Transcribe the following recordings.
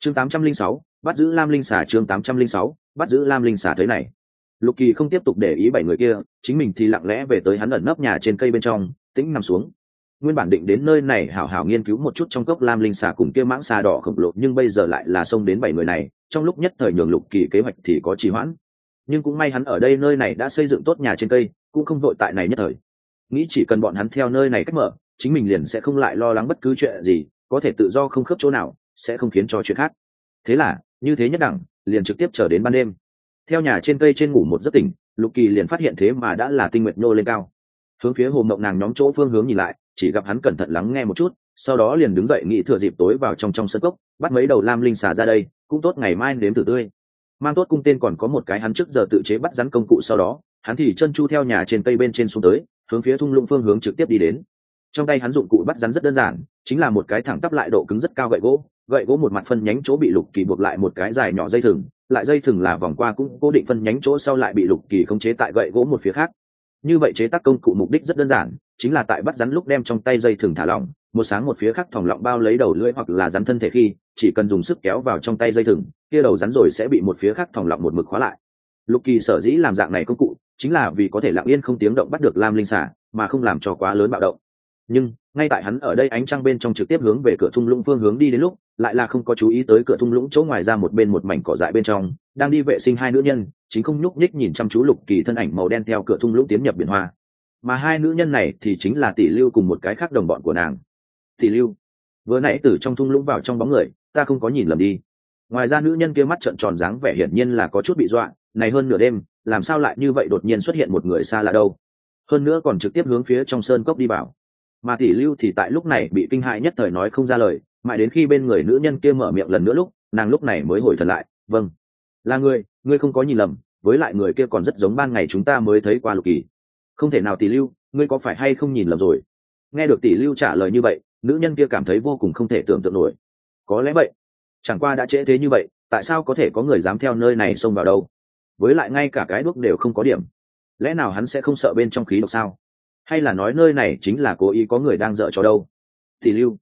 chương 806, bắt giữ lam linh xà. chương 806, bắt giữ lam linh xà. Thế này, lục kỳ không tiếp tục để ý bảy người kia, chính mình thì lặng lẽ về tới hắn ẩn nấp nhà trên cây bên trong, tĩnh nằm xuống. Nguyên bản định đến nơi này hảo hảo nghiên cứu một chút trong cốc lam linh xà cùng kia mãng xà đỏ khổng lồ, nhưng bây giờ lại là xông đến bảy người này, trong lúc nhất thời nhường lục kỳ kế hoạch thì có trì hoãn. Nhưng cũng may hắn ở đây nơi này đã xây dựng tốt nhà trên cây, cũng không vội tại này nhất thời. Nghĩ chỉ cần bọn hắn theo nơi này cách mở, chính mình liền sẽ không lại lo lắng bất cứ chuyện gì, có thể tự do không khớp chỗ nào, sẽ không khiến cho chuyện khác. Thế là như thế nhất đẳng, liền trực tiếp chờ đến ban đêm. Theo nhà trên cây trên ngủ một giấc tỉnh, lục kỳ liền phát hiện thế mà đã là tinh nguyệt nô lên cao. Hướng phía hồ mộng nàng nhóm chỗ phương hướng nhìn lại, chỉ gặp hắn cẩn thận lắng nghe một chút, sau đó liền đứng dậy nghĩ thừa dịp tối vào trong sân cốc, bắt mấy đầu lam linh xà ra đây, cũng tốt ngày mai đếm tử tươi. Mang tốt cung tên còn có một cái hắn trước giờ tự chế bắt rắn công cụ, sau đó hắn thì chân chu theo nhà trên cây bên trên xuống tới, hướng phía thung lũng phương hướng trực tiếp đi đến. Trong tay hắn dụng cụ bắt rắn rất đơn giản, chính là một cái thẳng tắp lại độ cứng rất cao gậy gỗ một mặt phân nhánh chỗ bị lục kỳ buộc lại một cái dài nhỏ dây thừng, lại dây thừng là vòng qua cũng cố định phân nhánh chỗ sau lại bị lục kỳ khống chế tại gậy gỗ một phía khác. Như vậy chế tác công cụ mục đích rất đơn giản, chính là tại bắt rắn lúc đem trong tay dây thừng thả lỏng, một sáng một phía khác thòng lọng bao lấy đầu lưỡi hoặc là rắn thân thể khi chỉ cần dùng sức kéo vào trong tay dây thừng, kia đầu rắn rồi sẽ bị một phía khác thòng lọng một mực khóa lại. Lục kỳ sở dĩ làm dạng này công cụ chính là vì có thể lặng yên không tiếng động bắt được lam linh xà, mà không làm cho quá lớn bạo động. Nhưng ngay tại hắn ở đây ánh trăng bên trong trực tiếp hướng về cửa thung lũng phương hướng đi đến lúc, lại là không có chú ý tới cửa thung lũng chỗ ngoài ra một bên một mảnh cỏ dại bên trong đang đi vệ sinh hai nữ nhân, chính không nhúc nhích nhìn chăm chú lục kỳ thân ảnh màu đen theo cửa thung lũng tiến nhập biển hoa. Mà hai nữ nhân này thì chính là tỷ lưu cùng một cái khác đồng bọn của nàng. Tỷ lưu vừa nãy từ trong thung lũng vào trong bóng người, ta không có nhìn lầm đi. Ngoài ra nữ nhân kia mắt trợn tròn dáng vẻ hiển nhiên là có chút bị dọa, này hơn nửa đêm làm sao lại như vậy đột nhiên xuất hiện một người xa lạ đâu, hơn nữa còn trực tiếp hướng phía trong sơn cốc đi vào. Mà tỷ lưu thì tại lúc này bị kinh hãi nhất thời nói không ra lời, mãi đến khi bên người nữ nhân kia mở miệng lần nữa lúc nàng lúc này mới hồi thần lại. Vâng, là ngươi không có nhìn lầm, với lại người kia còn rất giống ban ngày chúng ta mới thấy qua lục kỳ. Không thể nào tỷ lưu, ngươi có phải hay không nhìn lầm rồi? Nghe được tỷ lưu trả lời như vậy, nữ nhân kia cảm thấy vô cùng không thể tưởng tượng nổi. Có lẽ vậy, chẳng qua đã trễ thế như vậy, tại sao có thể có người dám theo nơi này xông vào đâu? Với lại ngay cả cái đuốc đều không có điểm, lẽ nào hắn sẽ không sợ bên trong khí độc sao? Hay là nói nơi này chính là cố ý có người đang dở trò đâu? Tỷ lưu,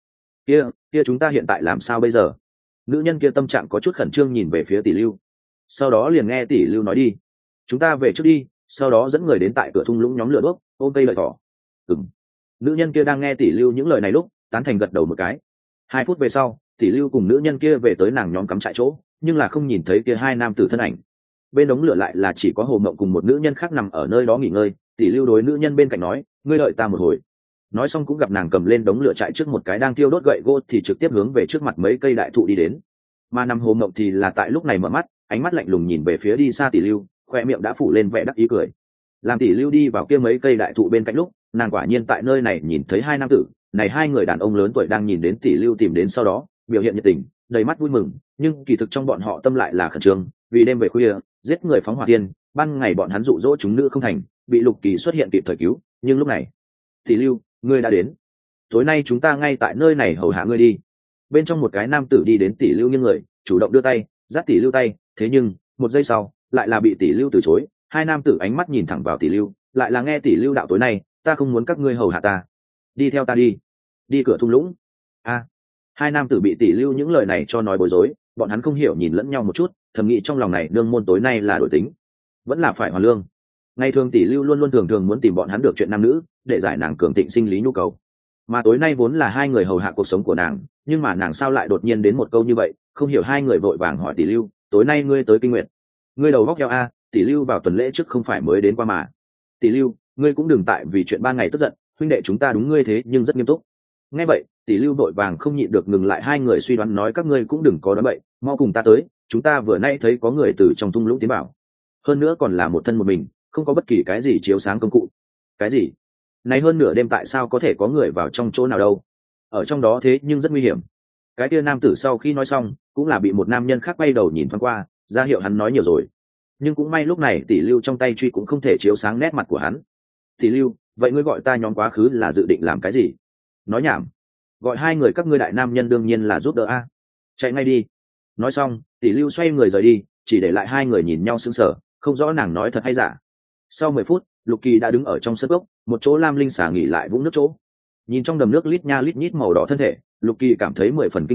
kia chúng ta hiện tại làm sao bây giờ? Nữ nhân kia tâm trạng có chút khẩn trương nhìn về phía tỷ lưu, sau đó liền nghe tỷ lưu nói đi, chúng ta về trước đi, sau đó dẫn người đến tại cửa thung lũng nhóm lửa đuốc, ôm cây lợi thỏ. Nữ nhân kia đang nghe tỷ lưu những lời này lúc tán thành gật đầu một cái. 2 phút về sau, tỷ lưu cùng nữ nhân kia về tới nàng nhóm cắm trại chỗ, nhưng là không nhìn thấy kia hai nam tử thân ảnh. Bên đống lửa lại là chỉ có Hồ Mộng cùng một nữ nhân khác nằm ở nơi đó nghỉ ngơi. Tỷ lưu đối nữ nhân bên cạnh nói, ngươi đợi ta một hồi. Nói xong cũng gặp nàng cầm lên đống lửa trại trước một cái đang thiêu đốt gậy gỗ thì trực tiếp hướng về trước mặt mấy cây đại thụ đi đến. Mà nằm Hồ Mộng thì là tại lúc này mở mắt, ánh mắt lạnh lùng nhìn về phía đi xa tỷ lưu, khoe miệng đã phủ lên vẻ đắc ý cười. Làm tỷ lưu đi vào kia mấy cây đại thụ bên cạnh lúc, nàng quả nhiên tại nơi này nhìn thấy hai nam tử này, hai người đàn ông lớn tuổi đang nhìn đến tỷ lưu tìm đến, sau đó biểu hiện nhiệt tình, đầy mắt vui mừng, nhưng kỳ thực trong bọn họ tâm lại là khẩn trương, vì đêm về khuya giết người phóng hỏa tiên, ban ngày bọn hắn dụ dỗ chúng nữ không thành, bị lục kỳ xuất hiện kịp thời cứu. Nhưng lúc này, tỷ lưu, ngươi đã đến, tối nay chúng ta ngay tại nơi này hầu hạ ngươi đi. Bên trong một cái nam tử đi đến tỷ lưu nghiêng người, chủ động đưa tay dắt tỷ lưu tay, thế nhưng một giây sau lại là bị tỷ lưu từ chối. Hai nam tử ánh mắt nhìn thẳng vào tỷ lưu, lại là nghe tỷ lưu đạo, tối nay ta không muốn các ngươi hầu hạ ta, đi theo ta đi cửa thung lũng. Hai nam tử bị tỷ lưu những lời này cho nói bối rối, bọn hắn không hiểu nhìn lẫn nhau một chút, thầm nghĩ trong lòng này nương môn tối nay là đổi tính, vẫn là phải hoàn lương. Ngày thường tỷ lưu luôn luôn thường muốn tìm bọn hắn được chuyện nam nữ để giải nàng cường thịnh sinh lý nhu cầu, mà tối nay vốn là hai người hầu hạ cuộc sống của nàng, nhưng mà nàng sao lại đột nhiên đến một câu như vậy? Không hiểu, hai người vội vàng hỏi tỷ lưu, tối nay ngươi tới kinh nguyệt, ngươi đầu góc heo a? Tỷ lưu vào tuần lễ trước không phải mới đến qua mà. Tỷ lưu, ngươi cũng đừng tại vì chuyện ban ngày tức giận, huynh đệ chúng ta đúng ngươi thế nhưng rất nghiêm túc. Nghe vậy tỷ lưu vội vàng không nhịn được ngừng lại hai người suy đoán, nói các ngươi cũng đừng có đoán bậy, mau cùng ta tới, chúng ta vừa nay thấy có người từ trong thung lũng tiến vào, hơn nữa còn là một thân một mình, không có bất kỳ cái gì chiếu sáng công cụ. Cái gì? Này hơn nửa đêm tại sao có thể có người vào trong chỗ nào đâu? Ở trong đó thế nhưng rất nguy hiểm. Cái kia nam tử sau khi nói xong cũng là bị một nam nhân khác bay đầu nhìn thoáng qua, ra hiệu hắn nói nhiều rồi. Nhưng cũng may lúc này tỷ lưu trong tay truy cũng không thể chiếu sáng nét mặt của hắn. Tỷ lưu, vậy ngươi gọi ta nhóm quá khứ là dự định làm cái gì? Nói nhảm, gọi hai người các ngươi đại nam nhân đương nhiên là giúp đỡ a. Chạy ngay đi. Nói xong tỷ lưu xoay người rời đi, chỉ để lại hai người nhìn nhau sững sờ, không rõ nàng nói thật hay giả. Sau 10 phút lục kỳ đã đứng ở trong sân gốc, một chỗ lam linh xà nghỉ lại vũng nước chỗ, nhìn trong đầm nước lít nha lít nhít màu đỏ thân thể, lục kỳ cảm thấy 10 phần kinh ngạc,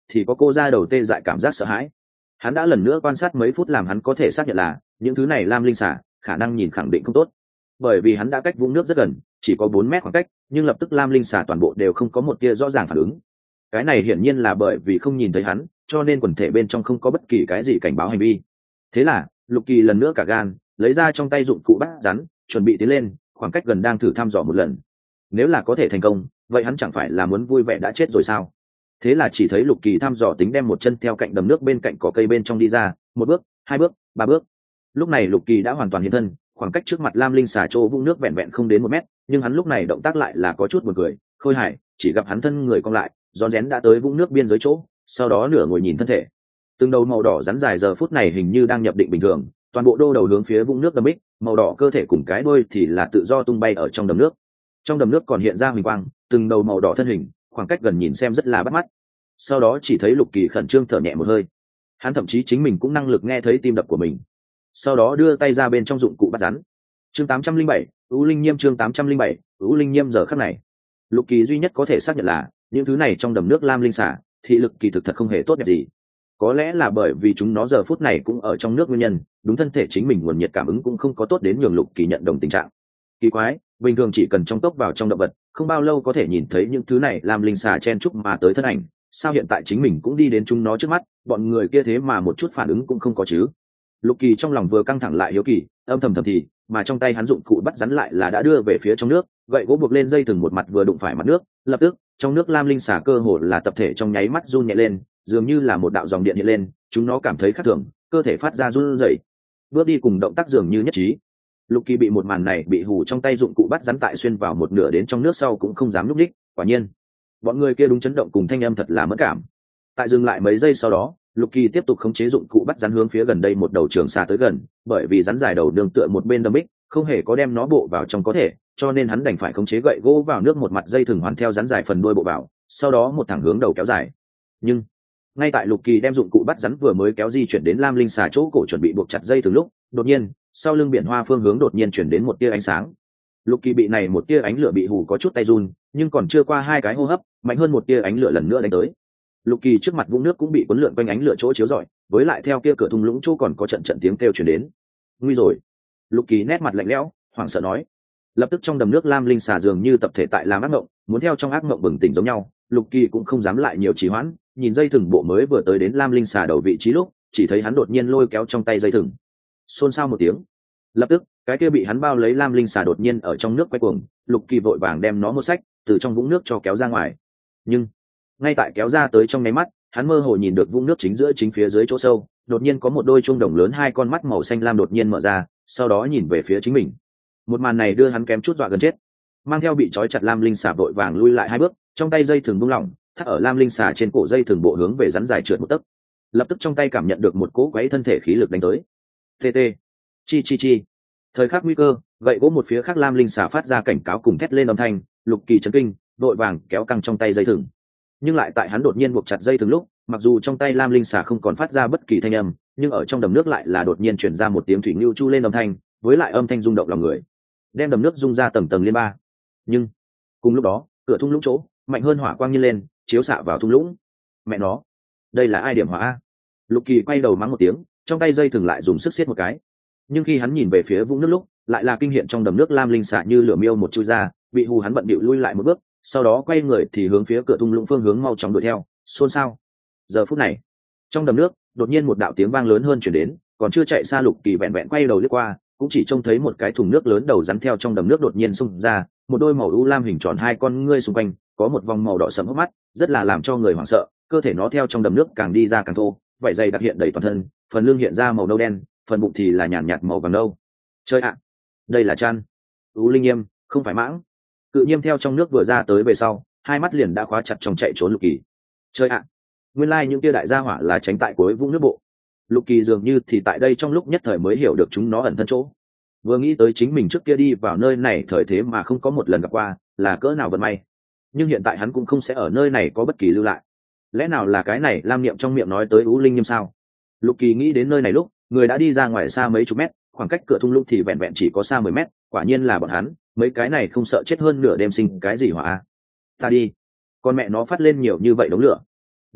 thì có cô ra đầu tê dại cảm giác sợ hãi. Hắn đã lần nữa quan sát mấy phút làm hắn có thể xác nhận là những thứ này lam linh xả khả năng nhìn khẳng định không tốt, bởi vì hắn đã cách vũng nước rất gần, chỉ có 4 mét khoảng cách, nhưng lập tức lam linh xả toàn bộ đều không có một tia rõ ràng phản ứng. Cái này hiển nhiên là bởi vì không nhìn thấy hắn, cho nên quần thể bên trong không có bất kỳ cái gì cảnh báo hành vi. Thế là Lục Kỳ lần nữa cả gan lấy ra trong tay dụng cụ bắt rắn, chuẩn bị tiến lên khoảng cách gần đang thử thăm dò một lần. Nếu là có thể thành công, vậy hắn chẳng phải là muốn vui vẻ đã chết rồi sao? Thế là chỉ thấy Lục Kỳ thăm dò tính đem một chân theo cạnh đầm nước bên cạnh cỏ cây bên trong đi ra, 1 bước, 2 bước, 3 bước. Lúc này Lục Kỳ đã hoàn toàn hiện thân, khoảng cách trước mặt lam linh xà chỗ vũng nước vẹn vẹn không đến 1 mét, nhưng hắn lúc này động tác lại là có chút buồn cười, khôi hài, chỉ gặp hắn thân người cong lại, rón rén đã tới vũng nước biên giới chỗ, sau đó nửa ngồi nhìn thân thể. Từng đầu màu đỏ rắn dài giờ phút này hình như đang nhập định bình thường, toàn bộ đô đầu hướng phía vũng nước đầm bích, màu đỏ cơ thể cùng cái đuôi thì là tự do tung bay ở trong đầm nước. Trong đầm nước còn hiện ra huỳnh quang, từng đầu màu đỏ thân hình, khoảng cách gần nhìn xem rất là bắt mắt. Sau đó chỉ thấy Lục Kỳ khẩn trương thở nhẹ một hơi, hắn thậm chí chính mình cũng năng lực nghe thấy tim đập của mình. Sau đó đưa tay ra bên trong dụng cụ bắt rắn. Chương 807, U Linh Nhiêm. Chương 807, U Linh Nhiêm. Giờ khắc này, Lục Kỳ duy nhất có thể xác nhận là những thứ này trong đầm nước lam linh xả, thị lực kỳ thực thật không hề tốt đẹp gì. Có lẽ là bởi vì chúng nó giờ phút này cũng ở trong nước nguyên nhân, đúng thân thể chính mình nguồn nhiệt cảm ứng cũng không có tốt đến nhường Lục Kỳ nhận đồng tình trạng. Kỳ quái, bình thường chỉ cần trong tốc vào trong động vật, không bao lâu có thể nhìn thấy những thứ này lam linh xả chen chúc mà tới thân ảnh, sao hiện tại chính mình cũng đi đến chúng nó trước mắt, bọn người kia thế mà một chút phản ứng cũng không có chứ? Lục Kỳ trong lòng vừa căng thẳng lại hiếu kỳ, âm thầm thầm thì, mà trong tay hắn dụng cụ bắt rắn lại là đã đưa về phía trong nước, gậy gỗ buộc lên dây thừng một mặt vừa đụng phải mặt nước, lập tức trong nước lam linh xả cơ hồ là tập thể trong nháy mắt run nhẹ lên, dường như là một đạo dòng điện hiện lên, chúng nó cảm thấy khác thường, cơ thể phát ra run rẩy, bước đi cùng động tác dường như nhất trí. Lục Kỳ bị một màn này bị hù, trong tay dụng cụ bắt rắn tại xuyên vào một nửa đến trong nước sau cũng không dám lúc đích. Quả nhiên bọn người kia đúng chấn động cùng thanh âm thật là mất cảm. Tại dừng lại mấy giây sau đó, Lục Kỳ tiếp tục khống chế dụng cụ bắt rắn hướng phía gần đây một đầu trường xà tới gần, bởi vì rắn dài đầu đường tựa một bên đâm bích, không hề có đem nó bộ vào trong có thể, cho nên hắn đành phải khống chế gậy gỗ vào nước một mặt dây thừng hoàn theo rắn dài phần đuôi bộ vào, sau đó một thẳng hướng đầu kéo dài. Nhưng ngay tại Lục Kỳ đem dụng cụ bắt rắn vừa mới kéo di chuyển đến lam linh xà chỗ cổ chuẩn bị buộc chặt dây thừng lúc, đột nhiên sau lưng biển hoa phương hướng đột nhiên chuyển đến một tia ánh sáng. Lục Kỳ bị này một tia ánh lửa bị hù có chút tay run, nhưng còn chưa qua 2 cái hô hấp, mạnh hơn một tia ánh lửa lần nữa đánh tới. Lục Kỳ trước mặt vũng nước cũng bị cuốn lượn quanh ánh lửa chỗ chiếu rọi, với lại theo kia cửa thung lũng chỗ còn có trận trận tiếng kêu truyền đến. Nguy rồi! Lục Kỳ nét mặt lạnh lẽo, hoảng sợ nói. Lập tức trong đầm nước lam linh xà dường như tập thể tại làm ác mộng, muốn theo trong ác mộng bừng tỉnh giống nhau. Lục Kỳ cũng không dám lại nhiều trì hoãn, nhìn dây thừng bộ mới vừa tới đến lam linh xà đầu vị trí lúc, chỉ thấy hắn đột nhiên lôi kéo trong tay dây thừng. Xôn xao một tiếng, lập tức cái kia bị hắn bao lấy lam linh xà đột nhiên ở trong nước quay cuồng. Lục Kỳ vội vàng đem nó một xách từ trong vũng nước cho kéo ra ngoài, nhưng ngay tại kéo ra tới trong nháy mắt, hắn mơ hồ nhìn được vũng nước chính giữa chính phía dưới chỗ sâu đột nhiên có một đôi chuông đồng lớn 2 con mắt màu xanh lam đột nhiên mở ra, sau đó nhìn về phía chính mình. Một màn này đưa hắn kém chút dọa gần chết, mang theo bị trói chặt lam linh xà vội vàng lui lại 2 bước, trong tay dây thừng buông lỏng, thắt ở lam linh xà trên cổ dây thừng bộ hướng về rắn dài trượt một tấc. Lập tức trong tay cảm nhận được một cỗ quấy thân thể khí lực đánh tới. TT, chi chi chi. Thời khắc nguy cơ, gậy gỗ một phía khác lam linh xà phát ra cảnh cáo cùng thét lên âm thanh. Lục Kỳ chấn kinh, vội vàng kéo căng trong tay dây thừng, nhưng lại tại hắn đột nhiên buộc chặt dây thừng lúc, mặc dù trong tay lam linh xà không còn phát ra bất kỳ thanh âm, nhưng ở trong đầm nước lại là đột nhiên truyền ra một tiếng thủy ngưu chu lên âm thanh, với lại âm thanh rung động lòng người, đem đầm nước rung ra tầng tầng liên ba. Nhưng cùng lúc đó, cửa thung lũng chỗ mạnh hơn hỏa quang nhiên lên, chiếu xạ vào thung lũng. Mẹ nó, đây là ai điểm hỏa a? Lục Kỳ quay đầu mắng một tiếng, trong tay dây thừng lại dùng sức siết một cái. Nhưng khi hắn nhìn về phía vũng nước lúc, lại là kinh hiện trong đầm nước lam linh xà như lửa miêu một chui ra, bị hù hắn bận bịu lui lại một bước, sau đó quay người thì hướng phía cửa thung lũng phương hướng mau chóng đuổi theo. Xôn xao. Giờ phút này, trong đầm nước đột nhiên một đạo tiếng vang lớn hơn truyền đến, còn chưa chạy xa Lục Kỳ vẹn vẹn quay đầu liếc qua, cũng chỉ trông thấy một cái thùng nước lớn đầu rắn theo trong đầm nước đột nhiên xung ra, một đôi màu u lam hình tròn 2 con ngươi xung quanh, có một vòng màu đỏ sẫm hốc mắt, rất là làm cho người hoảng sợ. Cơ thể nó theo trong đầm nước càng đi ra càng thô, vảy dày đặc hiện đầy toàn thân, phần lưng hiện ra màu nâu đen, phần bụng thì là nhàn nhạt màu vàng nâu. Chơi ạ, đây là chăn. U Linh Nhiêm, không phải mãng. Cự Nhiêm theo trong nước vừa ra tới về sau, 2 mắt liền đã khóa chặt trong chạy trốn Lục Kỳ. Chơi ạ, nguyên lai những kia đại gia hỏa là tránh tại cuối vũng nước bộ. Lục Kỳ dường như thì tại đây trong lúc nhất thời mới hiểu được chúng nó ẩn thân chỗ. Vừa nghĩ tới chính mình trước kia đi vào nơi này thời thế mà không có một lần gặp qua, là cỡ nào vận may. Nhưng hiện tại hắn cũng không sẽ ở nơi này có bất kỳ lưu lại. Lẽ nào là cái này lam niệm trong miệng nói tới U Linh Nhiêm sao? Lục Kỳ nghĩ đến nơi này lúc, người đã đi ra ngoài xa mấy chục mét, khoảng cách cửa thung lũng thì vẹn vẹn chỉ có xa 10 mét, quả nhiên là bọn hắn, mấy cái này không sợ chết hơn nửa đêm sinh cái gì hỏa. Ta đi, con mẹ nó phát lên nhiều như vậy đống lửa.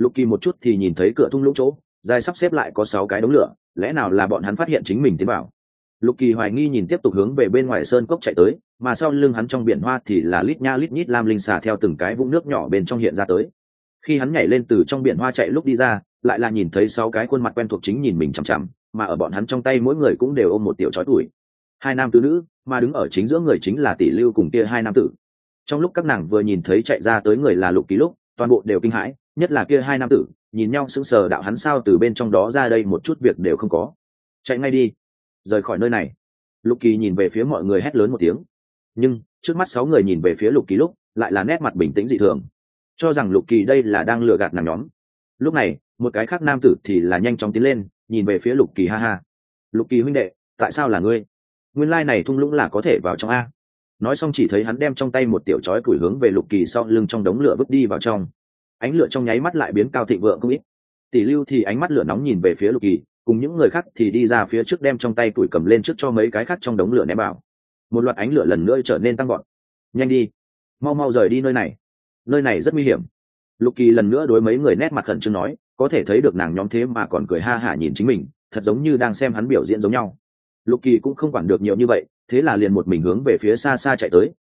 Lục Kỳ một chút thì nhìn thấy cửa thung lũng chỗ dài sắp xếp lại có 6 cái đống lửa, lẽ nào là bọn hắn phát hiện chính mình tiến vào. Lục Kỳ hoài nghi nhìn tiếp tục hướng về bên ngoài sơn cốc chạy tới, mà sau lưng hắn trong biển hoa thì là lít nha lít nhít lam linh xà theo từng cái vũng nước nhỏ bên trong hiện ra tới. Khi hắn nhảy lên từ trong biển hoa chạy lúc đi ra, lại là nhìn thấy 6 cái khuôn mặt quen thuộc chính nhìn mình chằm chằm, mà ở bọn hắn trong tay mỗi người cũng đều ôm một tiểu chói tuổi. Hai nam tứ nữ, mà đứng ở chính giữa người chính là Tỷ Lưu cùng kia hai nam tử. Trong lúc các nàng vừa nhìn thấy chạy ra tới người là Lục Kỳ lúc, toàn bộ đều kinh hãi, nhất là kia hai nam tử, nhìn nhau sững sờ, đạo hắn sao từ bên trong đó ra đây, một chút việc đều không có. Chạy ngay đi, rời khỏi nơi này. Lục Kỳ nhìn về phía mọi người hét lớn một tiếng, nhưng trước mắt 6 người nhìn về phía Lục Kỳ lúc lại là nét mặt bình tĩnh dị thường, cho rằng Lục Kỳ đây là đang lừa gạt nàng nhóm. Lúc này một cái khác nam tử thì là nhanh chóng tiến lên nhìn về phía Lục Kỳ, ha ha, Lục Kỳ huynh đệ, tại sao là ngươi? Nguyên lai này thung lũng là có thể vào trong a. Nói xong chỉ thấy hắn đem trong tay một tiểu chói củi hướng về Lục Kỳ sau lưng trong đống lửa vứt đi vào trong. Ánh lửa trong nháy mắt lại biến cao thịnh vượng không ít. Tỷ Lưu thì ánh mắt lửa nóng nhìn về phía Lục Kỳ, cùng những người khác thì đi ra phía trước đem trong tay củi cầm lên trước cho mấy cái khác trong đống lửa ném vào. Một loạt ánh lửa lần nữa trở nên tăng vọt. Nhanh đi, mau mau rời đi nơi này, nơi này rất nguy hiểm. Lục Kỳ lần nữa đối mấy người nét mặt khẩn trương nói, có thể thấy được nàng nhóm thế mà còn cười ha hả nhìn chính mình, thật giống như đang xem hắn biểu diễn giống nhau. Lục Kỳ cũng không quản được nhiều như vậy, thế là liền một mình hướng về phía xa xa chạy tới.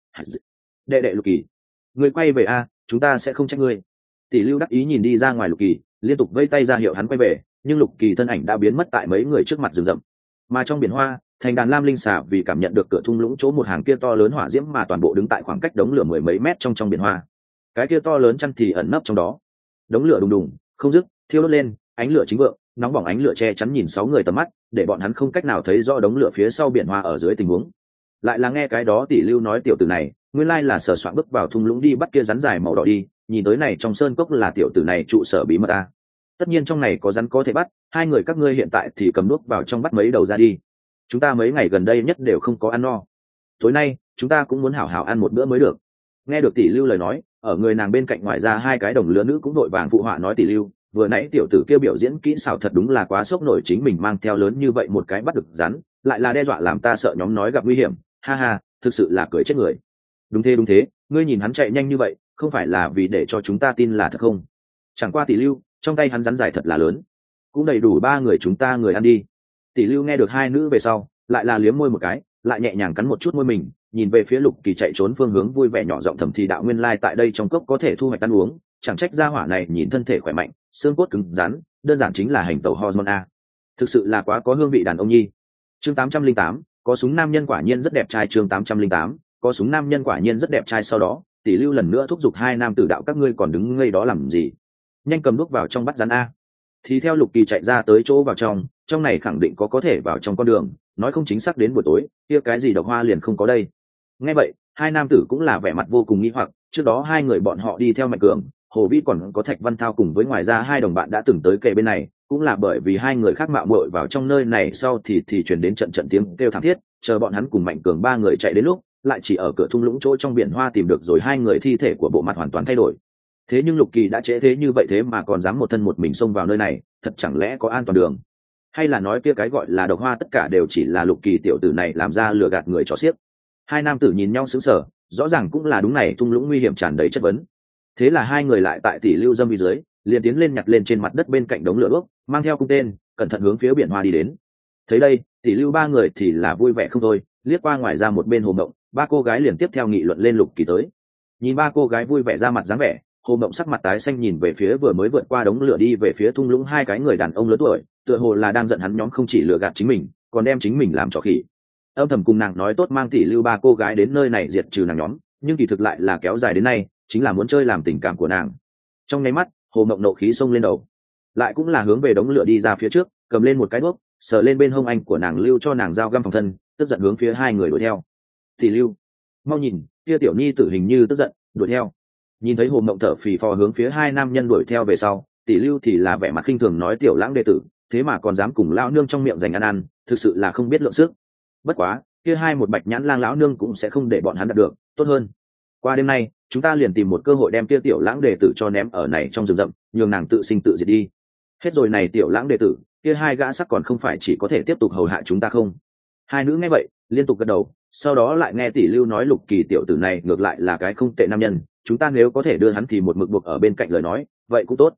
Đệ đệ Lục Kỳ, ngươi quay về a, chúng ta sẽ không trách ngươi. Tỷ Lưu đắc ý nhìn đi ra ngoài Lục Kỳ, liên tục vây tay ra hiệu hắn quay về, nhưng Lục Kỳ thân ảnh đã biến mất tại mấy người trước mặt rừng rậm. Mà trong biển hoa, thành đàn lam linh xà vì cảm nhận được cửa thung lũng chỗ một hàng kia to lớn hỏa diễm mà toàn bộ đứng tại khoảng cách đống lửa 10 mấy mét trong biển hoa. Cái kia to lớn chăn thì ẩn nấp trong đó. Đống lửa đùng đùng không dứt thiêu đốt lên, ánh lửa chính vượng, nóng bỏng ánh lửa che chắn nhìn 6 người tầm mắt, để bọn hắn không cách nào thấy rõ đống lửa phía sau biển hoa ở dưới tình huống. Lại là nghe cái đó Tỷ Lưu nói tiểu tử này nguyên lai là sờ soạn bước vào thung lũng đi bắt kia rắn dài màu đỏ đi, nhìn tới này trong sơn cốc là tiểu tử này trụ sở bí mật a. Tất nhiên trong này có rắn có thể bắt, hai người các ngươi hiện tại thì cầm đuốc vào trong bắt mấy đầu ra đi. Chúng ta mấy ngày gần đây nhất đều không có ăn no, tối nay chúng ta cũng muốn hảo hảo ăn một bữa mới được. Nghe được Tỷ Lưu lời nói, ở người nàng bên cạnh ngoài ra hai cái đồng lứa nữ cũng đội vàng phụ họa nói, Tỷ Lưu vừa nãy tiểu tử kia biểu diễn kỹ xảo thật đúng là quá sốc nổi, chính mình mang theo lớn như vậy một cái bắt được rắn, lại là đe dọa làm ta sợ nhóm nói gặp nguy hiểm, ha ha, thực sự là cười chết người. Đúng thế, ngươi nhìn hắn chạy nhanh như vậy, không phải là vì để cho chúng ta tin là thật không? Chẳng qua Tỷ Lưu, trong tay hắn rắn dài thật là lớn, cũng đầy đủ 3 người chúng ta người ăn đi. Tỷ Lưu nghe được hai nữ về sau, lại là liếm môi một cái, lại nhẹ nhàng cắn một chút môi mình, nhìn về phía Lục Kỳ chạy trốn phương hướng vui vẻ nhỏ giọng thầm thì, đạo nguyên lai tại đây trong cốc có thể thu hoạch ăn uống, chẳng trách gia hỏa này nhìn thân thể khỏe mạnh, xương cốt cứng rắn, đơn giản chính là hành tẩu hormone a. Thực sự là quá có hương vị đàn ông nhi. Chương 808, có súng nam nhân quả nhiên rất đẹp trai. Chương 808, có súng nam nhân quả nhiên rất đẹp trai. Sau đó Tỷ Lưu lần nữa thúc giục hai nam tử, đạo các ngươi còn đứng ngây đó làm gì, nhanh cầm đuốc vào trong bắt rắn a. Thì theo Lục Kỳ chạy ra tới chỗ vào trong này khẳng định có thể vào trong con đường, nói không chính xác đến buổi tối kia cái gì độc hoa liền không có đây. Nghe vậy hai nam tử cũng là vẻ mặt vô cùng nghi hoặc, trước đó hai người bọn họ đi theo Mạnh Cường, Hồ Vĩ còn có Thạch Văn Thao cùng với ngoài ra hai đồng bạn đã từng tới kề bên này, cũng là bởi vì hai người khác mạo muội vào trong nơi này sau thì truyền đến trận tiếng kêu thảm thiết, chờ bọn hắn cùng Mạnh Cường 3 người chạy đến lúc, lại chỉ ở cửa thung lũng chỗ trong biển hoa tìm được rồi hai người thi thể của bộ mặt hoàn toàn thay đổi. Thế nhưng Lục Kỳ đã trễ thế như vậy thế mà còn dám một thân một mình xông vào nơi này, thật chẳng lẽ có an toàn đường, hay là nói kia cái gọi là độc hoa tất cả đều chỉ là Lục Kỳ tiểu tử này làm ra lừa gạt người trò xiếc. Hai nam tử nhìn nhau sững sờ, rõ ràng cũng là đúng này thung lũng nguy hiểm tràn đầy chất vấn. Thế là hai người lại tại Tỷ Lưu dâm vi dưới, liền tiến lên nhặt lên trên mặt đất bên cạnh đống lửa đuốc, mang theo cung tên, cẩn thận hướng phía biển hoa đi đến. Thấy đây, Tỷ Lưu 3 người thì là vui vẻ không thôi, liếc qua ngoài ra một bên Hồ Mộng, 3 cô gái liền tiếp theo nghị luận lên Lục Kỳ tới. Nhìn 3 cô gái vui vẻ ra mặt dáng vẻ, Hồ Mộng sắc mặt tái xanh nhìn về phía vừa mới vượt qua đống lửa đi về phía thung lũng hai cái người đàn ông lớn tuổi, tựa hồ là đang giận hắn nhóm không chỉ lừa gạt chính mình, còn đem chính mình làm trò khỉ. Âm thầm cùng nàng nói tốt mang Tỷ Lưu 3 cô gái đến nơi này diệt trừ nàng nhóm, nhưng kỳ thực lại là kéo dài đến nay, chính là muốn chơi làm tình cảm của nàng. Trong nháy mắt, Hồ Mộng nộ khí xông lên đầu, lại cũng là hướng về đống lửa đi ra phía trước, cầm lên một cái đuốc, sờ lên bên hông anh của nàng lưu cho nàng dao găm phòng thân, tức giận hướng phía hai người đuổi theo. Tỷ Lưu, mau nhìn, kia tiểu nhi tử hình như tức giận, đuổi theo. Nhìn thấy Hồ Mộng thở phì phò hướng phía hai nam nhân đuổi theo về sau, Tỷ Lưu thì là vẻ mặt khinh thường nói, tiểu lãng đệ tử, thế mà còn dám cùng lão nương trong miệng giành ăn, thực sự là không biết lượng sức. Bất quá, kia hai một bạch nhãn lang lão nương cũng sẽ không để bọn hắn đạt được, tốt hơn qua đêm nay chúng ta liền tìm một cơ hội đem kia tiểu lãng đệ tử cho ném ở này trong rừng rậm, nhường nàng tự sinh tự diệt đi. Hết rồi này tiểu lãng đệ tử, kia hai gã sắc còn không phải chỉ có thể tiếp tục hầu hạ chúng ta không? Hai nữ nghe vậy liên tục gật đầu, sau đó lại nghe Tỷ Lưu nói, Lục Kỳ tiểu tử này ngược lại là cái không tệ nam nhân, chúng ta nếu có thể đưa hắn thì một mực buộc ở bên cạnh lời nói vậy cũng tốt.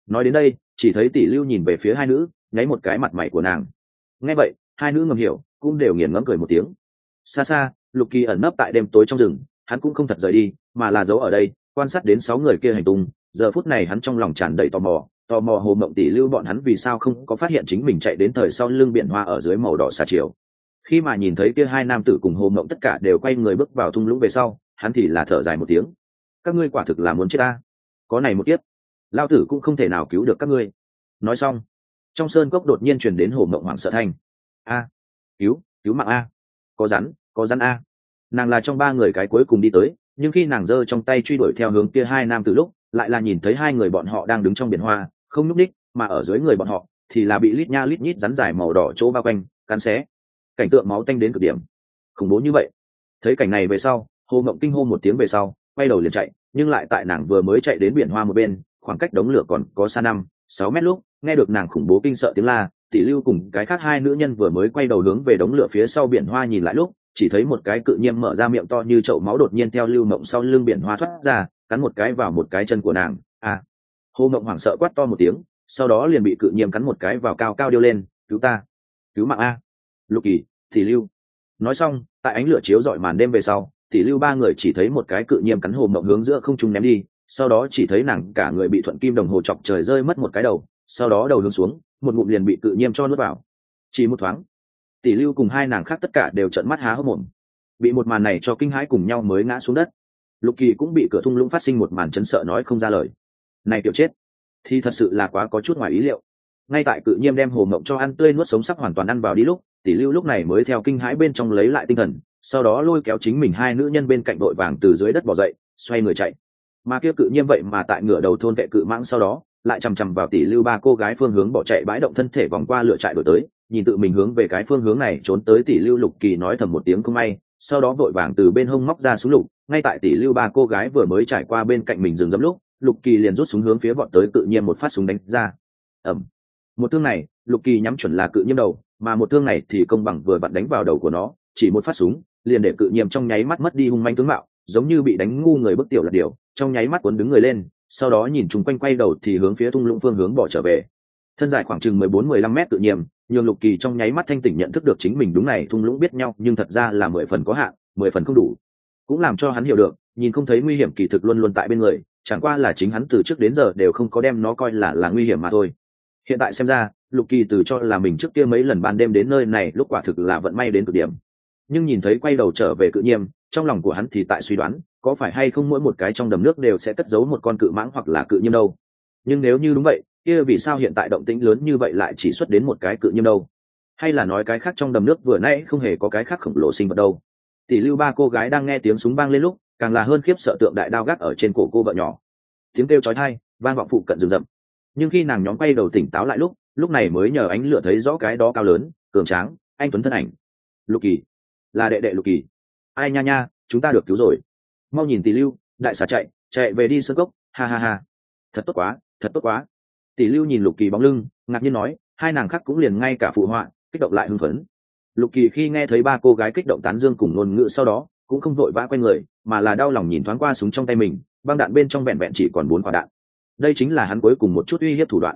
Nói đến đây chỉ thấy tỷ lưu nhìn về phía hai nữ, nháy một cái mặt mày của nàng. Nghe vậy hai nữ ngầm hiểu, cũng đều nghiền ngẫm cười một tiếng. Xa xa Lục Kỳ ẩn nấp tại đêm tối trong rừng, hắn cũng không thật rời đi mà là giấu ở đây quan sát đến 6 người kia hành tung. Giờ phút này hắn trong lòng tràn đầy tò mò Hồ Mộng tỷ lưu bọn hắn vì sao không có phát hiện chính mình chạy đến thời sau lưng biển hoa ở dưới màu đỏ xà chiều. Khi mà nhìn thấy kia hai nam tử cùng Hồ Mộng tất cả đều quay người bước vào thung lũng về sau, hắn thì là thở dài một tiếng. Các ngươi quả thực là muốn chết ta, có này một kiếp lao tử cũng không thể nào cứu được các ngươi. Nói xong trong sơn cốc đột nhiên truyền đến Hồ Mộng hoảng sợ thanh. A, cứu mạng a, có rắn a. Nàng là trong 3 người cái cuối cùng đi tới, nhưng khi nàng giơ trong tay truy đuổi theo hướng kia hai nam tử lúc, lại là nhìn thấy 2 người bọn họ đang đứng trong biển hoa không nhúc ních, mà ở dưới người bọn họ thì là bị lít nha lít nhít rắn dài màu đỏ chỗ bao quanh cắn xé, cảnh tượng máu tanh đến cực điểm, khủng bố như vậy. Thấy cảnh này về sau, Hồ Mộng kinh hô một tiếng về sau quay đầu liền chạy, nhưng lại tại nàng vừa mới chạy đến biển hoa một bên, khoảng cách đống lửa còn có xa 5-6 mét lúc, nghe được nàng khủng bố kinh sợ tiếng la. Tỷ lưu cùng cái khác 2 nữ nhân vừa mới quay đầu hướng về đống lửa phía sau biển hoa nhìn lại lúc, chỉ thấy một cái cự nhiêm mở ra miệng to như chậu máu đột nhiên theo Lưu Mộng sau lưng biển hoa thoát ra, cắn một cái vào một cái chân của nàng. À! Hồ Mộng hoảng sợ quát to một tiếng, sau đó liền bị cự nhiêm cắn một cái vào cao cao điêu lên. Cứu ta! Cứu mạng a! Lục Kỳ, Tỷ lưu. Nói xong, tại ánh lửa chiếu rọi màn đêm về sau, Tỷ lưu 3 người chỉ thấy một cái cự nhiêm cắn Hồ Mộng hướng giữa không trung ném đi, sau đó chỉ thấy nàng cả người bị thuận kim đồng hồ chọc trời rơi mất một cái đầu, sau đó đầu hướng xuống, một ngụm liền bị cự nhiêm cho nuốt vào. Chỉ một thoáng, Tỷ lưu cùng 2 nàng khác tất cả đều trợn mắt há hốc mồm, bị một màn này cho kinh hãi cùng nhau mới ngã xuống đất. Lục Kỳ cũng bị cửa thung lũng phát sinh một màn chấn sợ nói không ra lời. Này tiểu chết thì thật sự là quá có chút ngoài ý liệu. Ngay tại cự nhiêm đem Hồ Mộng cho ăn tươi nuốt sống sắp hoàn toàn ăn vào đi lúc, Tỷ lưu lúc này mới theo kinh hãi bên trong lấy lại tinh thần, sau đó lôi kéo chính mình 2 nữ nhân bên cạnh đội vàng từ dưới đất bò dậy, xoay người chạy. Mà kia cự nhiêm vậy mà tại ngửa đầu thôn vệ cự mãng, sau đó lại chằm chằm vào Tỷ lưu 3 cô gái phương hướng bỏ chạy, bãi động thân thể vòng qua lửa trại đổi tới, nhìn tự mình hướng về cái phương hướng này trốn tới Tỷ lưu. Lục Kỳ nói thầm một tiếng không may, sau đó vội vàng từ bên hông móc ra súng lục. Ngay tại Tỷ lưu 3 cô gái vừa mới trải qua bên cạnh mình dừng dẫm lúc, Lục Kỳ liền rút súng hướng phía bọn tới cự nhiêm một phát súng đánh ra. Ầm. Một thương này Lục Kỳ nhắm chuẩn là cự nhiêm đầu, mà một thương này thì công bằng vừa vặn đánh vào đầu của nó, chỉ một phát súng liền để cự nhiêm trong nháy mắt mất đi hung manh tướng mạo, giống như bị đánh ngu người bức tiểu lật điều, trong nháy mắt cuốn đứng người lên, sau đó nhìn chung quanh quay đầu thì hướng phía thung lũng phương hướng bỏ trở về. Thân dài khoảng chừng 14-15 mét cự nhiêm, nhường Lục Kỳ trong nháy mắt thanh tỉnh nhận thức được chính mình đúng này thung lũng biết nhau nhưng thật ra là 10 phần có hạn, 10 phần không đủ. Cũng làm cho hắn hiểu được, nhìn không thấy nguy hiểm kỳ thực luôn luôn tại bên người, chẳng qua là chính hắn từ trước đến giờ đều không có đem nó coi là nguy hiểm mà thôi. Hiện tại xem ra, Lục Kỳ từ cho là mình trước kia mấy lần ban đêm đến nơi này lúc quả thực là vận may đến cực điểm. Nhưng nhìn thấy quay đầu trở về cự nhiêm, trong lòng của hắn thì tại suy đoán, có phải hay không mỗi một cái trong đầm nước đều sẽ cất giấu một con cự mãng hoặc là cự nhiêm đâu. Nhưng nếu như đúng vậy, kia vì sao hiện tại động tĩnh lớn như vậy lại chỉ xuất đến một cái cự nhiêm đâu? Hay là nói cái khác trong đầm nước vừa nãy không hề có cái khác khổng lồ sinh vật đâu? Tỷ lưu 3 cô gái đang nghe tiếng súng vang lên lúc, càng là hơn khiếp sợ tượng đại đao gác ở trên cổ cô vợ nhỏ. Tiếng kêu chói tai vang vọng phụ cận rừng rậm. Nhưng khi nàng nhóm quay đầu tỉnh táo lại lúc này mới nhờ ánh lửa thấy rõ cái đó cao lớn, cường tráng, anh tuấn thân ảnh. Lục Kỳ, là đệ đệ Lục Kỳ. Ai nha nha, chúng ta được cứu rồi. Mau nhìn Tỷ lưu, đại xà chạy về đi sơn cốc, ha ha ha. Thật tốt quá. Tỷ lưu nhìn Lục Kỳ bóng lưng, ngạc nhiên nói, 2 nàng khác cũng liền ngay cả phụ họa, kích động lại hưng phấn. Lục Kỳ khi nghe thấy 3 cô gái kích động tán dương cùng ngôn ngữ sau đó, cũng không vội vã quay người, mà là đau lòng nhìn thoáng qua súng trong tay mình, băng đạn bên trong vẹn vẹn chỉ còn 4 quả đạn. Đây chính là hắn cuối cùng một chút uy hiếp thủ đoạn.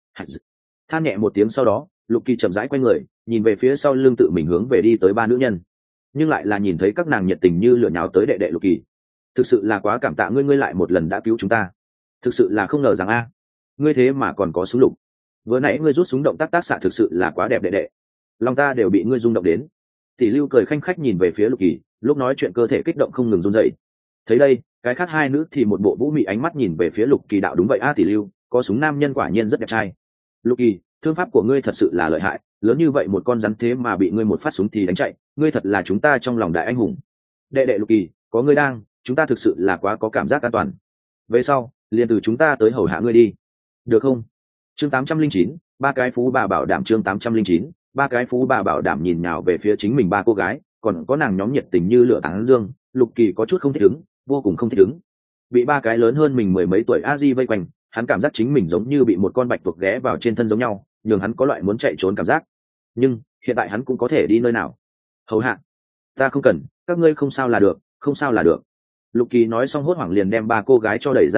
Than nhẹ một tiếng sau đó, Lục Kỳ chậm rãi quay người, nhìn về phía sau lưng tự mình hướng về đi tới 3 nữ nhân, nhưng lại là nhìn thấy các nàng nhiệt tình như lửa nhào tới đệ đệ Lục Kỳ. Thực sự là quá cảm tạ ngươi lại một lần đã cứu chúng ta. Thực sự là không ngờ rằng ngươi thế mà còn có súng lục. Vừa nãy ngươi rút súng động tác xạ thực sự là quá đẹp đệ đệ. Lòng ta đều bị ngươi rung động đến. Tỷ lưu cười khanh khách nhìn về phía Lục Kỳ, lúc nói chuyện cơ thể kích động không ngừng run rẩy. Thấy đây, cái khác 2 nữ thì một bộ vũ mị ánh mắt nhìn về phía Lục Kỳ đạo đúng vậy Tỷ lưu, có súng nam nhân quả nhiên rất đẹp trai. Lục Kỳ, thương pháp của ngươi thật sự là lợi hại, lớn như vậy một con rắn thế mà bị ngươi một phát súng thì đánh chạy, ngươi thật là chúng ta trong lòng đại anh hùng. Đệ đệ Lục Kỳ, có ngươi đang, chúng ta thực sự là quá có cảm giác an toàn. Về sau, liền từ chúng ta tới hầu hạ ngươi đi, được không? Chương 809, 3 cái phú bà bảo đảm. Chương 809, 3 cái phú bà bảo đảm. Nhìn nhào về phía chính mình 3 cô gái, còn có nàng nhóm nhiệt tình như lửa tán dương, Lục Kỳ có chút không thích ứng, vô cùng không thích ứng. Bị 3 cái lớn hơn mình mười mấy tuổi a di vây quanh, hắn cảm giác chính mình giống như bị một con bạch tuộc ghé vào trên thân giống nhau, nhường hắn có loại muốn chạy trốn cảm giác. Nhưng hiện tại hắn cũng có thể đi nơi nào? Hầu hạ? Ta không cần, các ngươi không sao là được, không sao là được. Lục Kỳ nói xong hốt hoảng liền đem 3 cô gái cho đẩy ra một ít,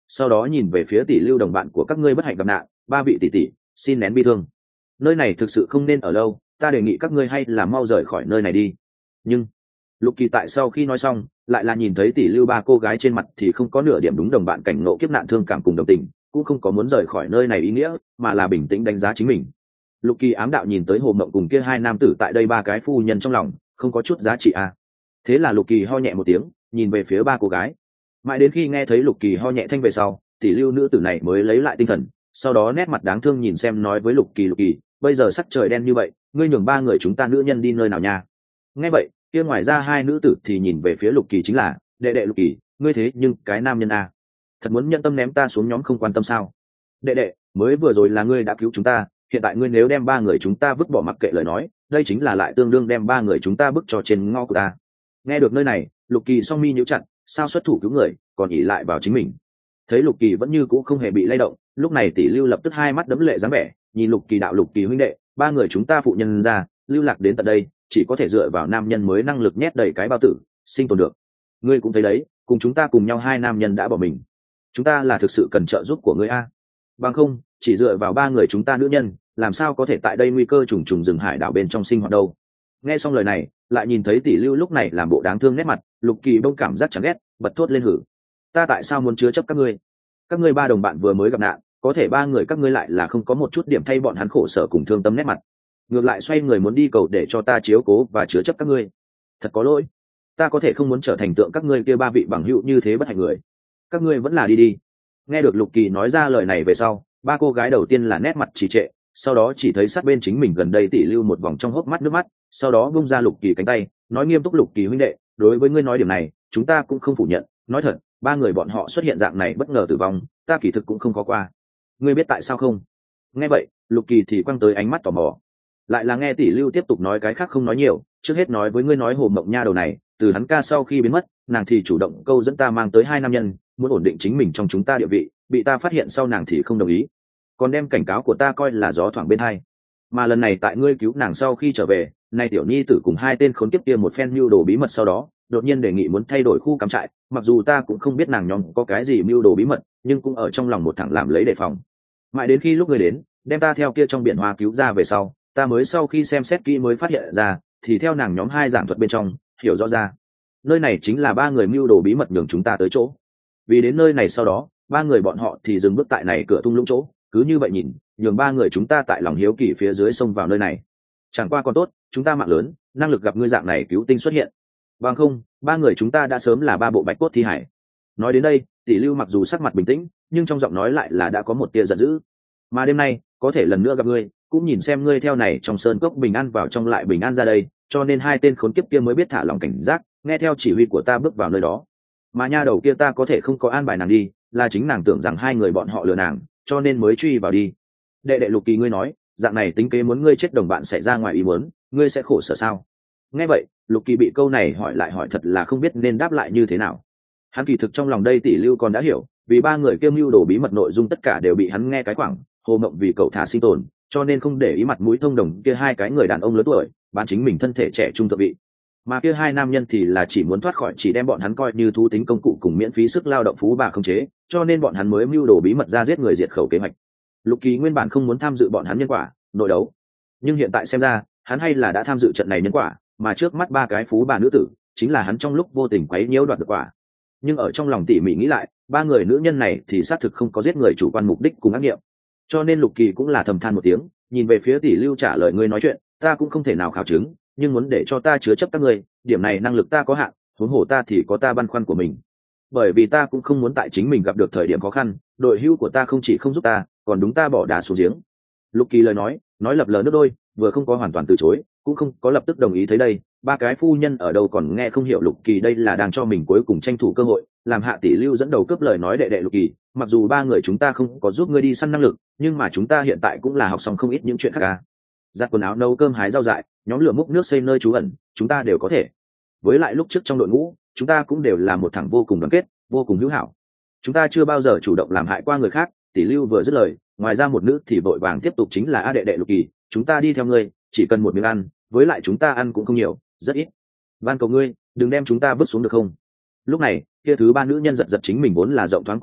sau đó nhìn về phía tỷ lưu đồng bạn của các ngươi bất hạnh gặp nạn, ba vị tỷ tỷ xin nén bi thương, nơi này thực sự không nên ở lâu, ta đề nghị các ngươi hay là mau rời khỏi nơi này đi. Nhưng lục kỳ tại sau khi nói xong lại là nhìn thấy tỷ lưu ba cô gái trên mặt thì không có nửa điểm đúng đồng bạn cảnh ngộ kiếp nạn thương cảm cùng đồng tình, cũng không có muốn rời khỏi nơi này ý nghĩa, mà là bình tĩnh đánh giá chính mình. Lục kỳ ám đạo nhìn tới Hồ Mộng cùng kia hai nam tử tại đây ba cái phu nhân trong lòng không có chút giá trị à. Thế là lục kỳ ho nhẹ một tiếng, nhìn về phía ba cô gái. Mãi đến khi nghe thấy lục kỳ ho nhẹ thanh về sau, tỷ lưu nữ tử này mới lấy lại tinh thần, sau đó nét mặt đáng thương nhìn xem nói với lục kỳ, lục kỳ, bây giờ sắc trời đen như vậy, ngươi nhường ba người chúng ta nữ nhân đi nơi nào nha? Nghe vậy, kia ngoài ra hai nữ tử thì nhìn về phía lục kỳ, chính là đệ đệ lục kỳ, ngươi thế nhưng cái nam nhân à, thật muốn nhận tâm ném ta xuống nhóm không quan tâm sao? Đệ đệ, mới vừa rồi là ngươi đã cứu chúng ta, hiện tại ngươi nếu đem ba người chúng ta vứt bỏ mặc kệ lời nói, đây chính là lại tương đương đem ba người chúng ta bức cho trên ngõ của ta. Nghe được nơi này, lục kỳ song mi nhíu chặt, sao xuất thủ cứu người còn ỷ lại vào chính mình. Thấy lục kỳ vẫn như cũ không hề bị lay động, lúc này tỷ lưu lập tức hai mắt đẫm lệ dáng vẻ, nhìn lục kỳ đạo, lục kỳ huynh đệ, ba người chúng ta phụ nhân ra lưu lạc đến tận đây, chỉ có thể dựa vào nam nhân mới năng lực nhét đầy cái bao tử sinh tồn được. Ngươi cũng thấy đấy, cùng chúng ta cùng nhau hai nam nhân đã bỏ mình, chúng ta là thực sự cần trợ giúp của ngươi a. Bằng không chỉ dựa vào ba người chúng ta nữ nhân làm sao có thể tại đây nguy cơ trùng trùng rừng hải đảo bên trong sinh hoạt đâu. Nghe xong lời này, lại nhìn thấy tỷ lưu lúc này làm bộ đáng thương nét mặt, lục kỳ bỗng cảm giác chẳng ghét, bật thốt lên, hử, ta tại sao muốn chứa chấp các ngươi ba đồng bạn vừa mới gặp nạn, có thể ba người các ngươi lại là không có một chút điểm thay bọn hắn khổ sở cùng thương tâm nét mặt, ngược lại xoay người muốn đi cầu để cho ta chiếu cố và chứa chấp các ngươi. Thật có lỗi, ta có thể không muốn trở thành tượng các ngươi kia ba vị bằng hữu như thế bất hạnh người, các ngươi vẫn là đi đi. Nghe được lục kỳ nói ra lời này về sau, ba cô gái đầu tiên là nét mặt trì trệ, sau đó chỉ thấy sát bên chính mình gần đây tỷ lưu một vòng trong hốc mắt nước mắt, sau đó bung ra lục kỳ cánh tay, nói nghiêm túc, lục kỳ huynh đệ, đối với ngươi nói điểm này chúng ta cũng không phủ nhận, nói thật, ba người bọn họ xuất hiện dạng này bất ngờ tử vong, ta kỳ thực cũng không có qua. Ngươi biết tại sao không? Nghe vậy, lục kỳ thì quăng tới ánh mắt tò mò. Lại là nghe tỷ lưu tiếp tục nói, cái khác không nói nhiều, trước hết nói với ngươi, nói Hồ Mộng nha đầu này, từ hắn ca sau khi biến mất, nàng thì chủ động câu dẫn ta mang tới hai nam nhân, muốn ổn định chính mình trong chúng ta địa vị, bị ta phát hiện sau nàng thì không đồng ý, còn đem cảnh cáo của ta coi là gió thoảng bên hai. Mà lần này tại ngươi cứu nàng sau khi trở về, nay tiểu nhi tử cùng hai tên khốn kiếp kia một phen mưu đồ bí mật, sau đó đột nhiên đề nghị muốn thay đổi khu cắm trại, mặc dù ta cũng không biết nàng nhóm có cái gì mưu đồ bí mật, nhưng cũng ở trong lòng một thẳng làm lấy đề phòng. Mãi đến khi lúc ngươi đến đem ta theo kia trong biển hoa cứu ra về sau, ta mới sau khi xem xét kỹ mới phát hiện ra, thì theo nàng nhóm hai giảng thuật bên trong hiểu rõ ra, nơi này chính là ba người mưu đồ bí mật nhường chúng ta tới chỗ. Vì đến nơi này sau đó, ba người bọn họ thì dừng bước tại này cửa thung lũng chỗ, cứ như vậy nhìn, nhường ba người chúng ta tại lòng hiếu kỳ phía dưới xông vào nơi này. Chẳng qua còn tốt, chúng ta mạng lớn, năng lực gặp ngươi dạng này cứu tinh xuất hiện. Bằng không, ba người chúng ta đã sớm là ba bộ bạch cốt thi hải. Nói đến đây, tỷ lưu mặc dù sắc mặt bình tĩnh, nhưng trong giọng nói lại là đã có một tia giận dữ. Mà đêm nay, có thể lần nữa gặp ngươi, cũng nhìn xem ngươi theo này trong sơn cốc bình an vào trong lại bình an ra đây, cho nên hai tên khốn kiếp kia mới biết thả lòng cảnh giác, nghe theo chỉ huy của ta bước vào nơi đó. Mà nha đầu kia ta có thể không có an bài nàng đi, là chính nàng tưởng rằng hai người bọn họ lừa nàng, cho nên mới truy vào đi. Đệ đệ lục kỳ, ngươi nói dạng này tính kế muốn ngươi chết đồng bạn xảy ra ngoài ý muốn, ngươi sẽ khổ sở sao? Nghe vậy, lục kỳ bị câu này hỏi lại hỏi thật là không biết nên đáp lại như thế nào. Hắn kỳ thực trong lòng đây tỷ lưu còn đã hiểu, vì ba người kêu mưu đồ bí mật nội dung tất cả đều bị hắn nghe cái khoảng. Hồ Mộng vì cậu thả sinh tồn, cho nên không để ý mặt mũi thông đồng kia hai cái người đàn ông lớn tuổi bán chính mình thân thể trẻ trung thượng vị, mà kia hai nam nhân thì là chỉ muốn thoát khỏi, chỉ đem bọn hắn coi như thú tính công cụ cùng miễn phí sức lao động phú bà không chế, cho nên bọn hắn mới mưu đồ bí mật ra giết người diệt khẩu kế hoạch. Lục kỳ nguyên bản không muốn tham dự bọn hắn nhân quả nội đấu, nhưng hiện tại xem ra hắn hay là đã tham dự trận này nhân quả, mà trước mắt ba cái phú bà nữ tử chính là hắn trong lúc vô tình quấy nhiễu đoạt được quả. Nhưng ở trong lòng tỉ mỉ nghĩ lại, ba người nữ nhân này thì xác thực không có giết người chủ quan mục đích cùng ác nghiệm, cho nên lục kỳ cũng là thầm than một tiếng, nhìn về phía tỷ lưu trả lời, ngươi nói chuyện ta cũng không thể nào khảo chứng, nhưng muốn để cho ta chứa chấp các ngươi, điểm này năng lực ta có hạn, huống hồ ta thì có ta băn khoăn của mình, bởi vì ta cũng không muốn tại chính mình gặp được thời điểm khó khăn, đội hữu của ta không chỉ không giúp ta, còn đúng ta bỏ đá xuống giếng. Lục kỳ lời nói lập lờ nước đôi, vừa không có hoàn toàn từ chối, cũng không có lập tức đồng ý. Thấy đây, ba cái phu nhân ở đâu còn nghe không hiểu lục kỳ đây là đang cho mình cuối cùng tranh thủ cơ hội, làm hạ tỷ lưu dẫn đầu cướp lời nói, đệ đệ lục kỳ, mặc dù ba người chúng ta không có giúp ngươi đi săn năng lực, nhưng mà chúng ta hiện tại cũng là học xong không ít những chuyện khác à. Giặt quần áo, nấu cơm, hái rau dại, nhóm lửa, múc nước, xây nơi trú ẩn, chúng ta đều có thể. Với lại lúc trước trong đội ngũ, chúng ta cũng đều là một thằng vô cùng đoàn kết, vô cùng hữu hảo. Chúng ta chưa bao giờ chủ động làm hại qua người khác. Tỷ lưu vừa dứt lời, ngoài ra một nữ thì vội vàng tiếp tục, chính là a đệ đệ lục kỳ, chúng ta đi theo ngươi, chỉ cần một miếng ăn, với lại chúng ta ăn cũng không nhiều, rất ít. Van cầu ngươi, đừng đem chúng ta vứt xuống được không? Lúc này, kia thứ ba nữ nhân giật giật chính mình vốn là rộng thoáng cổ áo,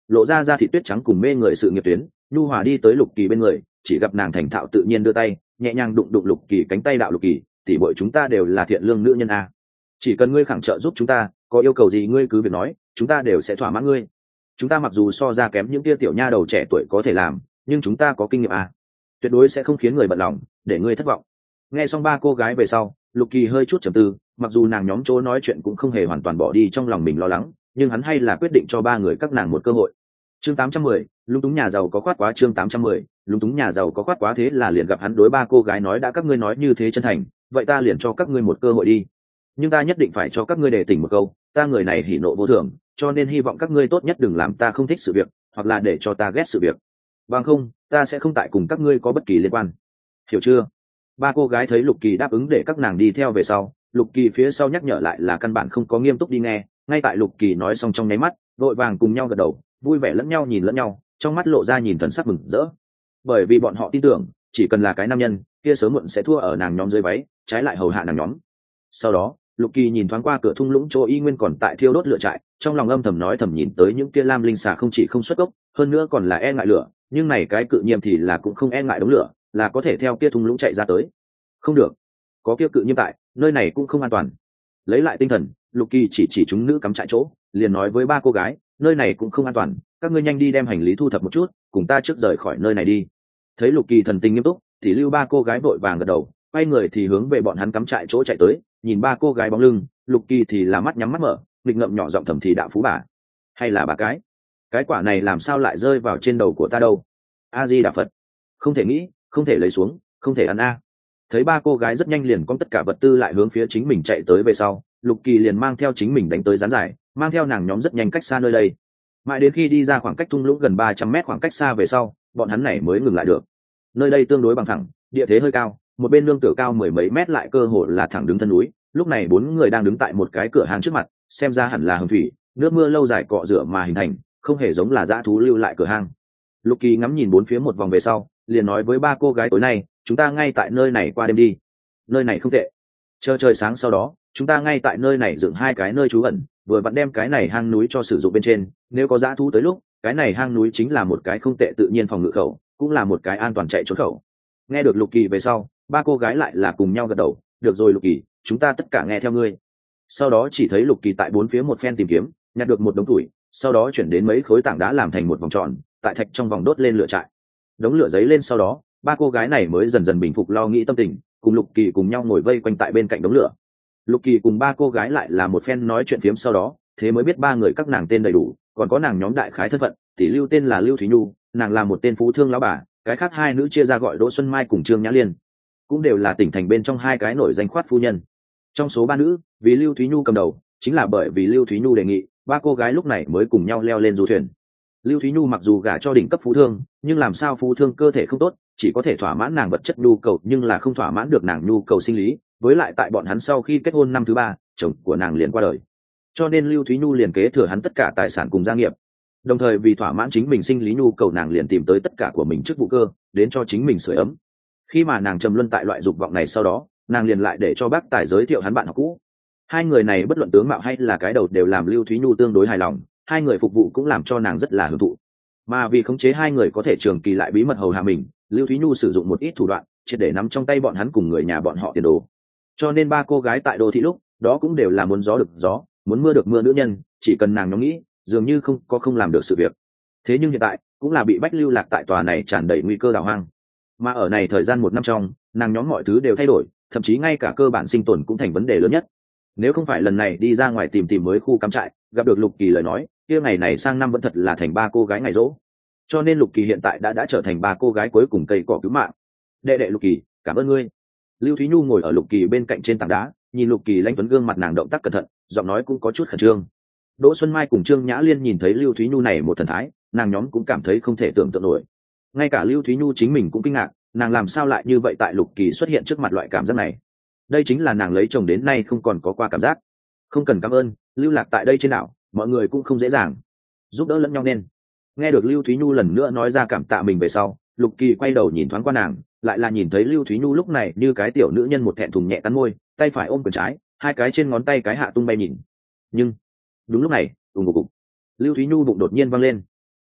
lộ ra da thịt tuyết trắng cùng mê người sự nghiệp tuyến, nhu hòa đi tới Lục Kỳ bên người, chỉ gặp nàng thành thạo tự nhiên đưa tay nhẹ nhàng đụng đụng Lục Kỳ cánh tay, đạo Lục Kỳ, tỷ muội chúng ta đều là thiện lương nữ nhân a, chỉ cần ngươi khẳng trợ giúp chúng ta, có yêu cầu gì ngươi cứ việc nói, chúng ta đều sẽ thỏa mãn ngươi. Chúng ta mặc dù so ra kém những tia tiểu nha đầu trẻ tuổi có thể làm, nhưng chúng ta có kinh nghiệm a, tuyệt đối sẽ không khiến người bận lòng để ngươi thất vọng. Nghe xong ba cô gái về sau, Lục Kỳ hơi chút trầm tư, mặc dù nàng nhóm chỗ nói chuyện cũng không hề hoàn toàn bỏ đi trong lòng mình lo lắng, nhưng hắn hay là quyết định cho ba người các nàng một cơ hội. Chương 810, lúng túng nhà giàu có khoát quá. Chương 810, lúng túng nhà giàu có khoát quá. Thế là liền gặp hắn đối ba cô gái nói, đã các ngươi nói như thế chân thành, vậy ta liền cho các ngươi một cơ hội đi, nhưng ta nhất định phải cho các ngươi đề tỉnh một câu, ta người này hỉ nộ vô thường, cho nên hy vọng các ngươi tốt nhất đừng làm ta không thích sự việc, hoặc là để cho ta ghét sự việc, bằng không ta sẽ không tại cùng các ngươi có bất kỳ liên quan, hiểu chưa? Ba cô gái thấy Lục Kỳ đáp ứng để các nàng đi theo về sau, Lục Kỳ phía sau nhắc nhở lại là căn bản không có nghiêm túc đi nghe, ngay tại Lục Kỳ nói xong trong nháy mắt, vội vàng cùng nhau gật đầu, vui vẻ lẫn nhau nhìn lẫn nhau, trong mắt lộ ra nhìn thần sắc mừng rỡ, bởi vì bọn họ tin tưởng chỉ cần là cái nam nhân kia sớm muộn sẽ thua ở nàng nhóm dưới váy, trái lại hầu hạ nàng nhóm. Sau đó Lục Kỳ nhìn thoáng qua cửa thung lũng chỗ y nguyên còn tại thiêu đốt lửa trại, trong lòng âm thầm nói thầm, nhìn tới những kia lam linh xà không chỉ không xuất gốc, hơn nữa còn là e ngại lửa, nhưng này cái cự nhiêm thì là cũng không e ngại đống lửa, là có thể theo kia thung lũng chạy ra tới. Không được, có kia cự nhiêm tại, nơi này cũng không an toàn. Lấy lại tinh thần, Lục Kỳ chỉ chúng nữ cắm trại chỗ, liền nói với ba cô gái, nơi này cũng không an toàn, các ngươi nhanh đi đem hành lý thu thập một chút, cùng ta trước rời khỏi nơi này đi. Thấy Lục Kỳ thần tình nghiêm túc, thì lưu ba cô gái vội vàng gật đầu, quay người thì hướng về bọn hắn cắm trại chỗ chạy tới. Nhìn ba cô gái bóng lưng, Lục Kỳ thì là mắt nhắm mắt mở, nghịch ngợm nhỏ giọng thầm thì, đạo phú bà, hay là bà cái quả này làm sao lại rơi vào trên đầu của ta đâu? A Di Đà Phật, không thể nghĩ, không thể lấy xuống, không thể ăn a. Thấy ba cô gái rất nhanh liền có tất cả vật tư lại hướng phía chính mình chạy tới về sau, Lục Kỳ liền mang theo chính mình đánh tới gián giải, mang theo nàng nhóm rất nhanh cách xa nơi đây. Mãi đến khi đi ra khoảng cách thung lũng gần 300 mét khoảng cách xa về sau, bọn hắn này mới ngừng lại được. Nơi đây tương đối bằng phẳng, địa thế hơi cao, một bên nương tựa cao mười mấy mét lại cơ hồ là thẳng đứng thân núi. Lúc này bốn người đang đứng tại một cái cửa hàng trước mặt, xem ra hẳn là hồng thủy, nước mưa lâu dài cọ rửa mà hình thành, không hề giống là dã thú lưu lại cửa hàng. Lục Kỳ ngắm nhìn bốn phía một vòng về sau, liền nói với ba cô gái, tối nay chúng ta ngay tại nơi này qua đêm đi. Nơi này không tệ. Chờ trời sáng sau đó, chúng ta ngay tại nơi này dựng hai cái nơi trú ẩn, vừa vặn đem cái này hang núi cho sử dụng bên trên, nếu có dã thú tới lúc, cái này hang núi chính là một cái không tệ tự nhiên phòng ngự khẩu, cũng là một cái an toàn chạy trốn khẩu. Nghe được Lục Kỳ về sau, ba cô gái lại là cùng nhau gật đầu, được rồi Lục Kỳ, chúng ta tất cả nghe theo ngươi. Sau đó chỉ thấy Lục Kỳ tại bốn phía một phen tìm kiếm, nhặt được một đống củi, sau đó chuyển đến mấy khối tảng đá làm thành một vòng tròn, tại thạch trong vòng đốt lên lửa trại. Đống lửa giấy lên sau đó, ba cô gái này mới dần dần bình phục lo nghĩ tâm tình, cùng Lục Kỳ cùng nhau ngồi vây quanh tại bên cạnh đống lửa. Lục Kỳ cùng ba cô gái lại là một phen nói chuyện phiếm sau đó, thế mới biết ba người các nàng tên đầy đủ, còn có nàng nhóm đại khái thân phận. Tỷ Lưu tên là Lưu Thúy Nhu, nàng là một tên phú thương lão bà, cái khác hai nữ chia ra gọi Đỗ Xuân Mai cùng Trương Nhã Liên, cũng đều là tỉnh thành bên trong hai cái nổi danh khoát phu nhân. Trong số ba nữ, vì Lưu Thúy Nhu cầm đầu, chính là bởi vì Lưu Thúy Nhu đề nghị, ba cô gái lúc này mới cùng nhau leo lên du thuyền. Lưu Thúy Nhu mặc dù gả cho đỉnh cấp phú thương, nhưng làm sao phú thương cơ thể không tốt, chỉ có thể thỏa mãn nàng vật chất nhu cầu nhưng là không thỏa mãn được nàng nhu cầu sinh lý. Với lại tại bọn hắn sau khi kết hôn năm thứ ba, chồng của nàng liền qua đời, cho nên Lưu Thúy Nhu liền kế thừa hắn tất cả tài sản cùng gia nghiệp. Đồng thời vì thỏa mãn chính mình sinh lý nhu cầu, nàng liền tìm tới tất cả của mình chức vụ cơ, đến cho chính mình sưởi ấm. Khi mà nàng trầm luân tại loại dục vọng này sau đó, nàng liền lại để cho bác tài giới thiệu hắn bạn học cũ. Hai người này bất luận tướng mạo hay là cái đầu đều làm Lưu Thúy Nhu tương đối hài lòng, hai người phục vụ cũng làm cho nàng rất là hưởng thụ. Mà vì khống chế hai người có thể trường kỳ lại bí mật hầu hạ mình, Lưu Thúy Nhu sử dụng một ít thủ đoạn, triệt để nắm trong tay bọn hắn cùng người nhà bọn họ tiền đồ. Cho nên ba cô gái tại đô thị lúc đó cũng đều là muốn gió được gió, muốn mưa được mưa nữ nhân, chỉ cần nàng nhóm nghĩ, dường như không làm được sự việc. Thế nhưng hiện tại cũng là bị bách lưu lạc tại tòa này tràn đầy nguy cơ đảo hoang. Mà ở này thời gian một năm trong, nàng nhóm mọi thứ đều thay đổi, thậm chí ngay cả cơ bản sinh tồn cũng thành vấn đề lớn nhất. Nếu không phải lần này đi ra ngoài tìm mới khu cắm trại, gặp được Lục Kỳ lời nói, kia ngày này sang năm vẫn thật là thành ba cô gái ngày rỗ. Cho nên Lục Kỳ hiện tại đã trở thành ba cô gái cuối cùng cây cỏ cứu mạng. Đệ đệ Lục Kỳ, cảm ơn ngươi. Lưu Thúy Nhu ngồi ở Lục Kỳ bên cạnh trên tảng đá, nhìn Lục Kỳ lãnh tuấn gương mặt, nàng động tác cẩn thận, giọng nói cũng có chút khẩn trương. Đỗ Xuân Mai cùng Trương Nhã Liên nhìn thấy Lưu Thúy Nhu này một thần thái, nàng nhóm cũng cảm thấy không thể tưởng tượng nổi. Ngay cả Lưu Thúy Nhu chính mình cũng kinh ngạc, nàng làm sao lại như vậy tại Lục Kỳ xuất hiện trước mặt loại cảm giác này. Đây chính là nàng lấy chồng đến nay không còn có qua cảm giác. Không cần cảm ơn, lưu lạc tại đây trên đảo, mọi người cũng không dễ dàng, giúp đỡ lẫn nhau nên. Nghe được Lưu Thúy Nhu lần nữa nói ra cảm tạ mình về sau, Lục Kỳ quay đầu nhìn thoáng qua nàng, lại là nhìn thấy Lưu Thúy Nhu lúc này như cái tiểu nữ nhân một thẹn thùng nhẹ cắn môi, tay phải ôm quyền trái, hai cái trên ngón tay cái hạ tung bay nhìn. Nhưng đúng lúc này, ùng ục, Lưu Thúy Nhu bụng đột nhiên văng lên.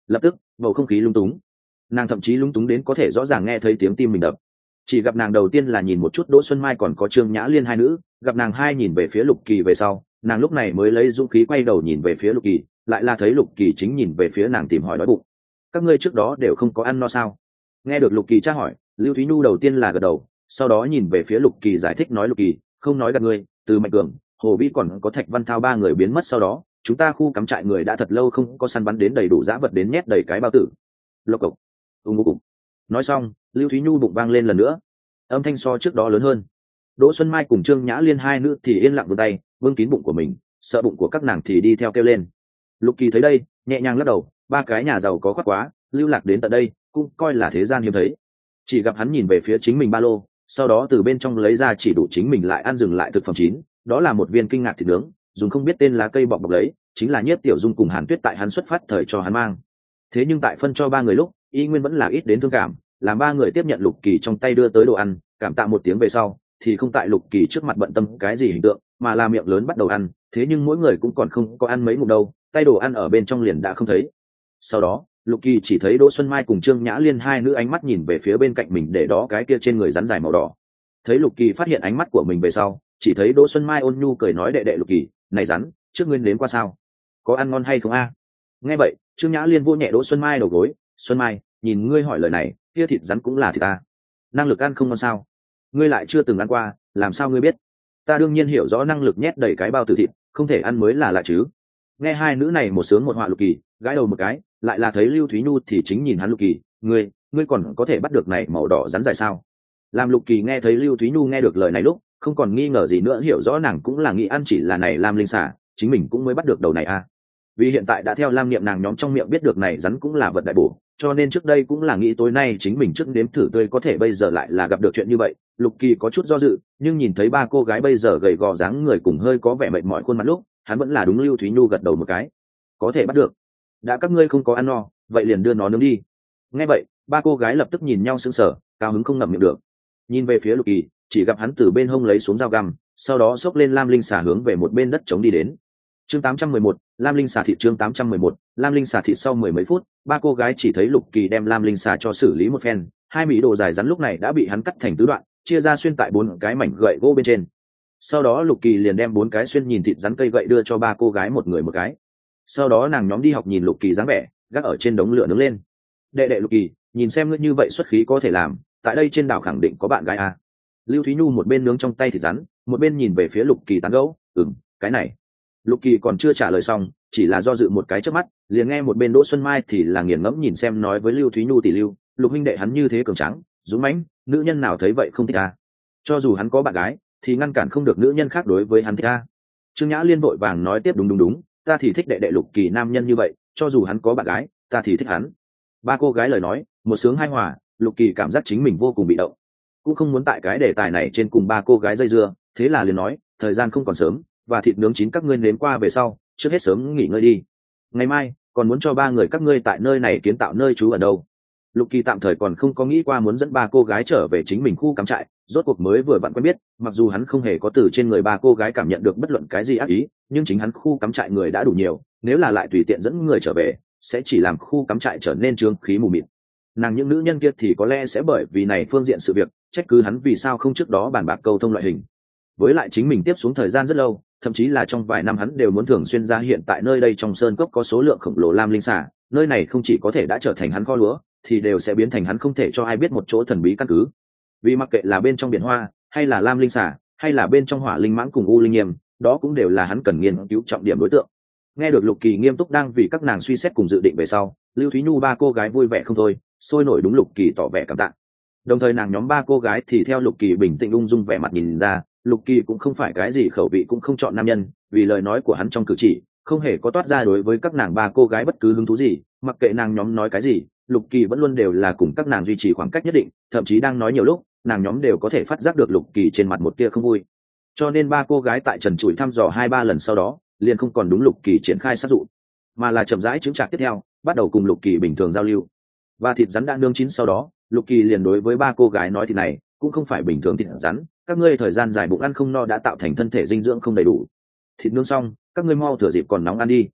Lập tức bầu không khí lung túng, nàng thậm chí lung túng đến có thể rõ ràng nghe thấy tiếng tim mình đập. Chỉ gặp nàng đầu tiên là nhìn một chút Đỗ Xuân Mai còn có Trương Nhã Liên hai nữ, gặp nàng hai nhìn về phía Lục Kỳ về sau, nàng lúc này mới lấy dũng khí quay đầu nhìn về phía Lục Kỳ, lại là thấy Lục Kỳ chính nhìn về phía nàng tìm hỏi đói bụng. Các ngươi trước đó đều không có ăn no sao? Nghe được Lục Kỳ tra hỏi, Lưu Thúy Nhu đầu tiên là gật đầu, sau đó nhìn về phía Lục Kỳ giải thích nói: Lục Kỳ, không nói gạt ngươi, từ Mạnh Cường, Hồ Vĩ còn có Thạch Văn Thao ba người biến mất sau đó, chúng ta khu cắm trại người đã thật lâu không có săn bắn đến đầy đủ dã vật đến nhét đầy cái bao tử. Lộc cộc, ung ung. Nói xong, Lưu Thúy Nhu bụng vang lên lần nữa, âm thanh so trước đó lớn hơn. Đỗ Xuân Mai cùng Trương Nhã Liên hai nữ thì yên lặng vươn tay vương kín bụng của mình, sợ bụng của các nàng thì đi theo kêu lên. Lục Kỳ thấy đây, nhẹ nhàng lắc đầu, ba cái nhà giàu có khoác quá, lưu lạc đến tận đây cũng coi là thế gian hiếm thấy. Chỉ gặp hắn nhìn về phía chính mình ba lô, sau đó từ bên trong lấy ra chỉ đủ chính mình lại ăn dừng lại thực phẩm chín, đó là một viên kinh ngạc thịt nướng, dùng không biết tên lá cây bọc bọc lấy, chính là Nhiếp Tiểu Dung cùng Hàn Tuyết tại hắn xuất phát thời cho hắn mang. Thế nhưng tại phân cho ba người lúc, y nguyên vẫn là ít đến thương cảm, làm ba người tiếp nhận Lục Kỳ trong tay đưa tới đồ ăn, cảm tạ một tiếng về sau thì không tại Lục Kỳ trước mặt bận tâm cái gì hình tượng, mà là miệng lớn bắt đầu ăn. Thế nhưng mỗi người cũng còn không có ăn mấy ngụm đâu, tay đồ ăn ở bên trong liền đã không thấy. Sau đó Lục Kỳ chỉ thấy Đỗ Xuân Mai cùng Trương Nhã Liên hai nữ ánh mắt nhìn về phía bên cạnh mình, để đó cái kia trên người rắn dài màu đỏ. Thấy Lục Kỳ phát hiện ánh mắt của mình về sau, chỉ thấy Đỗ Xuân Mai ôn nhu cười nói: đệ đệ Lục Kỳ, này rắn trước nguyên đến qua sao, có ăn ngon hay không a? Nghe vậy Trương Nhã Liên vô nhẹ Đỗ Xuân Mai đầu gối: Xuân Mai, nhìn ngươi hỏi lời này, kia thịt rắn cũng là thịt ta, năng lực ăn không ngon sao? Ngươi lại chưa từng ăn qua, làm sao ngươi biết? Ta đương nhiên hiểu rõ năng lực nhét đầy cái bao tử thịt không thể ăn mới là lạ chứ. Nghe hai nữ này một sướng một họa, Lục Kỳ gãi đầu một cái, lại là thấy Lưu Thúy Nhu thì chính nhìn hắn: Lục Kỳ, ngươi còn có thể bắt được này màu đỏ rắn dài sao? Làm Lục Kỳ nghe thấy Lưu Thúy Nhu nghe được lời này lúc, không còn nghi ngờ gì nữa, hiểu rõ nàng cũng là nghĩ ăn chỉ là này Lam Linh xả, chính mình cũng mới bắt được đầu này a. Vì hiện tại đã theo Lam Niệm nàng nhóm trong miệng biết được này rắn cũng là vật đại bổ, cho nên trước đây cũng là nghĩ tối nay chính mình trước đếm thử tươi, có thể bây giờ lại là gặp được chuyện như vậy. Lục Kỳ có chút do dự, nhưng nhìn thấy ba cô gái bây giờ gầy gò dáng người cùng hơi có vẻ mệt mỏi khuôn mặt lúc, hắn vẫn là đúng Lưu Thúy Nhu gật đầu một cái. Có thể bắt được. Đã các ngươi không có ăn no, vậy liền đưa nó nướng đi. Nghe vậy ba cô gái lập tức nhìn nhau sững sờ, cao hứng không ngậm miệng được. Nhìn về phía Lục Kỳ, chỉ gặp hắn từ bên hông lấy xuống dao găm, sau đó xốc lên Lam Linh xả hướng về một bên đất trống đi đến. Chương 811, Lam Linh xả thịt. Chương 811, Lam Linh xả thịt. Sau mười mấy phút, ba cô gái chỉ thấy Lục Kỳ đem Lam Linh xả cho xử lý một phen, hai mỹ đồ dài rắn lúc này đã bị hắn cắt thành tứ đoạn, chia ra xuyên tại bốn cái mảnh gậy gỗ bên trên. Sau đó Lục Kỳ liền đem bốn cái xuyên nhìn thịt rắn cây gậy đưa cho ba cô gái một người một cái. Sau đó nàng nhóm đi học nhìn Lục Kỳ dáng vẻ, gác ở trên đống lửa nướng lên. Đệ đệ Lục Kỳ, nhìn xem ngươi như vậy xuất khí có thể làm, tại đây trên đảo khẳng định có bạn gái à? Lưu Thúy Nhu một bên nướng trong tay thịt rắn, một bên nhìn về phía Lục Kỳ tán gẫu. Cái này. Lục Kỳ còn chưa trả lời xong, chỉ là do dự một cái trước mắt, liền nghe một bên Đỗ Xuân Mai thì là nghiền ngẫm nhìn xem nói với Lưu Thúy Nhu: tỷ Lưu, Lục huynh đệ hắn như thế cường tráng, dũng mãnh, nữ nhân nào thấy vậy không thích à? Cho dù hắn có bạn gái, thì ngăn cản không được nữ nhân khác đối với hắn thích à? Trương Nhã Liên vội vàng nói tiếp: đúng, ta thì thích đệ đệ Lục Kỳ nam nhân như vậy, cho dù hắn có bạn gái, ta thì thích hắn. Ba cô gái lời nói, một sướng hai hòa, Lục Kỳ cảm giác chính mình vô cùng bị động, cũng không muốn tại cái đề tài này trên cùng ba cô gái dây dưa, thế là liền nói: thời gian không còn sớm, và thịt nướng chín các ngươi nếm qua về sau, trước hết sớm nghỉ ngơi đi. Ngày mai còn muốn cho ba người các ngươi tại nơi này kiến tạo nơi trú ở đâu. Lục Kỳ tạm thời còn không có nghĩ qua muốn dẫn ba cô gái trở về chính mình khu cắm trại, rốt cuộc mới vừa vặn quen biết, mặc dù hắn không hề có từ trên người ba cô gái cảm nhận được bất luận cái gì ác ý, nhưng chính hắn khu cắm trại người đã đủ nhiều, nếu là lại tùy tiện dẫn người trở về, sẽ chỉ làm khu cắm trại trở nên trương khí mù mịt. Nàng những nữ nhân kia thì có lẽ sẽ bởi vì này phương diện sự việc trách cứ hắn vì sao không trước đó bàn bạc câu thông loại hình. Với lại chính mình tiếp xuống thời gian rất lâu, thậm chí là trong vài năm hắn đều muốn thường xuyên ra hiện tại nơi đây trong sơn cốc có số lượng khổng lồ Lam Linh xả, nơi này không chỉ có thể đã trở thành hắn kho lúa, thì đều sẽ biến thành hắn không thể cho ai biết một chỗ thần bí căn cứ. Vì mặc kệ là bên trong biển hoa, hay là Lam Linh xả, hay là bên trong Hỏa Linh mãng cùng U Linh Nghiêm, đó cũng đều là hắn cần nghiên cứu trọng điểm đối tượng. Nghe được Lục Kỳ nghiêm túc đang vì các nàng suy xét cùng dự định về sau, Lưu Thúy Nhu ba cô gái vui vẻ không thôi, sôi nổi đúng Lục Kỳ tỏ vẻ cảm tạ. Đồng thời nàng nhóm ba cô gái thì theo Lục Kỳ bình tĩnh ung dung vẻ mặt nhìn ra, Lục Kỳ cũng không phải cái gì khẩu vị cũng không chọn nam nhân, vì lời nói của hắn trong cử chỉ không hề có toát ra đối với các nàng ba cô gái bất cứ hứng thú gì, mặc kệ nàng nhóm nói cái gì, Lục Kỳ vẫn luôn đều là cùng các nàng duy trì khoảng cách nhất định, thậm chí đang nói nhiều lúc, nàng nhóm đều có thể phát giác được Lục Kỳ trên mặt một tia không vui. Cho nên ba cô gái tại trần trụi thăm dò 2-3 lần sau đó, liền không còn đúng Lục Kỳ triển khai sát dụ, mà là chậm rãi chứng trạc tiếp theo, bắt đầu cùng Lục Kỳ bình thường giao lưu. Và thịt rắn đã nướng chín sau đó, Lục Kỳ liền đối với ba cô gái nói: thịt này cũng không phải bình thường thịt rắn, các ngươi thời gian dài bụng ăn không no đã tạo thành thân thể dinh dưỡng không đầy đủ. Thịt nướng xong, các ngươi mau thừa dịp còn nóng ăn đi.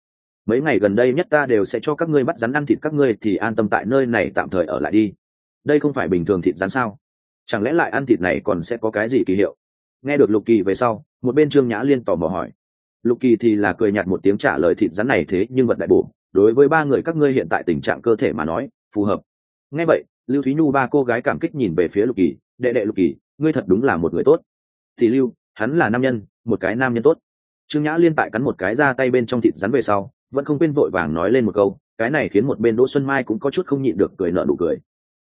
mấy ngày gần đây nhất ta đều sẽ cho các ngươi bắt rắn ăn thịt, các ngươi thì an tâm tại nơi này tạm thời ở lại đi. Đây không phải bình thường thịt rắn sao? Chẳng lẽ lại ăn thịt này còn sẽ có cái gì kỳ hiệu? Nghe được Lục Kỳ về sau, một bên Trương Nhã Liên tò mò hỏi. Lục Kỳ thì là cười nhạt một tiếng trả lời, thịt rắn này thế nhưng vật đại bổ, đối với ba người các ngươi hiện tại tình trạng cơ thể mà nói phù hợp. Nghe vậy, Lưu Thúy Nhu ba cô gái cảm kích nhìn về phía Lục Kỳ, đệ đệ Lục Kỳ, ngươi thật đúng là một người tốt. Thì Lưu, hắn là nam nhân, một cái nam nhân tốt. Trương Nhã Liên tại cắn một cái ra tay bên trong thịt rắn về sau, vẫn không quên vội vàng nói lên một câu, cái này khiến một bên Đỗ Xuân Mai cũng có chút không nhịn được cười nở nụ cười.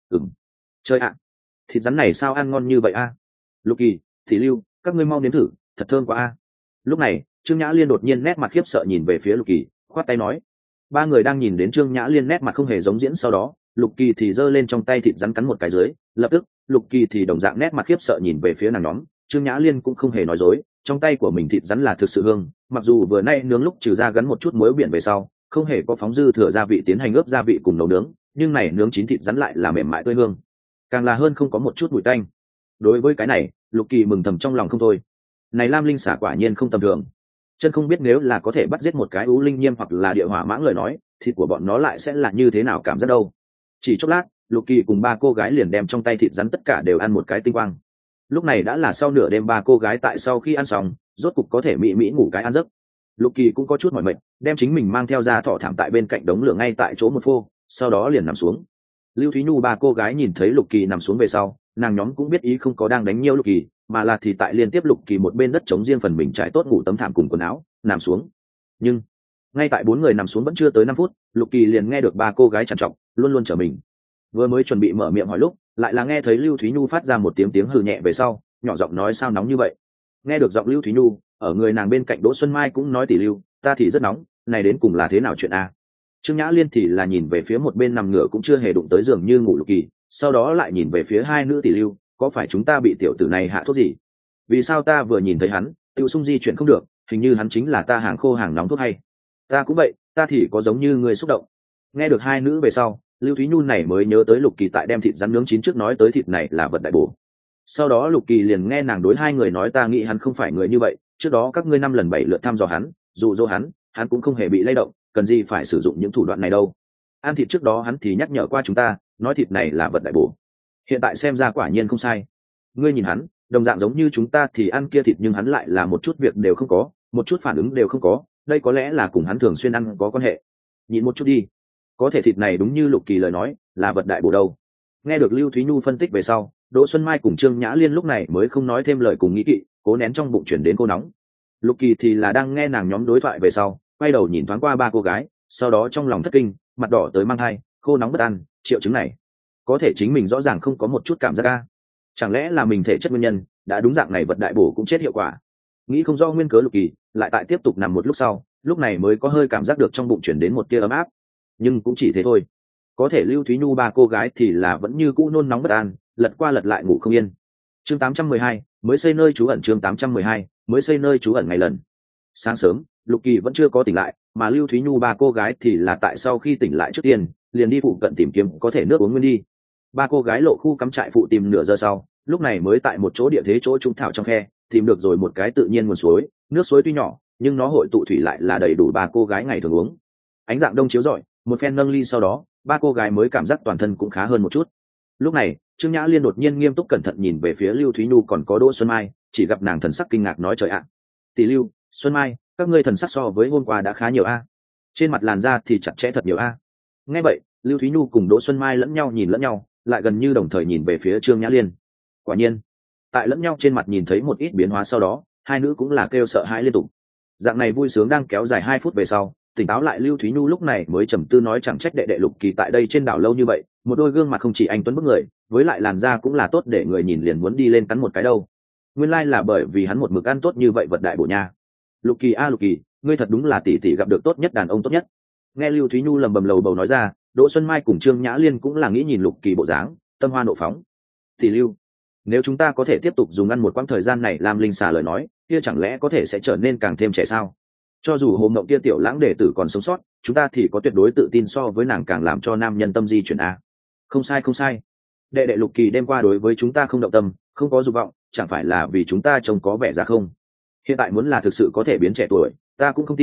Chơi ạ, thịt rắn này sao ăn ngon như vậy a? Lục Kỳ, Thì Lưu, các ngươi mau nếm thử, thật thơm quá a. Lúc này, Trương Nhã Liên đột nhiên nét mặt khiếp sợ nhìn về phía Lục Kỳ, khoát tay nói. Ba người đang nhìn đến Trương Nhã Liên nét mặt không hề giống diễn, sau đó Lục Kỳ thì giơ lên trong tay thịt rắn cắn một cái dưới, lập tức Lục Kỳ thì đồng dạng nét mặt khiếp sợ nhìn về phía nàng nhóm. Trương Nhã Liên cũng không hề nói dối, trong tay của mình thịt rắn là thực sự hương, mặc dù vừa nay nướng lúc trừ ra gắn một chút muối biển về sau không hề có phóng dư thừa gia vị tiến hành ướp gia vị cùng nấu nướng, nhưng này nướng chín thịt rắn lại là mềm mại tươi hương, càng là hơn không có một chút mùi tanh. Đối với cái này, Lục Kỳ mừng thầm trong lòng không thôi. Này lam linh xả quả nhiên không tầm thường, chân không biết nếu là có thể bắt giết một cái ú linh nhiêm hoặc là địa hỏa mãng lời nói, thịt của bọn nó lại sẽ là như thế nào cảm giác đâu. Chỉ chốc lát, Lục Kỳ cùng ba cô gái liền đem trong tay thịt rắn tất cả đều ăn một cái tinh quang. Lúc này đã là sau nửa đêm, ba cô gái tại sau khi ăn xong rốt cục có thể mỹ mỹ ngủ cái ăn giấc. Lục Kỳ cũng có chút mỏi mệt, đem chính mình mang theo ra thỏ thảm tại bên cạnh đống lửa ngay tại chỗ một phô, sau đó liền nằm xuống. Lưu Thúy Nhu ba cô gái nhìn thấy Lục Kỳ nằm xuống về sau, nàng nhóm cũng biết ý không có đang đánh nhiêu Lục Kỳ, mà là thì tại liên tiếp Lục Kỳ một bên đất trống riêng phần mình trải tốt ngủ tấm thảm cùng quần áo, nằm xuống. Nhưng ngay tại bốn người nằm xuống vẫn chưa tới 5 phút, Lục Kỳ liền nghe được ba cô gái trằn trọc luôn luôn trở mình. Vừa mới chuẩn bị mở miệng hỏi lúc, lại là nghe thấy Lưu Thúy Nhu phát ra một tiếng hừ nhẹ về sau, nhỏ giọng nói, sao nóng như vậy? Nghe được giọng Lưu Thúy Nhu, ở người nàng bên cạnh Đỗ Xuân Mai cũng nói, tỷ Lưu, ta thì rất nóng, này đến cùng là thế nào chuyện a? Trương Nhã Liên thì là nhìn về phía một bên nằm ngửa cũng chưa hề đụng tới giường như ngủ Lục Kỳ, sau đó lại nhìn về phía hai nữ tỷ Lưu, có phải chúng ta bị tiểu tử này hạ thuốc gì? Vì sao ta vừa nhìn thấy hắn, tiêu sung di chuyển không được, hình như hắn chính là ta hàng khô hàng nóng thuốc hay? Ta cũng vậy, ta thì có giống như người xúc động. Nghe được hai nữ về sau, Lưu Thúy Nhu này mới nhớ tới Lục Kỳ tại đem thịt rắn nướng chín trước nói tới thịt này là vật đại bổ. Sau đó Lục Kỳ liền nghe nàng đối hai người nói, ta nghĩ hắn không phải người như vậy, trước đó các ngươi 5 lần 7 lượt thăm dò hắn, dụ dỗ hắn cũng không hề bị lay động, cần gì phải sử dụng những thủ đoạn này đâu. Ăn thịt trước đó hắn thì nhắc nhở qua chúng ta, nói thịt này là vật đại bổ. Hiện tại xem ra quả nhiên không sai. Ngươi nhìn hắn, đồng dạng giống như chúng ta thì ăn kia thịt, nhưng hắn lại là một chút việc đều không có, một chút phản ứng đều không có, đây có lẽ là cùng hắn thường xuyên ăn có quan hệ. Nhịn một chút đi, có thể thịt này đúng như Lục Kỳ lời nói là vật đại bổ đâu. Nghe được Lưu Thúy Nhu phân tích về sau, Đỗ Xuân Mai cùng Trương Nhã Liên lúc này mới không nói thêm lời cùng nghĩ kỵ, cố nén trong bụng chuyển đến cô nóng. Lục Kỳ thì là đang nghe nàng nhóm đối thoại về sau, quay đầu nhìn thoáng qua ba cô gái, sau đó trong lòng thất kinh, mặt đỏ tới mang hai, khô nóng bất an, triệu chứng này có thể chính mình rõ ràng không có một chút cảm giác a, chẳng lẽ là mình thể chất nguyên nhân, đã đúng dạng này vật đại bổ cũng chết hiệu quả. Nghĩ không do nguyên cớ, Lục Kỳ lại tại tiếp tục nằm một lúc sau, lúc này mới có hơi cảm giác được trong bụng chuyển đến một tia ấm áp, nhưng cũng chỉ thế thôi. Có thể Lưu Thúy Nhu ba cô gái thì là vẫn như cũ nôn nóng bất an, lật qua lật lại ngủ không yên. Chương 812, mới xây nơi trú ẩn. Chương 812, mới xây nơi trú ẩn ngày lần. Sáng sớm, Lục Kỳ vẫn chưa có tỉnh lại, mà Lưu Thúy Nhu ba cô gái thì là tại sau khi tỉnh lại trước tiên liền đi phụ cận tìm kiếm có thể nước uống nguyên đi. Ba cô gái lộ khu cắm trại phụ tìm nửa giờ sau, lúc này mới tại một chỗ địa thế chỗ trung thảo trong khe tìm được rồi một cái tự nhiên nguồn suối. Nước suối tuy nhỏ, nhưng nó hội tụ thủy lại là đầy đủ ba cô gái ngày thường uống. Ánh dạng đông chiếu rọi, một phen nâng ly sau đó, ba cô gái mới cảm giác toàn thân cũng khá hơn một chút. Lúc này, Trương Nhã Liên đột nhiên nghiêm túc cẩn thận nhìn về phía Lưu Thúy Nhu còn có Đỗ Xuân Mai, chỉ gặp nàng thần sắc kinh ngạc nói, trời ạ, tỷ Lưu, Xuân Mai, các ngươi thần sắc so với hôm qua đã khá nhiều a, trên mặt làn da thì chặt chẽ thật nhiều a. Nghe vậy, Lưu Thúy Nhu cùng Đỗ Xuân Mai lẫn nhau nhìn lẫn nhau, lại gần như đồng thời nhìn về phía Trương Nhã Liên. Quả nhiên, tại lẫn nhau trên mặt nhìn thấy một ít biến hóa sau đó, hai nữ cũng là kêu sợ hãi liên tục. Dạng này vui sướng đang kéo dài 2 phút về sau, tỉnh táo lại Lưu Thúy Nhu lúc này mới trầm tư nói, chẳng trách đệ đệ Lục Kỳ tại đây trên đảo lâu như vậy, một đôi gương mặt không chỉ anh tuấn bức người, với lại làn da cũng là tốt để người nhìn liền muốn đi lên cắn một cái đâu. Nguyên lai là bởi vì hắn một mực ăn tốt như vậy vật đại bổ nha. Lục Kỳ a Lục Kỳ, ngươi thật đúng là tỷ tỷ gặp được tốt nhất đàn ông tốt nhất. Nghe Lưu Thúy Nhu lầm bầm lầu bầu nói ra, Đỗ Xuân Mai cùng Trương Nhã Liên cũng là nghĩ nhìn Lục Kỳ bộ dáng, tâm hoa nộ phóng. Tỷ Lưu, nếu chúng ta có thể tiếp tục dùng ăn một quãng thời gian này làm linh xà lời nói, kia chẳng lẽ có thể sẽ trở nên càng thêm trẻ sao? Cho dù Hồ Mộng kia tiểu lãng đệ tử còn sống sót, chúng ta thì có tuyệt đối tự tin so với nàng càng làm cho nam nhân tâm di chuyển a. Không sai không sai, đệ đệ Lục Kỳ đêm qua đối với chúng ta không động tâm, không có dục vọng, chẳng phải là vì chúng ta trông có vẻ già không? Hiện tại muốn là thực sự có thể biến trẻ tuổi, ta cũng không tin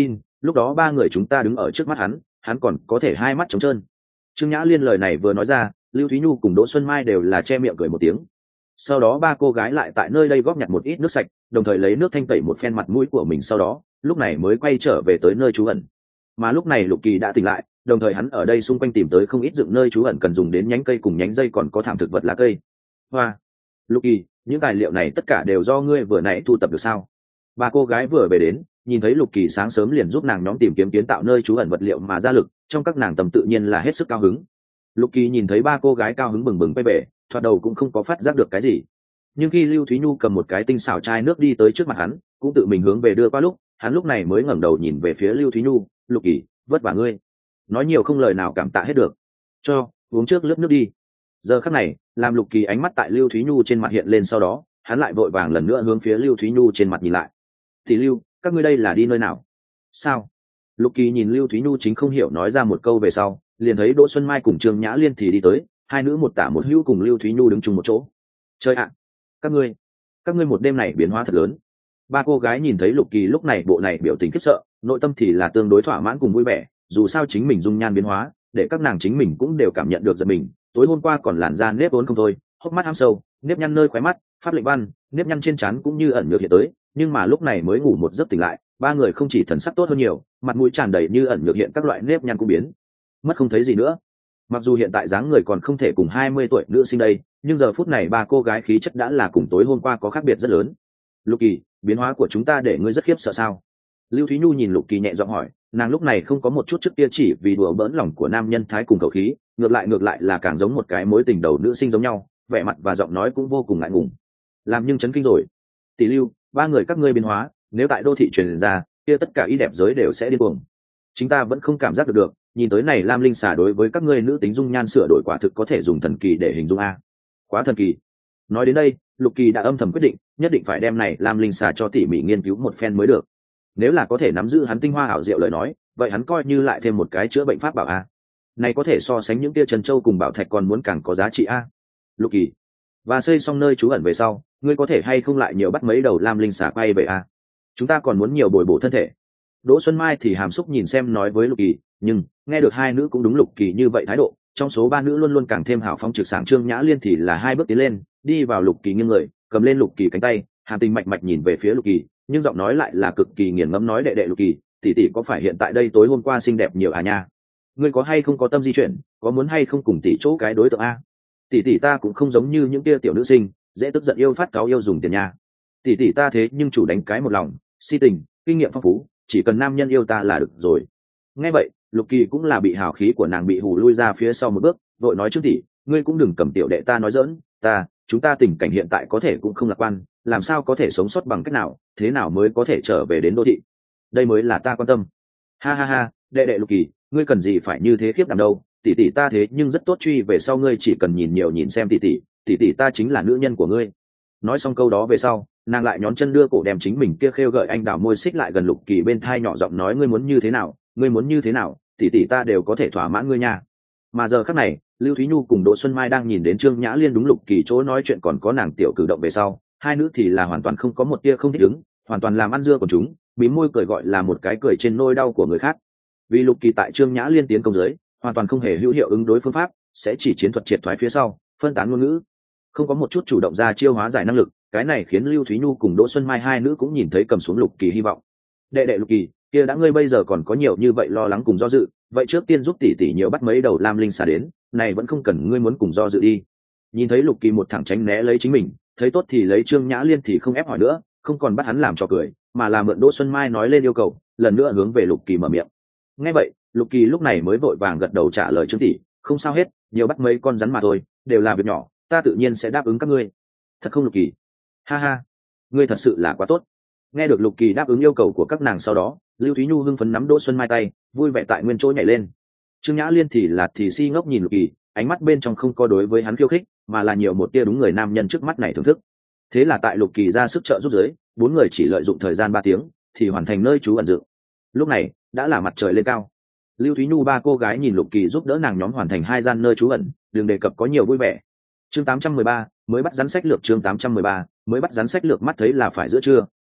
lúc đó ba người chúng ta đứng ở trước mắt hắn còn có thể hai mắt trống trơn. Trương Nhã Liên lời này vừa nói ra, Lưu Thúy Nhu cùng Đỗ Xuân Mai đều là che miệng cười một tiếng. Sau đó ba cô gái lại tại nơi đây góp nhặt một ít nước sạch, đồng thời lấy nước thanh tẩy một phen mặt mũi của mình, sau đó lúc này mới quay trở về tới nơi trú ẩn. Mà lúc này Lục Kỳ đã tỉnh lại, đồng thời hắn ở đây xung quanh tìm tới không ít dựng nơi trú ẩn cần dùng đến nhánh cây cùng nhánh dây, còn có thảm thực vật lá cây. Hoa, Lục Kỳ, những tài liệu này tất cả đều do ngươi vừa nãy thu tập được sao? Ba cô gái vừa về đến, nhìn thấy Lục Kỳ sáng sớm liền giúp nàng nhóm tìm kiếm kiến tạo nơi trú ẩn vật liệu mà ra lực, trong các nàng tầm tự nhiên là hết sức cao hứng. Lục Kỳ nhìn thấy ba cô gái cao hứng bừng bừng quay về, thoạt đầu cũng không có phát giác được cái gì. Nhưng khi Lưu Thúy Nhu cầm một cái tinh xảo chai nước đi tới trước mặt hắn, cũng tự mình hướng về đưa qua lúc, hắn lúc này mới ngẩng đầu nhìn về phía Lưu Thúy Nhu, "Lục Kỳ, vất vả ngươi." Nói nhiều không lời nào cảm tạ hết được. "Cho, uống trước lớp nước đi." Giờ khắc này, làm Lục Kỳ ánh mắt tại Lưu Thúy Nhu trên mặt hiện lên, sau đó, hắn lại vội vàng lần nữa hướng phía Lưu Thúy Nhu trên mặt nhìn lại. "Thì Lưu, các ngươi đây là đi nơi nào?" "Sao?" Lục Kỳ nhìn Lưu Thúy Nhu chính không hiểu nói ra một câu về sau, liền thấy Đỗ Xuân Mai cùng Trương Nhã Liên thì đi tới, hai nữ một tả một hữu cùng Lưu Thúy Nhu đứng chung một chỗ. "Chơi ạ, các ngươi một đêm này biến hóa thật lớn." Ba cô gái nhìn thấy Lục Kỳ lúc này bộ này biểu tình khiếp sợ, nội tâm thì là tương đối thỏa mãn cùng vui vẻ, dù sao chính mình dung nhan biến hóa, để các nàng chính mình cũng đều cảm nhận được giật mình. Tối hôm qua còn làn da nếp vốn không thôi, hốc mắt hăm sâu, nếp nhăn nơi khóe mắt, pháp lệnh văn, nếp nhăn trên trán cũng như ẩn nhược hiện tới, nhưng mà lúc này mới ngủ một giấc tỉnh lại, ba người không chỉ thần sắc tốt hơn nhiều, mặt mũi tràn đầy như ẩn nhược hiện các loại nếp nhăn cũng biến mất không thấy gì nữa. Mặc dù hiện tại dáng người còn không thể cùng 20 tuổi nữ sinh đây, nhưng giờ phút này ba cô gái khí chất đã là cùng tối hôm qua có khác biệt rất lớn. "Lục Kỳ, biến hóa của chúng ta để ngươi rất khiếp sợ sao?" Lưu Thúy Nhu nhìn Lục Kỳ nhẹ giọng hỏi, nàng lúc này không có một chút trước kia chỉ vì đùa bỡn lòng của nam nhân thái cùng khẩu khí, ngược lại là càng giống một cái mối tình đầu nữ sinh giống nhau, vẻ mặt và giọng nói cũng vô cùng ngại ngùng. "Làm nhưng chấn kinh rồi. Tỷ Lưu, ba người các ngươi biến hóa, nếu tại đô thị truyền ra, kia tất cả y đẹp giới đều sẽ điên cuồng. Chúng ta vẫn không cảm giác được, nhìn tới này Lam Linh xà đối với các ngươi nữ tính dung nhan sửa đổi quả thực có thể dùng thần kỳ để hình dung a. Quá thần kỳ." Nói đến đây, Lục Kỳ đã âm thầm quyết định, nhất định phải đem này Lam Linh xà cho tỉ mỉ nghiên cứu một phen mới được. Nếu là có thể nắm giữ hắn tinh hoa ảo diệu lời nói, vậy hắn coi như lại thêm một cái chữa bệnh pháp bảo a. Này có thể so sánh những kia trân châu cùng bảo thạch còn muốn càng có giá trị a. Lục Kỳ, và xây xong nơi trú ẩn về sau, ngươi có thể hay không lại nhiều bắt mấy đầu Lam Linh xà quay về a? Chúng ta còn muốn nhiều bồi bổ thân thể. Đỗ Xuân Mai thì hàm xúc nhìn xem nói với Lục Kỳ, nhưng nghe được hai nữ cũng đúng Lục Kỳ như vậy thái độ, trong số ba nữ luôn luôn càng thêm hào phóng trực sảng Trương Nhã Liên thì là hai bước tiến lên, đi vào Lục Kỳ nghiêng người, cầm lên Lục Kỳ cánh tay, hàm tình mạch mạch nhìn về phía Lục Kỳ, nhưng giọng nói lại là cực kỳ nghiền ngẫm nói, "Đệ đệ Lục Kỳ, tỷ tỷ có phải hiện tại đây tối hôm qua xinh đẹp nhiều à nha? Ngươi có hay không có tâm di chuyển, có muốn hay không cùng tỷ chỗ cái đối tượng a? Tỷ tỷ ta cũng không giống như những kia tiểu nữ sinh, dễ tức giận yêu phát cáu yêu dùng tiền nha. Tỷ tỷ ta thế nhưng chủ đánh cái một lòng, si tình, kinh nghiệm phong phú, chỉ cần nam nhân yêu ta là được rồi." Nghe vậy, Lục Kỳ cũng là bị hào khí của nàng bị hù lui ra phía sau một bước, vội nói, "Trương tỷ, ngươi cũng đừng cầm tiểu đệ ta nói giỡn, chúng ta tình cảnh hiện tại có thể cũng không lạc quan, làm sao có thể sống sót bằng cách nào, thế nào mới có thể trở về đến đô thị, đây mới là ta quan tâm." "Ha ha ha, đệ đệ Lục Kỳ, ngươi cần gì phải như thế khiếp đảm đâu, tỷ tỷ ta thế nhưng rất tốt truy về sau, ngươi chỉ cần nhìn nhiều nhìn xem tỷ tỷ ta chính là nữ nhân của ngươi." Nói xong câu đó về sau, nàng lại nhón chân đưa cổ đem chính mình kia khêu gợi anh đào môi xích lại gần Lục Kỳ bên thai, nhỏ giọng nói, "Ngươi muốn như thế nào, ngươi muốn như thế nào, tỷ tỷ ta đều có thể thỏa mãn ngươi nha." Mà giờ khắc này, Lưu Thúy Nhu cùng Đỗ Xuân Mai đang nhìn đến Trương Nhã Liên đúng Lục Kỳ chỗ nói chuyện còn có nàng tiểu cử động về sau, hai nữ thì là hoàn toàn không có một tia không thích ứng, hoàn toàn làm ăn dưa của chúng, mím môi cười gọi là một cái cười trên nôi đau của người khác. Vì Lục Kỳ tại Trương Nhã Liên tiến công dưới, hoàn toàn không hề hữu hiệu ứng đối phương pháp, sẽ chỉ chiến thuật triệt thoái phía sau, phân tán ngôn ngữ, không có một chút chủ động ra chiêu hóa giải năng lực, cái này khiến Lưu Thúy Nhu cùng Đỗ Xuân Mai hai nữ cũng nhìn thấy cầm xuống Lục Kỳ hy vọng. "Đệ đệ Lục Kỳ, kia đã ngươi bây giờ còn có nhiều như vậy lo lắng cùng do dự, vậy trước tiên giúp tỷ tỷ nhiều bắt mấy đầu Lam Linh xà đến, này vẫn không cần ngươi muốn cùng do dự đi." Nhìn thấy Lục Kỳ một thẳng tránh né lấy chính mình, thấy tốt thì lấy Trương Nhã Liên thì không ép hỏi nữa, không còn bắt hắn làm trò cười, mà là mượn Đỗ Xuân Mai nói lên yêu cầu, lần nữa hướng về Lục Kỳ mở miệng. Nghe vậy, Lục Kỳ lúc này mới vội vàng gật đầu trả lời, "Trương tỷ, không sao hết, nhiều bắt mấy con rắn mà thôi, đều là việc nhỏ, ta tự nhiên sẽ đáp ứng các ngươi." "Thật không Lục Kỳ? Ha ha, ngươi thật sự là quá tốt." Nghe được Lục Kỳ đáp ứng yêu cầu của các nàng sau đó, Lưu Thúy Nhu hưng phấn nắm Đỗ Xuân Mai tay, vui vẻ tại nguyên chỗ nhảy lên. Trương Nhã Liên thì si ngốc nhìn Lục Kỳ, ánh mắt bên trong không có đối với hắn khiêu khích, mà là nhiều một tia đúng người nam nhân trước mắt này thưởng thức. Thế là tại Lục Kỳ ra sức trợ giúp dưới, bốn người chỉ lợi dụng thời gian 3 tiếng thì hoàn thành nơi trú ẩn dựng. Lúc này đã là mặt trời lên cao. Lưu Thúy Nhu ba cô gái nhìn Lục Kỳ giúp đỡ nàng nhóm hoàn thành 2 gian nơi trú ẩn, đừng đề cập có nhiều vui vẻ. Chương 813, mới bắt rắn sách lược. Chương 813, mới bắt rắn sách lược. Mắt thấy là phải giữa trưa,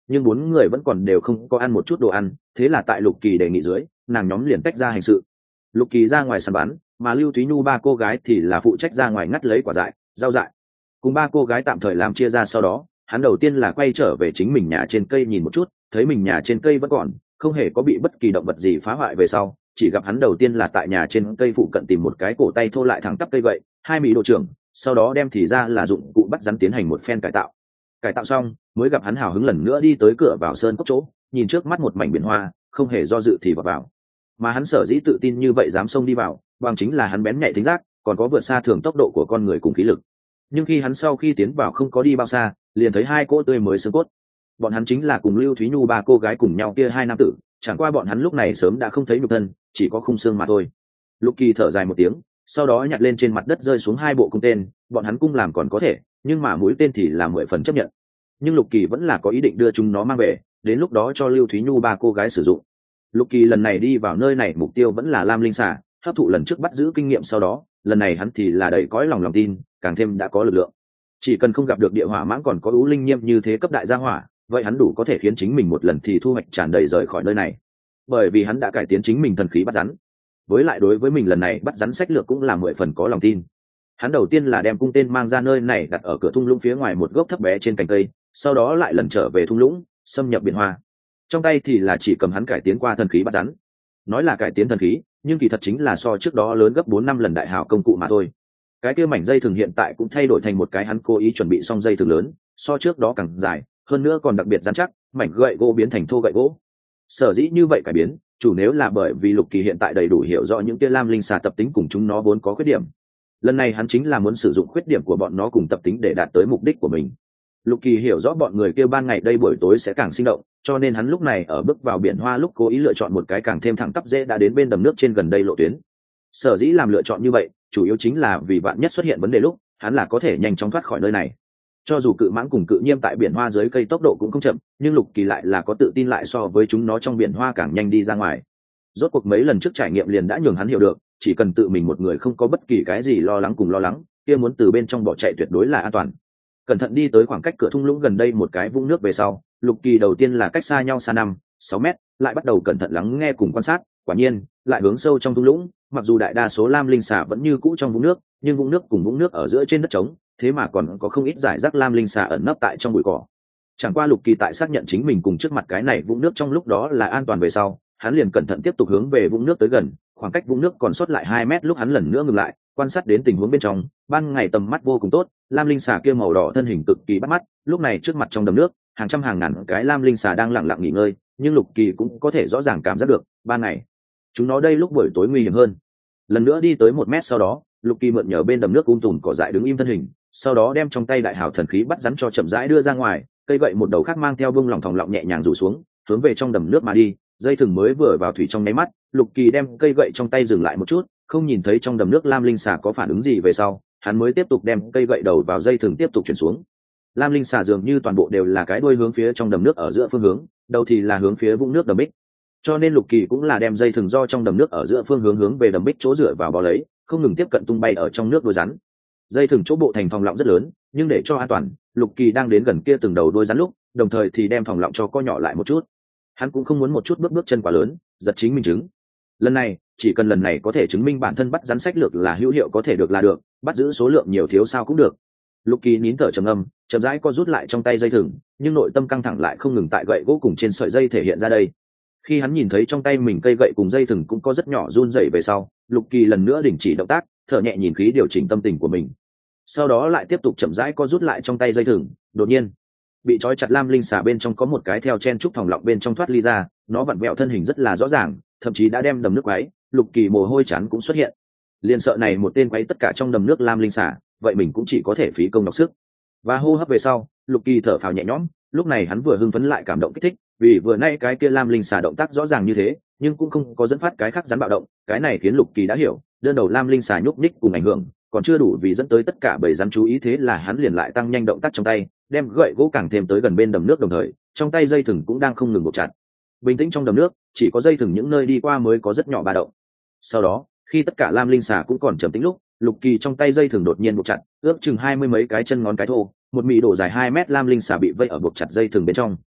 nhưng 4 người vẫn còn đều không có ăn một chút đồ ăn, thế là tại Lục Kỳ đề nghị dưới, nàng nhóm liền tách ra hành sự. Lục Kỳ ra ngoài săn bắn, mà Lưu Thúy Nhu 3 cô gái thì là phụ trách ra ngoài ngắt lấy quả dại, rau dại. Cùng 3 cô gái tạm thời làm chia ra, sau đó hắn đầu tiên là quay trở về chính mình nhà trên cây nhìn một chút, thấy mình nhà trên cây vẫn còn, không hề có bị bất kỳ động vật gì phá hoại. Về sau chỉ gặp hắn đầu tiên là tại nhà trên cây phụ cận tìm một cái cổ tay thô lại thẳng tắp cây gậy, 2 mỹ độ trưởng, sau đó đem thì ra là dụng cụ bắt rắn tiến hành một phen cải tạo xong mới gặp hắn hào hứng lần nữa đi tới cửa vào sơn cốc chỗ, nhìn trước mắt một mảnh biển hoa, không hề do dự thì vào. Mà hắn sở dĩ tự tin như vậy dám xông đi vào, bằng chính là hắn bén nhạy thính giác, còn có vượt xa thường tốc độ của con người cùng khí lực. Nhưng khi hắn sau khi tiến vào không có đi bao xa, liền thấy 2 cỗ tươi mới xương cốt. Bọn hắn chính là cùng Lưu Thúy Nhu 3 cô gái cùng nhau kia 2 nam tử, chẳng qua bọn hắn lúc này sớm đã không thấy nhục thân, chỉ có khung xương mà thôi. Lục Kỳ thở dài một tiếng, sau đó nhặt lên trên mặt đất rơi xuống 2 bộ cung tên. Bọn hắn cung làm còn có thể, nhưng mà mũi tên thì là 10 phần chấp nhận. Nhưng Lục Kỳ vẫn là có ý định đưa chúng nó mang về, đến lúc đó cho Lưu Thúy Nhu 3 cô gái sử dụng. Lục Kỳ lần này đi vào nơi này mục tiêu vẫn là Lam Linh Xà, hấp thụ lần trước bắt giữ kinh nghiệm sau đó, lần này hắn thì là đầy cõi lòng tin, càng thêm đã có lực lượng. Chỉ cần không gặp được địa hỏa mãng còn có ưu linh nhiêm như thế cấp đại gia hỏa, vậy hắn đủ có thể khiến chính mình một lần thì thu hoạch tràn đầy rời khỏi nơi này. Bởi vì hắn đã cải tiến chính mình thần khí bắt rắn. Với lại đối với mình lần này bắt rắn sách lược cũng là 10 phần có lòng tin. Hắn đầu tiên là đem cung tên mang ra nơi này đặt ở cửa thung lũng phía ngoài một gốc thấp bé trên cành cây, sau đó lại lần trở về thung lũng, xâm nhập biển hoa. Trong tay thì là chỉ cầm hắn cải tiến qua thần khí bắt rắn. Nói là cải tiến thần khí, nhưng kỳ thật chính là so trước đó lớn gấp 4-5 lần đại hào công cụ mà thôi. Cái kia mảnh dây thừng hiện tại cũng thay đổi thành một cái hắn cố ý chuẩn bị xong dây thừng lớn, so trước đó càng dài, hơn nữa còn đặc biệt rắn chắc, mảnh gậy gỗ biến thành thô gậy gỗ. Sở dĩ như vậy cải biến, chủ nếu là bởi vì Lục Kỳ hiện tại đầy đủ hiểu rõ những kia lam linh xà tập tính cùng chúng nó vốn có khuyết điểm. Lần này hắn chính là muốn sử dụng khuyết điểm của bọn nó cùng tập tính để đạt tới mục đích của mình. Lục Kỳ hiểu rõ bọn người kia ban ngày đây buổi tối sẽ càng sinh động, cho nên hắn lúc này ở bước vào biển hoa lúc cố ý lựa chọn một cái càng thêm thẳng tắp dễ đã đến bên đầm nước trên gần đây lộ tuyến. Sở dĩ làm lựa chọn như vậy, chủ yếu chính là vì vạn nhất xuất hiện vấn đề lúc, hắn là có thể nhanh chóng thoát khỏi nơi này. Cho dù cự mãng cùng cự nhiêm tại biển hoa dưới cây tốc độ cũng không chậm, nhưng Lục Kỳ lại là có tự tin lại so với chúng nó trong biển hoa càng nhanh đi ra ngoài. Rốt cuộc mấy lần trước trải nghiệm liền đã nhường hắn hiểu được, chỉ cần tự mình một người không có bất kỳ cái gì lo lắng, kia muốn từ bên trong bỏ chạy tuyệt đối là an toàn. Cẩn thận đi tới khoảng cách cửa thung lũng gần đây một cái vũng nước về sau, Lục Kỳ đầu tiên là cách xa nhau xa 5-6 mét, lại bắt đầu cẩn thận lắng nghe cùng quan sát. Quả nhiên, lại hướng sâu trong thung lũng, mặc dù đại đa số lam linh xà vẫn như cũ trong vũng nước, nhưng vũng nước cùng vũng nước ở giữa trên đất trống, thế mà còn có không ít giải rác lam linh xà ẩn nấp tại trong bụi cỏ. Chẳng qua Lục Kỳ tại xác nhận chính mình cùng trước mặt cái này vũng nước trong lúc đó là an toàn về sau, hắn liền cẩn thận tiếp tục hướng về vũng nước tới gần. Khoảng cách vũng nước còn sót lại 2 mét lúc hắn lần nữa ngừng lại, quan sát đến tình huống bên trong. Ban ngày tầm mắt vô cùng tốt, lam linh xà kia màu đỏ thân hình cực kỳ bắt mắt. Lúc này trước mặt trong đầm nước, hàng trăm hàng ngàn cái lam linh xà đang lặng lặng nghỉ ngơi, nhưng Lục Kỳ cũng có thể rõ ràng cảm giác được, ban ngày chúng nó đây lúc buổi tối nguy hiểm hơn. Lần nữa đi tới 1 mét sau đó, Lục Kỳ mượn nhờ bên đầm nước tùm cỏ dại đứng im thân hình, sau đó đem trong tay đại hào thần khí bắt rắn cho chậm rãi đưa ra ngoài, cây gậy một đầu khác mang theo bông lòng thòng lọng nhẹ nhàng rủ xuống, hướng về trong đầm nước mà đi. Dây thừng mới vừa vào thủy trong nháy mắt, Lục Kỳ đem cây gậy trong tay dừng lại một chút, không nhìn thấy trong đầm nước lam linh xà có phản ứng gì về sau, hắn mới tiếp tục đem cây gậy đầu vào dây thừng tiếp tục chuyển xuống. Lam linh xà dường như toàn bộ đều là cái đuôi hướng phía trong đầm nước ở giữa phương hướng, đầu thì là hướng phía vũng nước đầm bích. Cho nên Lục Kỳ cũng là đem dây thừng do trong đầm nước ở giữa phương hướng hướng về đầm bích chỗ dựa vào bò lấy, không ngừng tiếp cận tung bay ở trong nước đuôi rắn. Dây thừng chỗ bộ thành phòng lọng rất lớn, nhưng để cho an toàn, Lục Kỳ đang đến gần kia từng đầu đuôi rắn lúc, đồng thời thì đem phòng lọng cho co nhỏ lại một chút. Hắn cũng không muốn một chút bước chân quá lớn, giật chính mình chứng. Lần này, chỉ cần lần này có thể chứng minh bản thân bắt rắn sách lược là hữu hiệu có thể được là được, bắt giữ số lượng nhiều thiếu sao cũng được. Lục Kỳ nín thở trầm ngâm, chậm rãi co rút lại trong tay dây thừng, nhưng nội tâm căng thẳng lại không ngừng tại gậy gỗ cùng trên sợi dây thể hiện ra đây. Khi hắn nhìn thấy trong tay mình cây gậy cùng dây thừng cũng có rất nhỏ run rẩy về sau, Lục Kỳ lần nữa đình chỉ động tác, thở nhẹ nhìn khí điều chỉnh tâm tình của mình. Sau đó lại tiếp tục chậm rãi co rút lại trong tay dây thừng. Đột nhiên, bị trói chặt lam linh xà bên trong có một cái theo chen trúc thòng lọng bên trong thoát ly ra, nó vặn vẹo thân hình rất là rõ ràng, thậm chí đã đem đầm nước quấy. Lục Kỳ mồ hôi chán cũng xuất hiện. Liên sợ này một tên quấy tất cả trong đầm nước lam linh xà, vậy mình cũng chỉ có thể phí công đọc sức. Và hô hấp về sau, Lục Kỳ thở phào nhẹ nhõm. Lúc này hắn vừa hưng phấn lại cảm động kích thích, vì vừa nay cái kia lam linh xà động tác rõ ràng như thế, nhưng cũng không có dẫn phát cái khác rắn bạo động. Cái này khiến Lục Kỳ đã hiểu, đơn đầu lam linh xà nhúc nhích cùng ảnh hưởng còn chưa đủ vì dẫn tới tất cả bầy rắn chú ý, thế là hắn liền lại tăng nhanh động tác trong tay, đem gậy gỗ càng thêm tới gần bên đầm nước, đồng thời trong tay dây thừng cũng đang không ngừng buộc chặt. Bình tĩnh trong đầm nước, chỉ có dây thừng những nơi đi qua mới có rất nhỏ ba động. Sau đó, khi tất cả lam linh xà cũng còn trầm tĩnh lúc, Lục Kỳ trong tay dây thừng đột nhiên buộc chặt, ước chừng 20 mấy cái chân ngón cái thô, một mị đổ dài 2 mét lam linh xà bị vây ở buộc chặt dây thừng bên trong.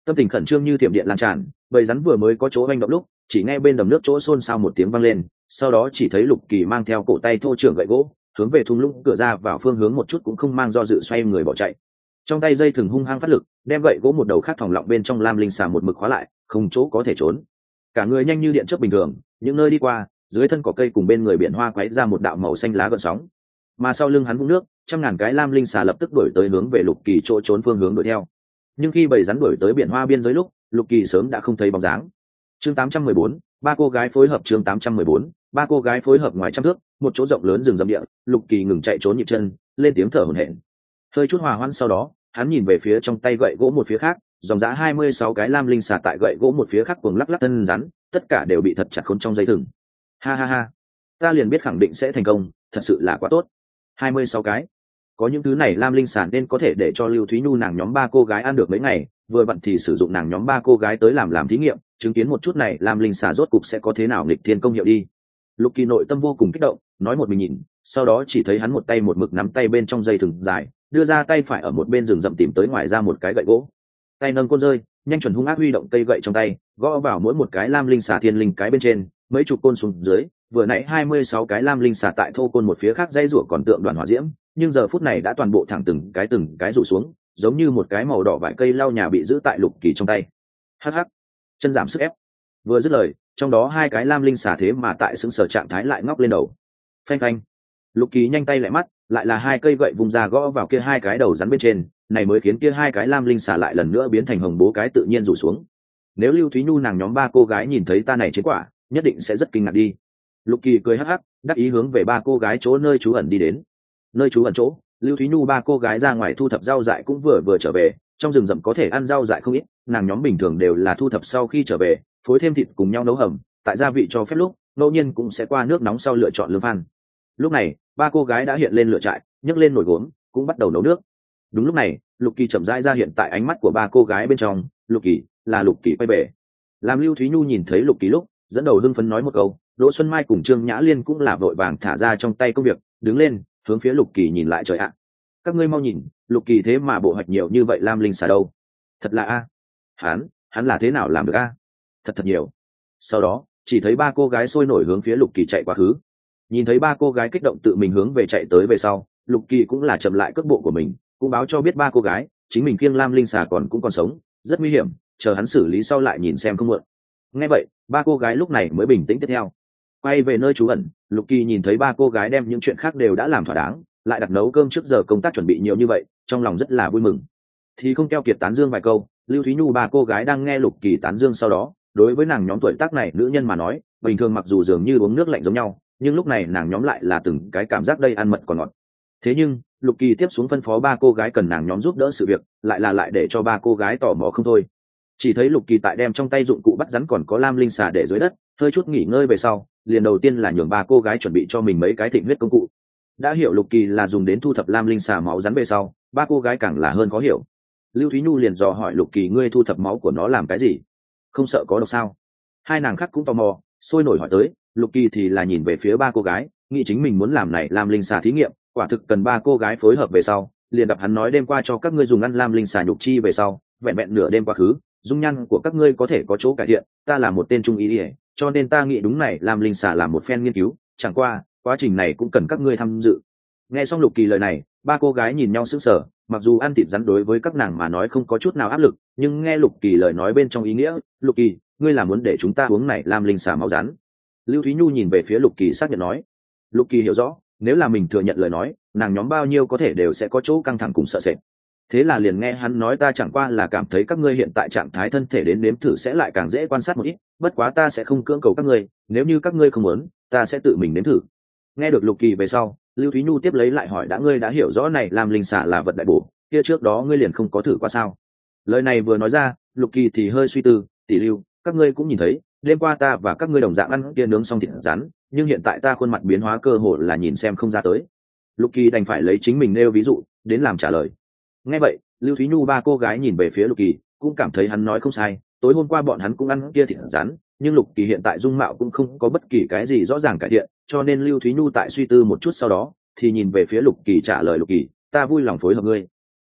Tâm tình khẩn trương như thiểm điện lan tràn, bầy rắn vừa mới có chỗ oanh động lúc, chỉ nghe bên đầm nước chỗ xôn xao một tiếng vang lên, sau đó chỉ thấy Lục Kỳ mang theo cổ tay thô trưởng gậy gỗ, hướng về thung lũng cửa ra vào phương hướng một chút cũng không mang do dự xoay người bỏ chạy. Trong tay dây thừng hung hăng phát lực, đem gậy gỗ một đầu khác thòng lọng bên trong lam linh xà một mực khóa lại, không chỗ có thể trốn. Cả người nhanh như điện chớp bình thường, những nơi đi qua, dưới thân cỏ cây cùng bên người biển hoa quấy ra một đạo màu xanh lá gợn sóng. Mà sau lưng hắn vũng nước, trăm ngàn cái lam linh xà lập tức đuổi tới hướng về Lục Kỳ chỗ trốn phương hướng đuổi theo. Nhưng khi bầy rắn đuổi tới biển hoa biên giới lúc, Lục Kỳ sớm đã không thấy bóng dáng. Chương 814, ba cô gái phối hợp. Chương 814, ba cô gái phối hợp. Ngoài trăm thước, một chỗ rộng lớn rừng rậm địa, Lục Kỳ ngừng chạy trốn nhịp chân, lên tiếng thở hổn hển. Hơi chút hòa hoãn sau đó, hắn nhìn về phía trong tay gậy gỗ một phía khác, dòng dã 26 cái lam linh xà tại gậy gỗ một phía khác cuồng lắc lắc thân rắn, tất cả đều bị thật chặt khốn trong dây thừng. Ha ha ha, ta liền biết khẳng định sẽ thành công, thật sự là quá tốt. 26 cái. Có những thứ này lam linh xà nên có thể để cho Lưu Thúy Nhu nàng nhóm ba cô gái ăn được mấy ngày, vừa vặn thì sử dụng nàng nhóm ba cô gái tới làm thí nghiệm, chứng kiến một chút này lam linh xà rốt cục sẽ có thế nào nghịch thiên công hiệu đi. Lục Kỳ nội tâm vô cùng kích động, nói một mình nhìn, sau đó chỉ thấy hắn một tay một mực nắm tay bên trong dây thừng dài, đưa ra tay phải ở một bên rừng rậm tìm tới ngoài ra một cái gậy gỗ, tay nâng côn rơi, nhanh chuẩn hung ác huy động cây gậy trong tay, gõ vào mỗi một cái lam linh xà thiên linh cái bên trên, mấy chục côn xuống dưới, vừa nãy 26 cái lam linh xà tại thô côn một phía khác dây rủa còn tượng đoàn hỏa diễm, nhưng giờ phút này đã toàn bộ thẳng từng cái rủ xuống, giống như một cái màu đỏ vải cây lau nhà bị giữ tại Lục Kỳ trong tay. Hắc hắc, chân giảm sức ép. Vừa dứt lời, trong đó hai cái lam linh xà thế mà tại xứng sở trạng thái lại ngóc lên đầu. Phanh phanh. Lục Kỳ nhanh tay lại mắt, lại là hai cây gậy vung ra gõ vào kia hai cái đầu rắn bên trên, này mới khiến kia hai cái lam linh xà lại lần nữa biến thành hồng bố cái tự nhiên rủ xuống. Nếu Lưu Thúy Nhu nàng nhóm ba cô gái nhìn thấy ta này chiến quả, nhất định sẽ rất kinh ngạc đi. Lục Kỳ cười hắc hắc, đắc ý hướng về ba cô gái chỗ nơi trú ẩn đi đến. Nơi trú ẩn chỗ, Lưu Thúy Nhu ba cô gái ra ngoài thu thập rau dại cũng vừa trở về, trong rừng rậm có thể ăn rau dại không ít, nàng nhóm bình thường đều là thu thập sau khi trở về, phối thêm thịt cùng nhau nấu hầm, tại gia vị cho phép lúc, ngẫu nhiên cũng sẽ qua nước nóng sau lựa chọn lương phan. Lúc này, ba cô gái đã hiện lên lửa trại, nhấc lên nồi gốm, cũng bắt đầu nấu nước. Đúng lúc này, Lục Kỳ chậm rãi ra hiện tại ánh mắt của ba cô gái bên trong, Lục Kỳ quay về. Làm Lưu Thúy Nhu nhìn thấy Lục Kỳ lúc, dẫn đầu hưng phấn nói một câu, Đỗ Xuân Mai cùng Trương Nhã Liên cũng là vội vàng thả ra trong tay công việc, đứng lên, hướng phía Lục Kỳ nhìn lại. Trời ạ, các ngươi mau nhìn, Lục Kỳ thế mà bộ hoạch nhiều như vậy lam linh xà đâu? Thật là a, hắn là thế nào làm được a? Thật nhiều. Sau đó, chỉ thấy ba cô gái sôi nổi hướng phía Lục Kỳ chạy quá khứ. Nhìn thấy ba cô gái kích động tự mình hướng về chạy tới về sau, Lục Kỳ cũng là chậm lại cước bộ của mình, cũng báo cho biết ba cô gái, chính mình kiêng lam linh xà cũng còn sống, rất nguy hiểm, chờ hắn xử lý sau lại nhìn xem không muộn. Nghe vậy, ba cô gái lúc này mới bình tĩnh tiếp theo. Quay về nơi trú ẩn, Lục Kỳ nhìn thấy ba cô gái đem những chuyện khác đều đã làm thỏa đáng, lại đặt nấu cơm trước giờ công tác chuẩn bị nhiều như vậy, trong lòng rất là vui mừng. Thì không keo kiệt tán dương vài câu, Lưu Thúy Nhu ba cô gái đang nghe Lục Kỳ tán dương sau đó, đối với nàng nhóm tuổi tác này nữ nhân mà nói, bình thường mặc dù dường như uống nước lạnh giống nhau, nhưng lúc này nàng nhóm lại là từng cái cảm giác đây ăn mật còn ngọt. Thế nhưng, Lục Kỳ tiếp xuống phân phó ba cô gái cần nàng nhóm giúp đỡ sự việc, lại để cho ba cô gái tò mò không thôi. Chỉ thấy Lục Kỳ tại đem trong tay dụng cụ bắt rắn còn có lam linh xà để dưới đất, hơi chút nghỉ ngơi về sau, liền đầu tiên là nhường ba cô gái chuẩn bị cho mình mấy cái thịnh huyết công cụ. Đã hiểu Lục Kỳ là dùng đến thu thập lam linh xà máu rắn về sau, ba cô gái càng là hơn khó hiểu. Lưu Thúy Nhu liền dò hỏi Lục Kỳ, ngươi thu thập máu của nó làm cái gì? Không sợ có độc sao? Hai nàng khác cũng tò mò, sôi nổi hỏi tới. Lục Kỳ thì là nhìn về phía ba cô gái, nghĩ chính mình muốn làm này lam linh xà thí nghiệm, quả thực cần ba cô gái phối hợp về sau, liền gặp hắn nói đêm qua cho các ngươi dùng ăn lam linh xà nhục chi về sau, vẹn vẹn nửa đêm quá khứ, dung nhan của các ngươi có thể có chỗ cải thiện, ta là một tên trung ý ỉa, cho nên ta nghĩ đúng này lam linh xà làm một phen nghiên cứu, chẳng qua quá trình này cũng cần các ngươi tham dự. Nghe xong Lục Kỳ lời này, ba cô gái nhìn nhau sững sờ, mặc dù ăn thịt rắn đối với các nàng mà nói không có chút nào áp lực, nhưng nghe Lục Kỳ lời nói bên trong ý nghĩa, Lục Kỳ, ngươi là muốn để chúng ta uống này lam linh xà máu rắn? Lưu Thúy Nhu nhìn về phía Lục Kỳ xác nhận nói. Lục Kỳ hiểu rõ, nếu là mình thừa nhận lời nói, nàng nhóm bao nhiêu có thể đều sẽ có chỗ căng thẳng cùng sợ sệt. Thế là liền nghe hắn nói, ta chẳng qua là cảm thấy các ngươi hiện tại trạng thái thân thể đến nếm thử sẽ lại càng dễ quan sát một ít, bất quá ta sẽ không cưỡng cầu các ngươi, nếu như các ngươi không muốn, ta sẽ tự mình nếm thử. Nghe được Lục Kỳ về sau, Lưu Thúy Nhu tiếp lấy lại hỏi, ngươi đã hiểu rõ này làm linh xả là vật đại bổ, kia trước đó ngươi liền không có thử qua sao? Lời này vừa nói ra, Lục Kỳ thì hơi suy tư, tỷ Lưu, các ngươi cũng nhìn thấy, đêm qua ta và các ngươi đồng dạng ăn kia nướng xong thịt rắn, nhưng hiện tại ta khuôn mặt biến hóa cơ hồ là nhìn xem không ra tới. Lục Kỳ đành phải lấy chính mình nêu ví dụ đến làm trả lời. Nghe vậy, Lưu Thúy Nhu ba cô gái nhìn về phía Lục Kỳ, cũng cảm thấy hắn nói không sai, tối hôm qua bọn hắn cũng ăn kia thịt rắn, nhưng Lục Kỳ hiện tại dung mạo cũng không có bất kỳ cái gì rõ ràng cải thiện, cho nên Lưu Thúy Nhu tại suy tư một chút sau đó, thì nhìn về phía Lục Kỳ trả lời, Lục Kỳ, ta vui lòng phối hợp ngươi.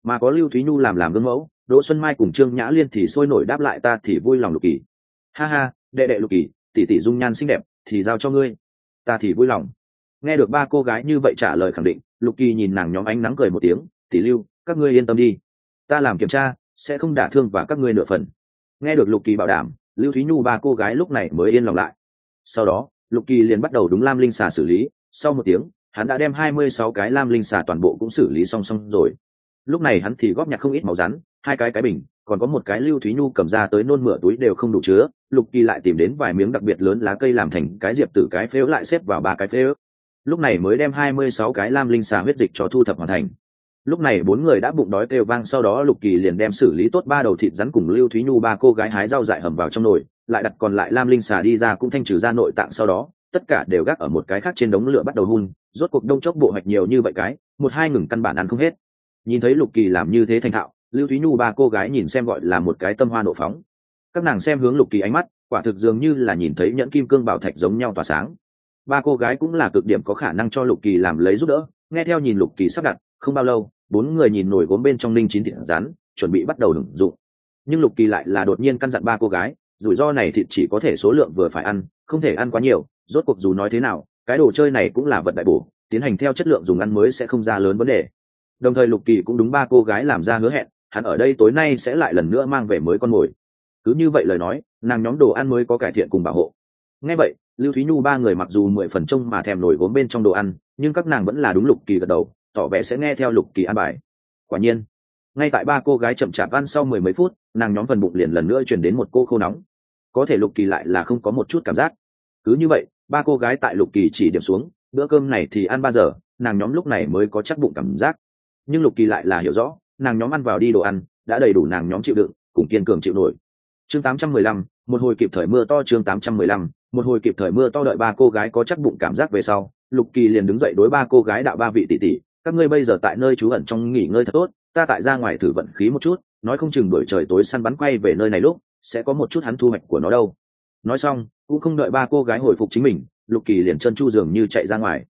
Mà có Lưu Thúy Nhu làm gương mẫu, Đỗ Xuân Mai cùng Trương Nhã Liên thì sôi nổi đáp lại ta thì vui lòng Lục Kỳ. Ha ha, đệ đệ Lục Kỳ, tỷ tỷ dung nhan xinh đẹp thì giao cho ngươi, ta thì vui lòng. Nghe được ba cô gái như vậy trả lời khẳng định, Lục Kỳ nhìn nàng nhóm ánh nắng cười một tiếng, tỷ Lưu, các ngươi yên tâm đi, ta làm kiểm tra sẽ không đả thương và các ngươi nửa phần. Nghe được Lục Kỳ bảo đảm, Lưu Thúy Nhu ba cô gái lúc này mới yên lòng lại. Sau đó Lục Kỳ liền bắt đầu đúng lam linh xà xử lý. Sau một tiếng, hắn đã đem 26 cái lam linh xà toàn bộ cũng xử lý xong rồi. Lúc này hắn thì góp nhặt không ít máu rắn, 2 cái bình, còn có một cái Lưu Thúy Nhu cầm ra tới nôn mửa túi đều không đủ chứa. Lục Kỳ lại tìm đến vài miếng đặc biệt lớn lá cây làm thành cái diệp tử cái phễu lại xếp vào 3 cái phễu. Lúc này mới đem 26 cái lam linh xà huyết dịch cho thu thập hoàn thành. Lúc này 4 người đã bụng đói kêu vang, sau đó Lục Kỳ liền đem xử lý tốt 3 đầu thịt rắn cùng Lưu Thúy Nhu ba cô gái hái rau dại hầm vào trong nồi, lại đặt còn lại lam linh xà đi ra cũng thanh trừ ra nội tạng, sau đó tất cả đều gác ở một cái khác trên đống lửa bắt đầu hun. Rốt cuộc đông chốc bộ hoạch nhiều như vậy cái, một hai ngừng căn bản ăn không hết. Nhìn thấy Lục Kỳ làm như thế thành thạo, Lưu Thúy Nhu ba cô gái nhìn xem gọi là một cái tâm hoa nộ phóng. Các nàng xem hướng Lục Kỳ ánh mắt, quả thực dường như là nhìn thấy nhẫn kim cương bảo thạch giống nhau tỏa sáng. Ba cô gái cũng là cực điểm có khả năng cho Lục Kỳ làm lấy giúp đỡ. Nghe theo nhìn Lục Kỳ sắp đặt, không bao lâu, 4 người nhìn nồi gốm bên trong ninh chín thịt rắn, chuẩn bị bắt đầu hưởng dụng. Nhưng Lục Kỳ lại là đột nhiên căn dặn ba cô gái, rủi ro này thịt chỉ có thể số lượng vừa phải ăn, không thể ăn quá nhiều. Rốt cuộc dù nói thế nào, cái đồ chơi này cũng là vật đại bổ, tiến hành theo chất lượng dùng ăn mới sẽ không ra lớn vấn đề. Đồng thời Lục Kỳ cũng đúng ba cô gái làm ra hứa hẹn, hắn ở đây tối nay sẽ lại lần nữa mang về mới con mồi. Cứ như vậy lời nói, nàng nhóm đồ ăn mới có cải thiện cùng bảo hộ. Nghe vậy, Lưu Thúy Nhu ba người mặc dù 10 phần trông mà thèm nổi gốm bên trong đồ ăn, nhưng các nàng vẫn là đúng Lục Kỳ gật đầu, tỏ vẻ sẽ nghe theo Lục Kỳ ăn bài. Quả nhiên, ngay tại ba cô gái chậm chạp ăn sau 10 mấy phút, nàng nhóm phần bụng liền lần nữa chuyển đến một cô khô nóng. Có thể Lục Kỳ lại là không có một chút cảm giác. Cứ như vậy, ba cô gái tại Lục Kỳ chỉ điểm xuống, bữa cơm này thì ăn 3 giờ, nàng nhóm lúc này mới có chắc bụng cảm giác. Nhưng Lục Kỳ lại là hiểu rõ, nàng nhóm ăn vào đi đồ ăn đã đầy đủ nàng nhóm chịu đựng, cùng kiên cường chịu nổi. Chương 815, một hồi kịp thời mưa to. Chương 815, một hồi kịp thời mưa to. Đợi ba cô gái có chắc bụng cảm giác về sau, Lục Kỳ liền đứng dậy đối ba cô gái đạo: ba vị tỷ tỷ, các ngươi bây giờ tại nơi trú ẩn trong nghỉ ngơi thật tốt, ta tại ra ngoài thử vận khí một chút, nói không chừng buổi trời tối săn bắn quay về nơi này lúc sẽ có một chút hắn thu hoạch của nó đâu. Nói xong, cũng không đợi ba cô gái hồi phục chính mình, Lục Kỳ liền chân chu dường như chạy ra ngoài.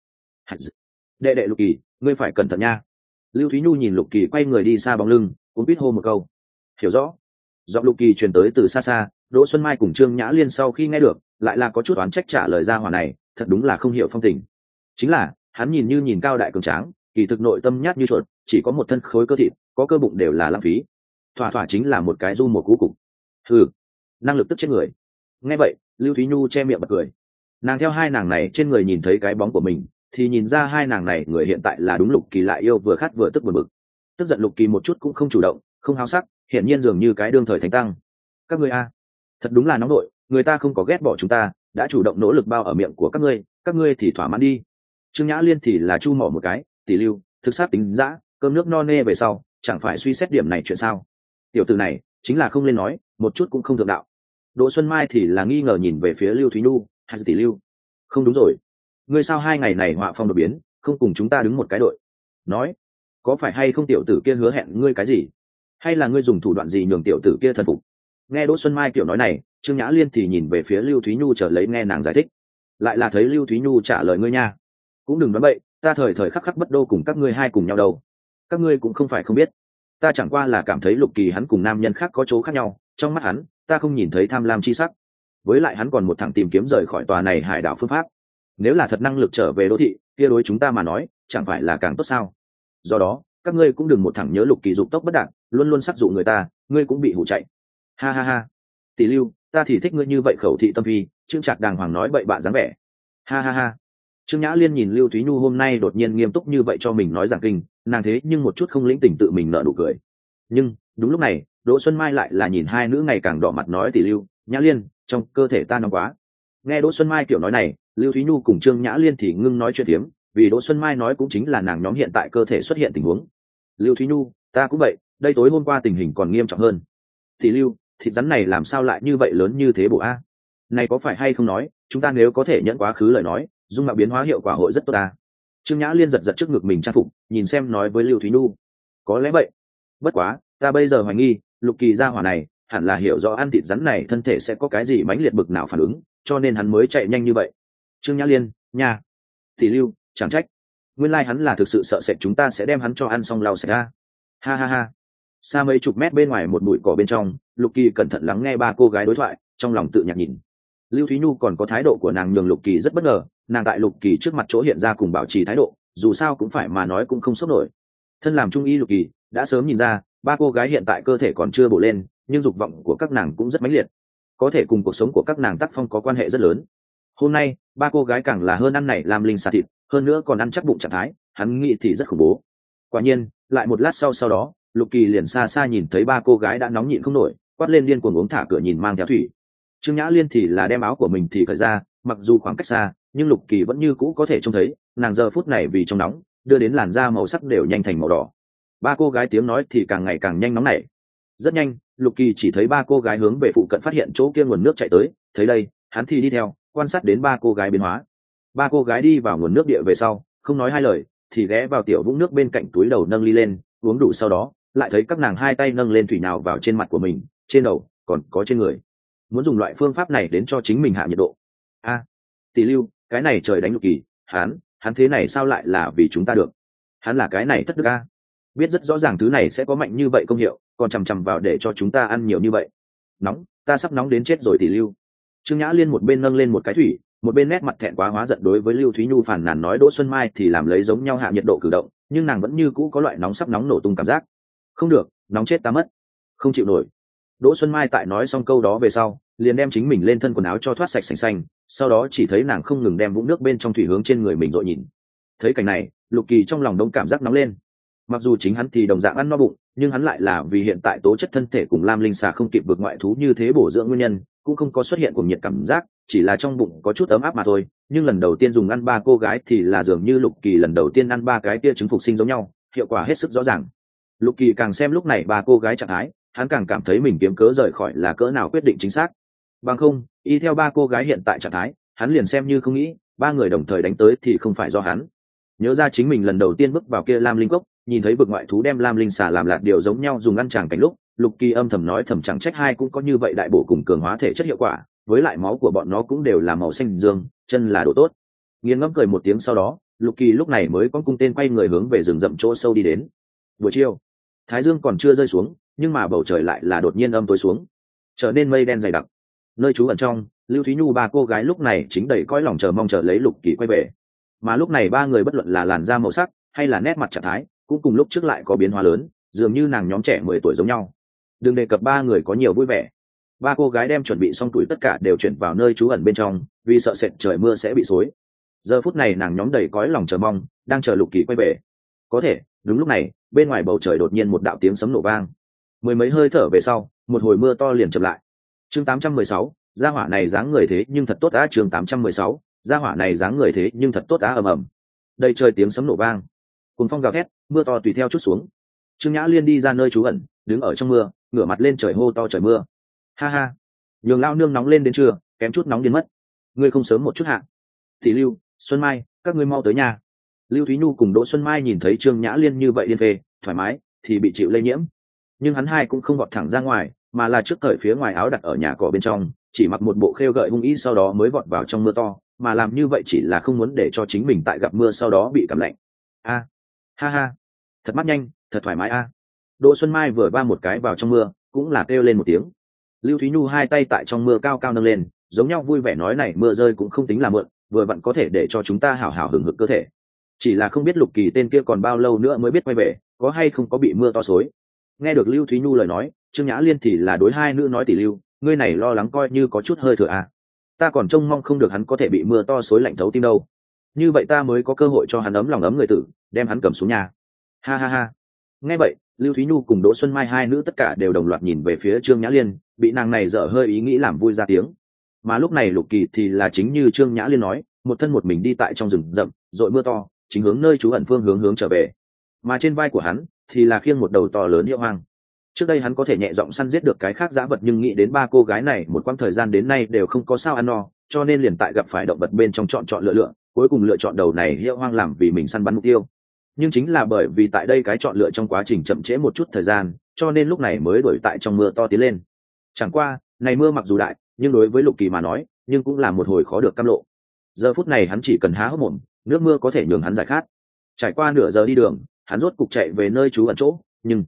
Đệ đệ Lục Kỳ, ngươi phải cẩn thận nha. Lưu Thúy Nhu nhìn Lục Kỳ quay người đi xa bóng lưng, cũng biết hô một câu. Hiểu rõ. Giọng Lục Kỳ truyền tới từ xa xa. Đỗ Xuân Mai cùng Trương Nhã Liên sau khi nghe được, lại là có chút oán trách trả lời ra hỏa này, thật đúng là không hiểu phong tình. Chính là, hắn nhìn như nhìn cao đại cường tráng, kỳ thực nội tâm nhát như chuột, chỉ có một thân khối cơ thịt, có cơ bụng đều là lãng phí. Thỏa thỏa chính là một cái du một cú cục. Hừ, năng lực tức chết người. Nghe vậy, Lưu Thúy Nhu che miệng bật cười. Nàng theo hai nàng này trên người nhìn thấy cái bóng của mình, thì nhìn ra hai nàng này người hiện tại là đúng Lục Kỳ lại yêu vừa khát vừa tức buồn bực. Tức giận Lục Kỳ một chút cũng không chủ động, không háo sắc, hiển nhiên dường như cái đương thời thánh tăng. Các ngươi a, thật đúng là nóng nội, người ta không có ghét bỏ chúng ta, đã chủ động nỗ lực bao ở miệng của các ngươi thì thỏa mãn đi. Trương Nhã Liên thì là chu mỏ một cái, tỷ Lưu, thực sát tính dã, cơm nước no nê về sau, chẳng phải suy xét điểm này chuyện sao? Tiểu tử này, chính là không lên nói, một chút cũng không thượng đạo. Đỗ Xuân Mai thì là nghi ngờ nhìn về phía Lưu Thúy Nhu, hai tỷ Lưu, không đúng rồi, ngươi sao 2 ngày này họa phong đột biến, không cùng chúng ta đứng một cái đội? Nói, có phải hay không tiểu tử kia hứa hẹn ngươi cái gì, hay là ngươi dùng thủ đoạn gì nhường tiểu tử kia thần phục? Nghe Đỗ Xuân Mai kiểu nói này, Trương Nhã Liên thì nhìn về phía Lưu Thúy Nhu chờ lấy nghe nàng giải thích. Lại là thấy Lưu Thúy Nhu trả lời ngươi nha, cũng đừng nói bậy, ta thời thời khắc khắc bất đô cùng các ngươi hai cùng nhau đâu. Các ngươi cũng không phải không biết, ta chẳng qua là cảm thấy Lục Kỳ hắn cùng nam nhân khác có chỗ khác nhau, trong mắt hắn ta không nhìn thấy tham lam chi sắc, với lại hắn còn một thằng tìm kiếm rời khỏi tòa này hải đảo phương pháp. Nếu là thật năng lực trở về đô thị, kia đối chúng ta mà nói chẳng phải là càng tốt sao? Do đó các ngươi cũng đừng một thằng nhớ Lục Kỳ dục tốc bất đạt, luôn luôn sắc dụ người ta, ngươi cũng bị hụ chạy. Ha ha ha, tỷ Lưu, ta thì thích ngươi như vậy khẩu thị tâm phi, trương trạc đàng hoàng nói bậy bạ dáng vẻ. Ha ha ha. Trương Nhã Liên nhìn Lưu Thúy Nhu hôm nay đột nhiên nghiêm túc như vậy cho mình nói giảng kinh, nàng thế nhưng một chút không lĩnh tỉnh tự mình nở nụ cười. Nhưng đúng lúc này, Đỗ Xuân Mai lại là nhìn hai nữ ngày càng đỏ mặt nói: tỷ Lưu, Nhã Liên, trong cơ thể ta nóng quá. Nghe Đỗ Xuân Mai kiểu nói này, Lưu Thúy Nhu cùng Trương Nhã Liên thì ngưng nói chuyện phiếm, vì Đỗ Xuân Mai nói cũng chính là nàng nhóm hiện tại cơ thể xuất hiện tình huống. Lưu Thúy Nhu, ta cũng vậy, đây tối hôm qua tình hình còn nghiêm trọng hơn. Tỷ Lưu, thịt rắn này làm sao lại như vậy lớn như thế bộ a? Này có phải hay không nói, chúng ta nếu có thể nhận quá khứ lời nói, dung mạo biến hóa hiệu quả hội rất tốt ta. Trương Nhã Liên giật giật trước ngực mình trang phục, nhìn xem nói với Lưu Thúy Nhu. Có lẽ vậy. Bất quá, ta bây giờ hoài nghi, Lục Kỳ gia hỏa này, hẳn là hiểu rõ ăn thịt rắn này thân thể sẽ có cái gì mãnh liệt bực nào phản ứng, cho nên hắn mới chạy nhanh như vậy. Trương Nhã Liên, nha. Tỷ Lưu, chẳng trách. Nguyên lai hắn là thực sự sợ sệt chúng ta sẽ đem hắn cho ăn xong lau sạch ra. Ha ha ha. Xa mấy chục mét bên ngoài một bụi cỏ bên trong, Lục Kỳ cẩn thận lắng nghe ba cô gái đối thoại, trong lòng tự nhạc nhìn. Lưu Thúy Nhu còn có thái độ của nàng nhường Lục Kỳ rất bất ngờ, nàng tại Lục Kỳ trước mặt chỗ hiện ra cùng bảo trì thái độ, dù sao cũng phải mà nói cũng không sốc nổi. Thân làm trung y Lục Kỳ đã sớm nhìn ra, ba cô gái hiện tại cơ thể còn chưa bổ lên, nhưng dục vọng của các nàng cũng rất mãnh liệt, có thể cùng cuộc sống của các nàng tác phong có quan hệ rất lớn. Hôm nay, ba cô gái càng là hơn ăn này làm linh xà thịt, hơn nữa còn ăn chắc bụng trạng thái, hắn nghĩ thì rất khủng bố. Quả nhiên, lại một lát sau đó, Lục Kỳ liền xa xa nhìn thấy ba cô gái đã nóng nhịn không nổi, quát lên điên cuồng uống thả cửa nhìn mang theo thủy. Trương Nhã Liên thì là đem áo của mình thì cởi ra, mặc dù khoảng cách xa, nhưng Lục Kỳ vẫn như cũ có thể trông thấy, nàng giờ phút này vì trong nóng, đưa đến làn da màu sắc đều nhanh thành màu đỏ. Ba cô gái tiếng nói thì càng ngày càng nhanh nóng nảy. Rất nhanh, Lục Kỳ chỉ thấy ba cô gái hướng về phụ cận phát hiện chỗ kia nguồn nước chạy tới, thấy đây, hắn thì đi theo, quan sát đến ba cô gái biến hóa. Ba cô gái đi vào nguồn nước địa về sau, không nói hai lời, thì ghé vào tiểu vũng nước bên cạnh túi đầu nâng ly lên, uống đủ sau đó, lại thấy các nàng hai tay nâng lên thủy nào vào trên mặt của mình, trên đầu, còn có trên người. Muốn dùng loại phương pháp này đến cho chính mình hạ nhiệt độ. Tỷ Lưu, cái này trời đánh Lục Kỳ, hắn thế này sao lại là vì chúng ta được? Hắn là cái này thất đức a. Biết rất rõ ràng thứ này sẽ có mạnh như vậy công hiệu, còn chằm chằm vào để cho chúng ta ăn nhiều như vậy. Nóng, ta sắp nóng đến chết rồi Tỷ Lưu. Trương Nhã Liên một bên nâng lên một cái thủy, một bên nét mặt thẹn quá hóa giận đối với Lưu Thúy Nhu phản nàn nói Đỗ Xuân Mai thì làm lấy giống nhau hạ nhiệt độ cử động, nhưng nàng vẫn như cũ có loại nóng sắp nóng nổ tung cảm giác. Không được, nóng chết ta mất, không chịu nổi. Đỗ Xuân Mai tại nói xong câu đó về sau, liền đem chính mình lên thân quần áo cho thoát sạch sành xanh, sau đó chỉ thấy nàng không ngừng đem vũng nước bên trong thủy hướng trên người mình dội nhìn. Thấy cảnh này, Lục Kỳ trong lòng đông cảm giác nóng lên. Mặc dù chính hắn thì đồng dạng ăn no bụng, nhưng hắn lại là vì hiện tại tố chất thân thể cùng lam linh xà không kịp vượt ngoại thú như thế bổ dưỡng nguyên nhân, cũng không có xuất hiện cuồng nhiệt cảm giác, chỉ là trong bụng có chút ấm áp mà thôi. Nhưng lần đầu tiên dùng ăn ba cô gái thì là dường như Lục Kỳ lần đầu tiên ăn ba cái kia trứng phục sinh giống nhau, hiệu quả hết sức rõ ràng. Lục Kỳ càng xem lúc này ba cô gái trạng thái, hắn càng cảm thấy mình kiếm cớ rời khỏi là cỡ nào quyết định chính xác. Bằng không, y theo ba cô gái hiện tại trạng thái, hắn liền xem như không nghĩ, ba người đồng thời đánh tới thì không phải do hắn. Nhớ ra chính mình lần đầu tiên bước vào kia lam linh cốc, nhìn thấy vực ngoại thú đem lam linh xà làm lạt điều giống nhau dùng ăn tràng cảnh lúc, Lục Kỳ âm thầm nói thầm chẳng trách hai cũng có như vậy đại bổ cùng cường hóa thể chất hiệu quả, với lại máu của bọn nó cũng đều là màu xanh dương, chân là đồ tốt. Nghiền ngẫm cười một tiếng sau đó, Lục Kỳ lúc này mới có cung tên quay người hướng về rừng rậm chỗ sâu đi đến. Buổi chiều, thái dương còn chưa rơi xuống, nhưng mà bầu trời lại là đột nhiên âm tối xuống, trở nên mây đen dày đặc. Nơi trú ẩn trong, Lưu Thúy Nhu ba cô gái lúc này chính đầy cõi lòng chờ mong chờ lấy Lục Kỳ quay về. Mà lúc này ba người bất luận là làn da màu sắc hay là nét mặt trạng thái, cũng cùng lúc trước lại có biến hóa lớn, dường như nàng nhóm trẻ 10 tuổi giống nhau. Đừng đề cập ba người có nhiều vui vẻ. Ba cô gái đem chuẩn bị xong tuổi tất cả đều chuyển vào nơi trú ẩn bên trong, vì sợ sệt trời mưa sẽ bị xối. Giờ phút này nàng nhóm đầy cõi lòng chờ mong, đang chờ Lục Kỳ quay về. Có thể, đúng lúc này, bên ngoài bầu trời đột nhiên một đạo tiếng sấm nổ vang. Mười mấy hơi thở về sau, một hồi mưa to liền chậm lại. Chương 816, gia hỏa này dáng người thế nhưng thật tốt á. Chương 816, gia hỏa này dáng người thế nhưng thật tốt á. Ầm ầm. Đây trời tiếng sấm nổ vang, cùng phong gào thét, mưa to tùy theo chút xuống. Trương Nhã Liên đi ra nơi trú ẩn, đứng ở trong mưa, ngửa mặt lên trời hô to trời mưa. Ha ha, nhường lao nương nóng lên đến trưa, kém chút nóng điên mất. Ngươi không sớm một chút hạ. Thì Lưu, Xuân Mai, các ngươi mau tới nhà. Lưu Thúy Nhu cùng Đỗ Xuân Mai nhìn thấy Trương Nhã Liên như vậy điên phê, thoải mái, thì bị chịu lây nhiễm. Nhưng hắn hai cũng không vọt thẳng ra ngoài, mà là trước cởi phía ngoài áo đặt ở nhà cỏ bên trong, chỉ mặc một bộ khêu gợi hung y sau đó mới vọt vào trong mưa to, mà làm như vậy chỉ là không muốn để cho chính mình tại gặp mưa sau đó bị cảm lạnh. Ha ha, thật mát nhanh, thật thoải mái a. Đỗ Xuân Mai vừa va một cái vào trong mưa, cũng là kêu lên một tiếng. Lưu Thúy Nhu hai tay tại trong mưa cao cao nâng lên, giống nhau vui vẻ nói này mưa rơi cũng không tính là mượn, vừa vặn có thể để cho chúng ta hảo hảo hưởng hực cơ thể. Chỉ là không biết Lục Kỳ tên kia còn bao lâu nữa mới biết quay về, có hay không có bị mưa to xối. Nghe được Lưu Thúy Nhu lời nói, Trương Nhã Liên thì là đối hai nữ nói Tỷ Lưu, ngươi này lo lắng coi như có chút hơi thừa à. Ta còn trông mong không được hắn có thể bị mưa to xối lạnh thấu tim đâu. Như vậy ta mới có cơ hội cho hắn ấm lòng ấm người tử, đem hắn cầm xuống nhà. Ha ha ha. Nghe vậy, Lưu Thúy Nhu cùng Đỗ Xuân Mai hai nữ tất cả đều đồng loạt nhìn về phía Trương Nhã Liên, bị nàng này dở hơi ý nghĩ làm vui ra tiếng. Mà lúc này Lục Kỳ thì là chính như Trương Nhã Liên nói, một thân một mình đi tại trong rừng rậm, dội mưa to, chính hướng nơi trú ẩn phương hướng trở về. Mà trên vai của hắn thì là khiêng một đầu to lớn hiệu hoang. Trước đây hắn có thể nhẹ giọng săn giết được cái khác dã vật, nhưng nghĩ đến ba cô gái này một quãng thời gian đến nay đều không có sao ăn no, cho nên liền tại gặp phải động vật bên trong chọn lựa, cuối cùng lựa chọn đầu này hiệu hoang làm vì mình săn bắn mục tiêu. Nhưng chính là bởi vì tại đây cái chọn lựa trong quá trình chậm trễ một chút thời gian, cho nên lúc này mới đuổi tại trong mưa to tiến lên. Chẳng qua, này mưa mặc dù đại, nhưng đối với Lục Kỳ mà nói, nhưng cũng là một hồi khó được cam lộ. Giờ phút này hắn chỉ cần há hốc mồm, nước mưa có thể nhường hắn giải khát. Trải qua nửa giờ đi đường, hắn rốt cục chạy về nơi trú ẩn chỗ, nhưng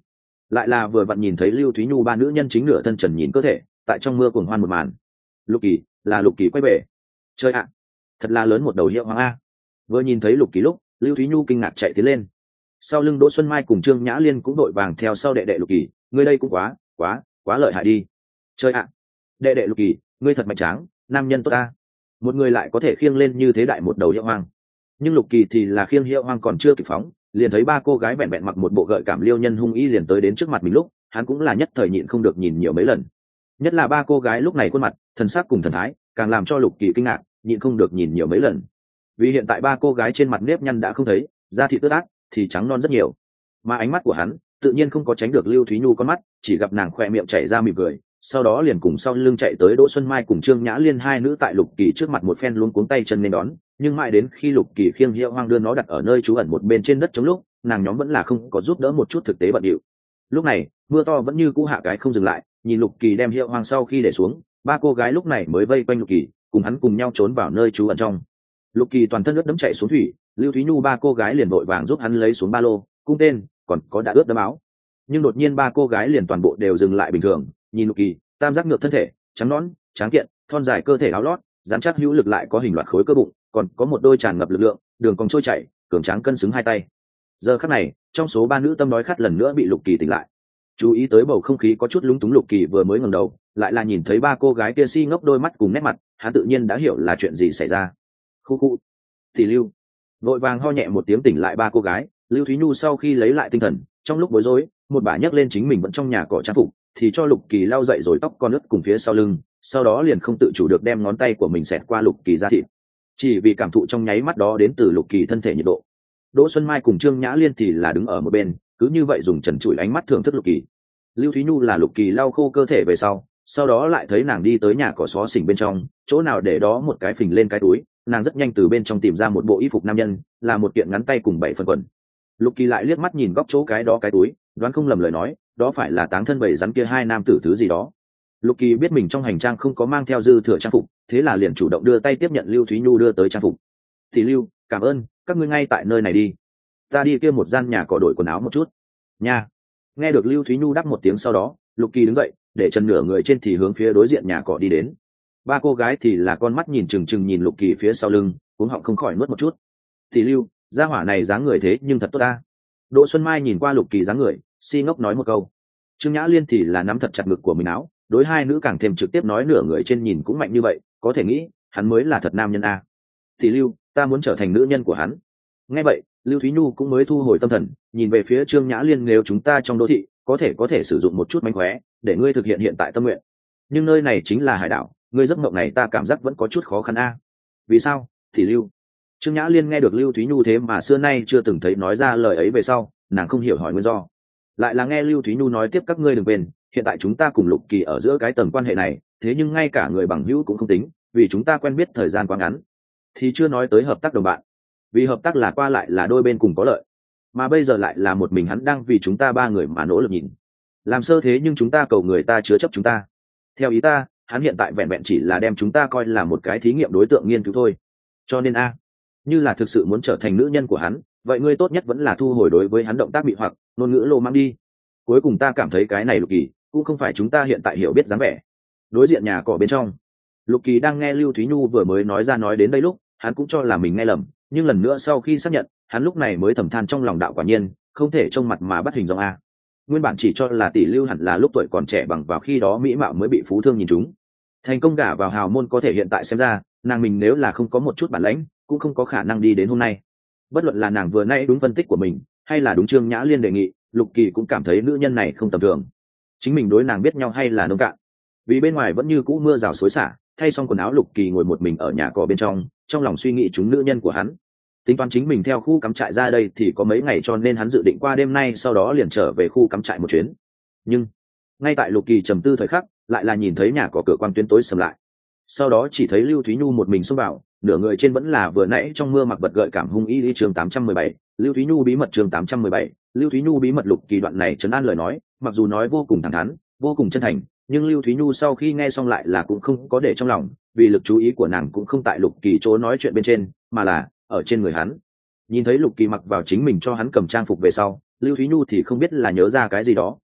lại là vừa vặn nhìn thấy lưu thúy nhu ba nữ nhân chính nửa thân trần nhìn cơ thể tại trong mưa cuồng hoan một màn. Lục Kỳ, là Lục Kỳ quay về. Chơi ạ, thật là lớn một đầu hiệu hoàng a. Vừa nhìn thấy Lục Kỳ lúc, lưu thúy nhu kinh ngạc chạy tiến lên, sau lưng Đỗ Xuân Mai cùng Trương Nhã Liên cũng đội vàng theo sau đệ đệ Lục Kỳ. Ngươi đây cũng quá lợi hại đi. Chơi ạ, đệ đệ Lục Kỳ, ngươi thật mạnh tráng, nam nhân tốt ta. Một người lại có thể khiêng lên như thế đại một đầu hiệu hoang. Nhưng Lục Kỳ thì là khiêng hiệu hoang còn chưa kịp phóng, liền thấy ba cô gái vẹn vẹn mặc một bộ gợi cảm liêu nhân hung y liền tới đến trước mặt mình lúc, hắn cũng là nhất thời nhịn không được nhìn nhiều mấy lần. Nhất là ba cô gái lúc này khuôn mặt, thần sắc cùng thần thái, càng làm cho Lục Kỳ kinh ngạc, nhịn không được nhìn nhiều mấy lần. Vì hiện tại ba cô gái trên mặt nếp nhăn đã không thấy, da thịt ướt át thì trắng non rất nhiều, mà ánh mắt của hắn tự nhiên không có tránh được lưu thúy nhu con mắt, chỉ gặp nàng khoe miệng chảy ra mỉm cười, sau đó liền cùng sau lưng chạy tới Đỗ Xuân Mai cùng Trương Nhã Liên hai nữ tại Lục Kỳ trước mặt một phen luống cuống tay chân nên đón. Nhưng mãi đến khi Lục Kỳ khiêng hiệu hoang đưa nó đặt ở nơi trú ẩn một bên trên đất chống lúc, nàng nhóm vẫn là không có giúp đỡ một chút thực tế bận điệu. Lúc này mưa to vẫn như cũ hạ cái không dừng lại, nhìn Lục Kỳ đem hiệu hoang sau khi để xuống, ba cô gái lúc này mới vây quanh Lục Kỳ, cùng hắn cùng nhau trốn vào nơi trú ẩn trong. Lục Kỳ toàn thân ướt đẫm chạy xuống thủy, lưu thúy nhu ba cô gái liền vội vàng giúp hắn lấy xuống ba lô, cung tên, còn có đã ướt đẫm áo. Nhưng đột nhiên ba cô gái liền toàn bộ đều dừng lại bình thường, nhìn Lục Kỳ, tam giác ngược thân thể, trắng nõn, tráng kiện, thon dài cơ thể áo lót, dán chắc hữu lực lại có hình loạt khối cơ bụng, còn có một đôi tràn ngập lực lượng, đường cong trôi chảy, cường tráng cân xứng hai tay. Giờ khắc này, trong số ba nữ tâm đói khát lần nữa bị Lục Kỳ tỉnh lại. Chú ý tới bầu không khí có chút lúng túng, Lục Kỳ vừa mới ngẩng đầu, lại là nhìn thấy ba cô gái kia si ngốc đôi mắt cùng nét mặt, hắn tự nhiên đã hiểu là chuyện gì xảy ra. Khu khu. Tỷ Lưu. Vội vàng ho nhẹ một tiếng tỉnh lại ba cô gái, Lưu Thúy Nhu sau khi lấy lại tinh thần, trong lúc bối rối, một bà nhấc lên chính mình vẫn trong nhà cỏ trang phục, thì cho Lục Kỳ lau dậy rồi tóc con ướt cùng phía sau lưng, sau đó liền không tự chủ được đem ngón tay của mình xẹt qua Lục Kỳ da thịt. Chỉ vì cảm thụ trong nháy mắt đó đến từ Lục Kỳ thân thể nhiệt độ. Đỗ Xuân Mai cùng Trương Nhã Liên thì là đứng ở một bên, cứ như vậy dùng trần trụi ánh mắt thưởng thức Lục Kỳ. Lưu Thúy Nhu là Lục Kỳ lau khô cơ thể về sau đó lại thấy nàng đi tới nhà cỏ xó xỉnh bên trong, chỗ nào để đó một cái phình lên cái túi, nàng rất nhanh từ bên trong tìm ra một bộ y phục nam nhân, là một kiện ngắn tay cùng 7 phần quần. Lục Kỳ lại liếc mắt nhìn góc chỗ cái đó cái túi, đoán không lầm lời nói, đó phải là táng thân bầy rắn kia hai nam tử thứ gì đó. Lục Kỳ biết mình trong hành trang không có mang theo dư thừa trang phục, thế là liền chủ động đưa tay tiếp nhận Lưu Thúy Nhu đưa tới trang phục. "Thì Lưu, cảm ơn, các ngươi ngay tại nơi này đi. Ta đi kia một gian nhà cỏ đổi quần áo một chút." "Nha." Nghe được Lưu Thúy Nhu đáp một tiếng sau đó, Lục Kỳ đứng dậy, để chân nửa người trên thì hướng phía đối diện nhà cỏ đi đến. Ba cô gái thì là con mắt nhìn chừng chừng nhìn Lục Kỳ phía sau lưng, cuống họng không khỏi nuốt một chút. "Thì Lưu, gia hỏa này dáng người thế nhưng thật tốt ta." Đỗ Xuân Mai nhìn qua Lục Kỳ dáng người, si ngốc nói một câu. Trương Nhã Liên thì là nắm thật chặt ngực của mình áo, đối hai nữ càng thêm trực tiếp nói nửa người trên nhìn cũng mạnh như vậy, có thể nghĩ hắn mới là thật nam nhân a. "Thì Lưu, ta muốn trở thành nữ nhân của hắn." Nghe vậy, Lưu Thúy Nhu cũng mới thu hồi tâm thần, nhìn về phía Trương Nhã Liên, "Nếu chúng ta trong đô thị có thể sử dụng một chút mánh khóe để ngươi thực hiện hiện tại tâm nguyện, nhưng nơi này chính là hải đảo, ngươi giấc mộng này ta cảm giác vẫn có chút khó khăn a." "Vì sao?" "Thì Lưu." Trương Nhã Liên nghe được Lưu Thúy Nhu thế mà xưa nay chưa từng thấy nói ra lời ấy về sau, nàng không hiểu hỏi nguyên do. Lại là nghe Lưu Thúy Nhu nói tiếp, "Các ngươi đừng quên, hiện tại chúng ta cùng Lục Kỳ ở giữa cái tầng quan hệ này, thế nhưng ngay cả người bằng hữu cũng không tính, vì chúng ta quen biết thời gian quá ngắn, thì chưa nói tới hợp tác đồng bạn. Vì hợp tác là qua lại là đôi bên cùng có lợi, mà bây giờ lại là một mình hắn đang vì chúng ta ba người mà nỗ lực nhìn. Làm sơ thế nhưng chúng ta cầu người ta chứa chấp chúng ta. Theo ý ta, hắn hiện tại vẹn vẹn chỉ là đem chúng ta coi là một cái thí nghiệm đối tượng nghiên cứu thôi. Cho nên như là thực sự muốn trở thành nữ nhân của hắn, vậy ngươi tốt nhất vẫn là thu hồi đối với hắn động tác mị hoặc ngôn ngữ lô mang đi. Cuối cùng ta cảm thấy cái này Lục Kỳ cũng không phải chúng ta hiện tại hiểu biết dáng vẻ." Đối diện nhà cỏ bên trong, Lục Kỳ đang nghe Lưu Thúy Nhu vừa mới nói đến đây lúc, hắn cũng cho là mình nghe lầm, nhưng lần nữa sau khi xác nhận, hắn lúc này mới thầm than trong lòng, đạo quả nhiên không thể trông mặt mà bắt hình dong a. Nguyên bản chỉ cho là tỷ Lưu hẳn là lúc tuổi còn trẻ bằng vào khi đó mỹ mạo mới bị phú thương nhìn trúng, thành công gả vào hào môn, có thể hiện tại xem ra nàng mình nếu là không có một chút bản lãnh cũng không có khả năng đi đến hôm nay. Bất luận là nàng vừa nãy đúng phân tích của mình hay là đúng Trương Nhã Liên đề nghị, Lục Kỳ cũng cảm thấy nữ nhân này không tầm thường. Chính mình đối nàng biết nhau hay là nông cạn, vì bên ngoài vẫn như cũ mưa rào xối xả, thay xong quần áo Lục Kỳ ngồi một mình ở nhà cỏ bên trong lòng suy nghĩ chúng nữ nhân của hắn. Tính toán chính mình theo khu cắm trại ra đây thì có mấy ngày, cho nên hắn dự định qua đêm nay sau đó liền trở về khu cắm trại một chuyến. Nhưng ngay tại Lục Kỳ trầm tư thời khắc, lại là nhìn thấy nhà cỏ cửa quang tuyến tối sầm lại, sau đó chỉ thấy Lưu Thúy Nhu một mình xông vào, nửa người trên vẫn là vừa nãy trong mưa mặc vật gợi cảm hung y. Chương 817, Lưu Thúy Nhu bí mật. Chương 817, Lưu Thúy Nhu bí mật. Lục Kỳ đoạn này trấn an lời nói, mặc dù nói vô cùng thẳng thắn, vô cùng chân thành, nhưng Lưu Thúy Nhu sau khi nghe xong lại là cũng không có để trong lòng, vì lực chú ý của nàng cũng không tại Lục Kỳ chỗ nói chuyện bên trên, mà là ở trên người hắn. Nhìn thấy Lục Kỳ mặc vào chính mình cho hắn cầm trang phục về sau, Lưu Thúy Nhu thì không biết là nhớ ra cái gì đó,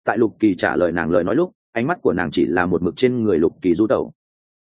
tại Lục Kỳ trả lời nàng lời nói lúc ánh mắt của nàng chỉ là một mực trên người Lục Kỳ du tẩu.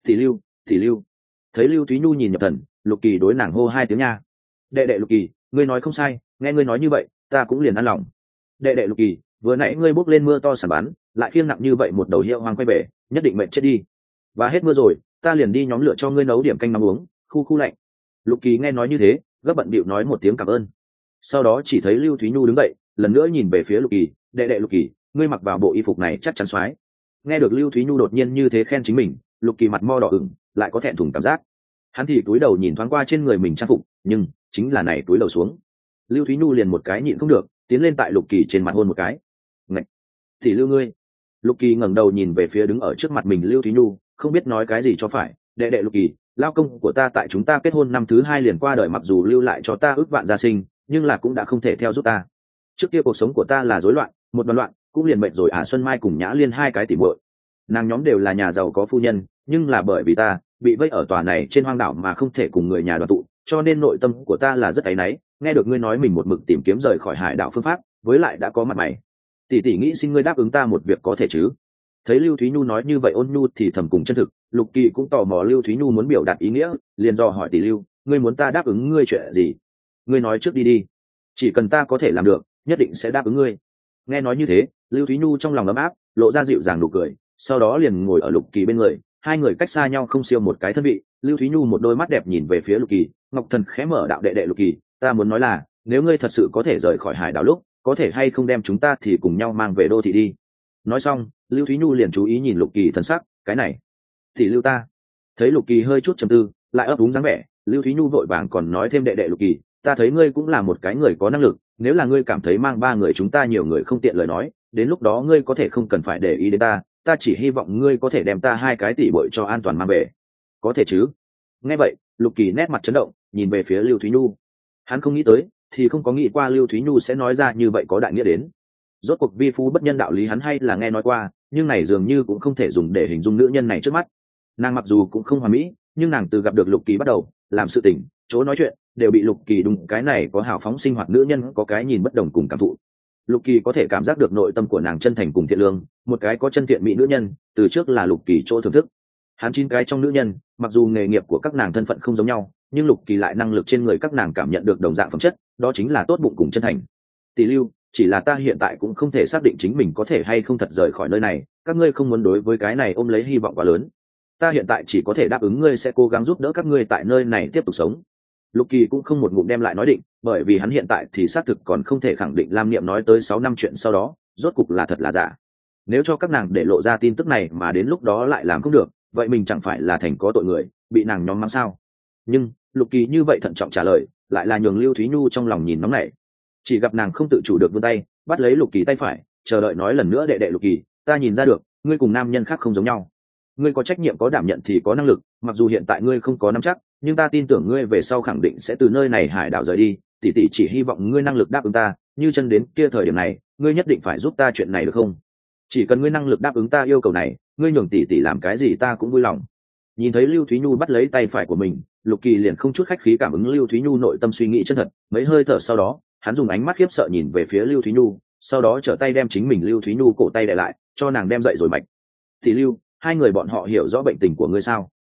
Tỷ Lưu. Thấy Lưu Thúy Nhu nhìn nhập thần, Lục Kỳ đối nàng hô hai tiếng nha. Đệ đệ Lục Kỳ, ngươi nói không sai, nghe ngươi nói như vậy ta cũng liền an lòng. Đệ đệ Lục Kỳ, vừa nãy ngươi bốc lên mưa to sàn bắn, lại khiêng nặng như vậy một đầu hiệu hoang quay về, nhất định mệt chết đi. Và hết mưa rồi, ta liền đi nhóm lửa cho ngươi nấu điểm canh nóng uống, khu lạnh. Lục Kỳ nghe nói như thế, gấp bận bịu nói một tiếng cảm ơn. Sau đó chỉ thấy Lưu Thúy Nhu đứng dậy, lần nữa nhìn về phía Lục Kỳ, đệ đệ Lục Kỳ, ngươi mặc vào bộ y phục này chắc chắn xoái. Nghe được Lưu Thúy Nhu đột nhiên như thế khen chính mình, Lục Kỳ mặt mo đỏ ửng, lại có thẹn thùng cảm giác. Hắn thì cúi đầu nhìn thoáng qua trên người mình trang phục, nhưng chính là này cúi đầu xuống, Lưu Thúy Nhu liền một cái nhịn không được, tiến lên tại Lục Kỳ trên mặt hôn một cái. Ngạch! Thì Lưu ngươi. Lục Kỳ ngẩng đầu nhìn về phía đứng ở trước mặt mình Lưu Thúy Nhu, không biết nói cái gì cho phải. Đệ đệ Lục Kỳ, lao công của ta tại chúng ta kết hôn năm thứ 2 liền qua đời, mặc dù lưu lại cho ta ước vạn gia sinh, nhưng là cũng đã không thể theo giúp ta. Trước kia cuộc sống của ta là rối loạn, một đoàn loạn, cũng liền mệnh rồi. Xuân Mai cùng Nhã Liên hai cái tỉ muội, nàng nhóm đều là nhà giàu có phu nhân, nhưng là bởi vì ta bị vây ở tòa này trên hoang đảo mà không thể cùng người nhà đoàn tụ, cho nên nội tâm của ta là rất áy náy. Nghe được ngươi nói mình một mực tìm kiếm rời khỏi hải đảo phương pháp, với lại đã có mặt mày, tỷ nghĩ xin ngươi đáp ứng ta một việc có thể chứ? Thấy Lưu Thúy Nhu nói như vậy ôn nhu thì thầm cùng chân thực, Lục Kỳ cũng tò mò Lưu Thúy Nhu muốn biểu đạt ý nghĩa, liền dò hỏi tỷ Lưu, ngươi muốn ta đáp ứng ngươi chuyện gì? Ngươi nói trước đi, chỉ cần ta có thể làm được, nhất định sẽ đáp ứng ngươi. Nghe nói như thế, Lưu Thúy Nhu trong lòng ấm áp, lộ ra dịu dàng nụ cười, sau đó liền ngồi ở Lục Kỳ bên người, hai người cách xa nhau không siêu một cái thân vị. Lưu Thúy Nhu một đôi mắt đẹp nhìn về phía Lục Kỳ, Ngọc Thần khẽ mở đạo, đệ đệ Lục Kỳ, ta muốn nói là, nếu ngươi thật sự có thể rời khỏi hải đảo lúc, có thể hay không đem chúng ta thì cùng nhau mang về đô thị đi. Nói xong, Lưu Thúy Nhu liền chú ý nhìn Lục Kỳ thần sắc, cái này thì Lưu ta. Thấy Lục Kỳ hơi chút trầm tư, lại ấp úng dáng vẻ, Lưu Thúy Nhu vội vàng còn nói thêm, đệ đệ Lục Kỳ, ta thấy ngươi cũng là một cái người có năng lực, nếu là ngươi cảm thấy mang 3 người chúng ta nhiều người không tiện lời nói, đến lúc đó ngươi có thể không cần phải để ý đến ta chỉ hy vọng ngươi có thể đem ta 2 cái tỷ bội cho an toàn mang về. Có thể chứ? Nghe vậy, Lục Kỳ nét mặt chấn động, nhìn về phía Lưu Thúy Nhu. Hắn không nghĩ tới, thì không có nghĩ qua Lưu Thúy Nhu sẽ nói ra như vậy có đại nghĩa đến. Rốt cuộc vi phu bất nhân đạo lý hắn hay là nghe nói qua, nhưng này dường như cũng không thể dùng để hình dung nữ nhân này trước mắt. Nàng mặc dù cũng không hoàn mỹ, nhưng nàng từ gặp được Lục Kỳ bắt đầu làm sự tình, chỗ nói chuyện đều bị Lục Kỳ đúng cái này có hào phóng sinh hoạt nữ nhân có cái nhìn bất đồng cùng cảm thụ. Lục Kỳ có thể cảm giác được nội tâm của nàng chân thành cùng thiện lương, một cái có chân thiện mỹ nữ nhân, từ trước là Lục Kỳ chỗ thưởng thức. Hắn 9 cái trong nữ nhân, mặc dù nghề nghiệp của các nàng thân phận không giống nhau, nhưng Lục Kỳ lại năng lực trên người các nàng cảm nhận được đồng dạng phẩm chất, đó chính là tốt bụng cùng chân thành. Tỷ Lưu, chỉ là ta hiện tại cũng không thể xác định chính mình có thể hay không thật rời khỏi nơi này, các ngươi không muốn đối với cái này ôm lấy hy vọng quá lớn. Ta hiện tại chỉ có thể đáp ứng ngươi sẽ cố gắng giúp đỡ các ngươi tại nơi này tiếp tục sống. Lục Kỳ cũng không một ngụm đem lại nói định, bởi vì hắn hiện tại thì xác thực còn không thể khẳng định Lam Niệm nói tới 6 năm chuyện sau đó, rốt cục là thật là giả. Nếu cho các nàng để lộ ra tin tức này mà đến lúc đó lại làm không được, vậy mình chẳng phải là thành có tội người, bị nàng nhóm mắng sao? Nhưng Lục Kỳ như vậy thận trọng trả lời, lại là nhường Lưu Thúy Nhu trong lòng nhìn nóng nảy. Chỉ gặp nàng không tự chủ được vươn tay, bắt lấy Lục Kỳ tay phải, chờ đợi nói lần nữa, đệ đệ Lục Kỳ, ta nhìn ra được, ngươi cùng nam nhân khác không giống nhau. Ngươi có trách nhiệm, có đảm nhận thì có năng lực, mặc dù hiện tại ngươi không có nắm chắc, nhưng ta tin tưởng ngươi về sau khẳng định sẽ từ nơi này hải đảo rời đi. Tỷ tỷ chỉ hy vọng ngươi năng lực đáp ứng ta, như chân đến kia thời điểm này, ngươi nhất định phải giúp ta chuyện này được không? Chỉ cần ngươi năng lực đáp ứng ta yêu cầu này, ngươi nhường tỷ tỷ làm cái gì ta cũng vui lòng. Nhìn thấy Lưu Thúy Nhu bắt lấy tay phải của mình, Lục Kỳ liền không chút khách khí cảm ứng Lưu Thúy Nhu nội tâm suy nghĩ chân thật. Mấy hơi thở sau đó, hắn dùng ánh mắt khiếp sợ nhìn về phía Lưu Thúy Nhu, sau đó trở tay đem chính mình Lưu Thúy Nhu cổ tay đè lại, cho nàng đem dậy rồi mạch. Tỷ Lưu, hai người bọn họ hiểu rõ bệnh tình của ngươi sao?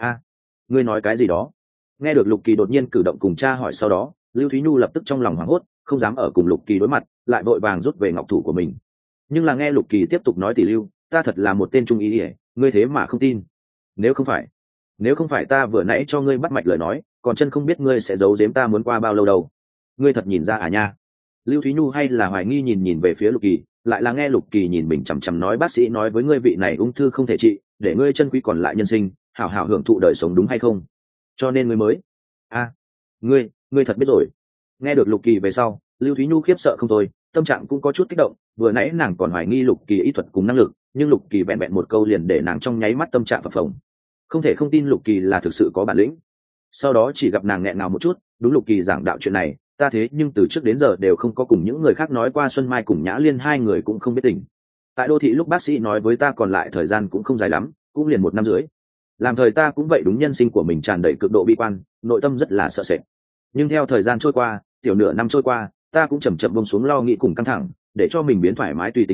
Ngươi nói cái gì đó? Nghe được Lục Kỳ đột nhiên cử động cùng cha hỏi sau đó, Lưu Thúy Nhu lập tức trong lòng hoảng hốt, không dám ở cùng Lục Kỳ đối mặt, lại vội vàng rút về ngọc thủ của mình. Nhưng là nghe Lục Kỳ tiếp tục nói, tỷ Lưu, ta thật là một tên trung ý ỉa, ngươi thế mà không tin. Nếu không phải ta vừa nãy cho ngươi bắt mạch lời nói, còn chân không biết ngươi sẽ giấu giếm ta muốn qua bao lâu đâu. Ngươi thật nhìn ra à nha? Lưu Thúy Nhu hay là hoài nghi nhìn về phía Lục Kỳ, lại là nghe Lục Kỳ nhìn mình chằm chằm nói, bác sĩ nói với ngươi vị này ung thư không thể trị, để ngươi chân quý còn lại nhân sinh, hảo hảo hưởng thụ đời sống đúng hay không? Cho nên ngươi mới ngươi thật biết rồi. Nghe được Lục Kỳ về sau, Lưu Thúy Nhu khiếp sợ không thôi, tâm trạng cũng có chút kích động. Vừa nãy nàng còn hoài nghi Lục Kỳ y thuật cùng năng lực, nhưng Lục Kỳ vẹn vẹn một câu liền để nàng trong nháy mắt tâm trạng phập phồng, không thể không tin Lục Kỳ là thực sự có bản lĩnh. Sau đó chỉ gặp nàng nghẹn ngào một chút, đúng Lục Kỳ giảng đạo chuyện này, ta thế nhưng từ trước đến giờ đều không có cùng những người khác nói qua. Xuân Mai cùng Nhã Liên hai người cũng không biết tình. Tại đô thị lúc bác sĩ nói với ta còn lại thời gian cũng không dài lắm, cũng liền 1 năm rưỡi. Làm thời ta cũng vậy, đúng nhân sinh của mình tràn đầy cực độ bi quan, nội tâm rất là sợ sệt. Nhưng theo thời gian trôi qua, tiểu nửa năm trôi qua, ta cũng chậm chậm buông xuống lo nghĩ cùng căng thẳng, để cho mình biến thoải mái tùy tính lên,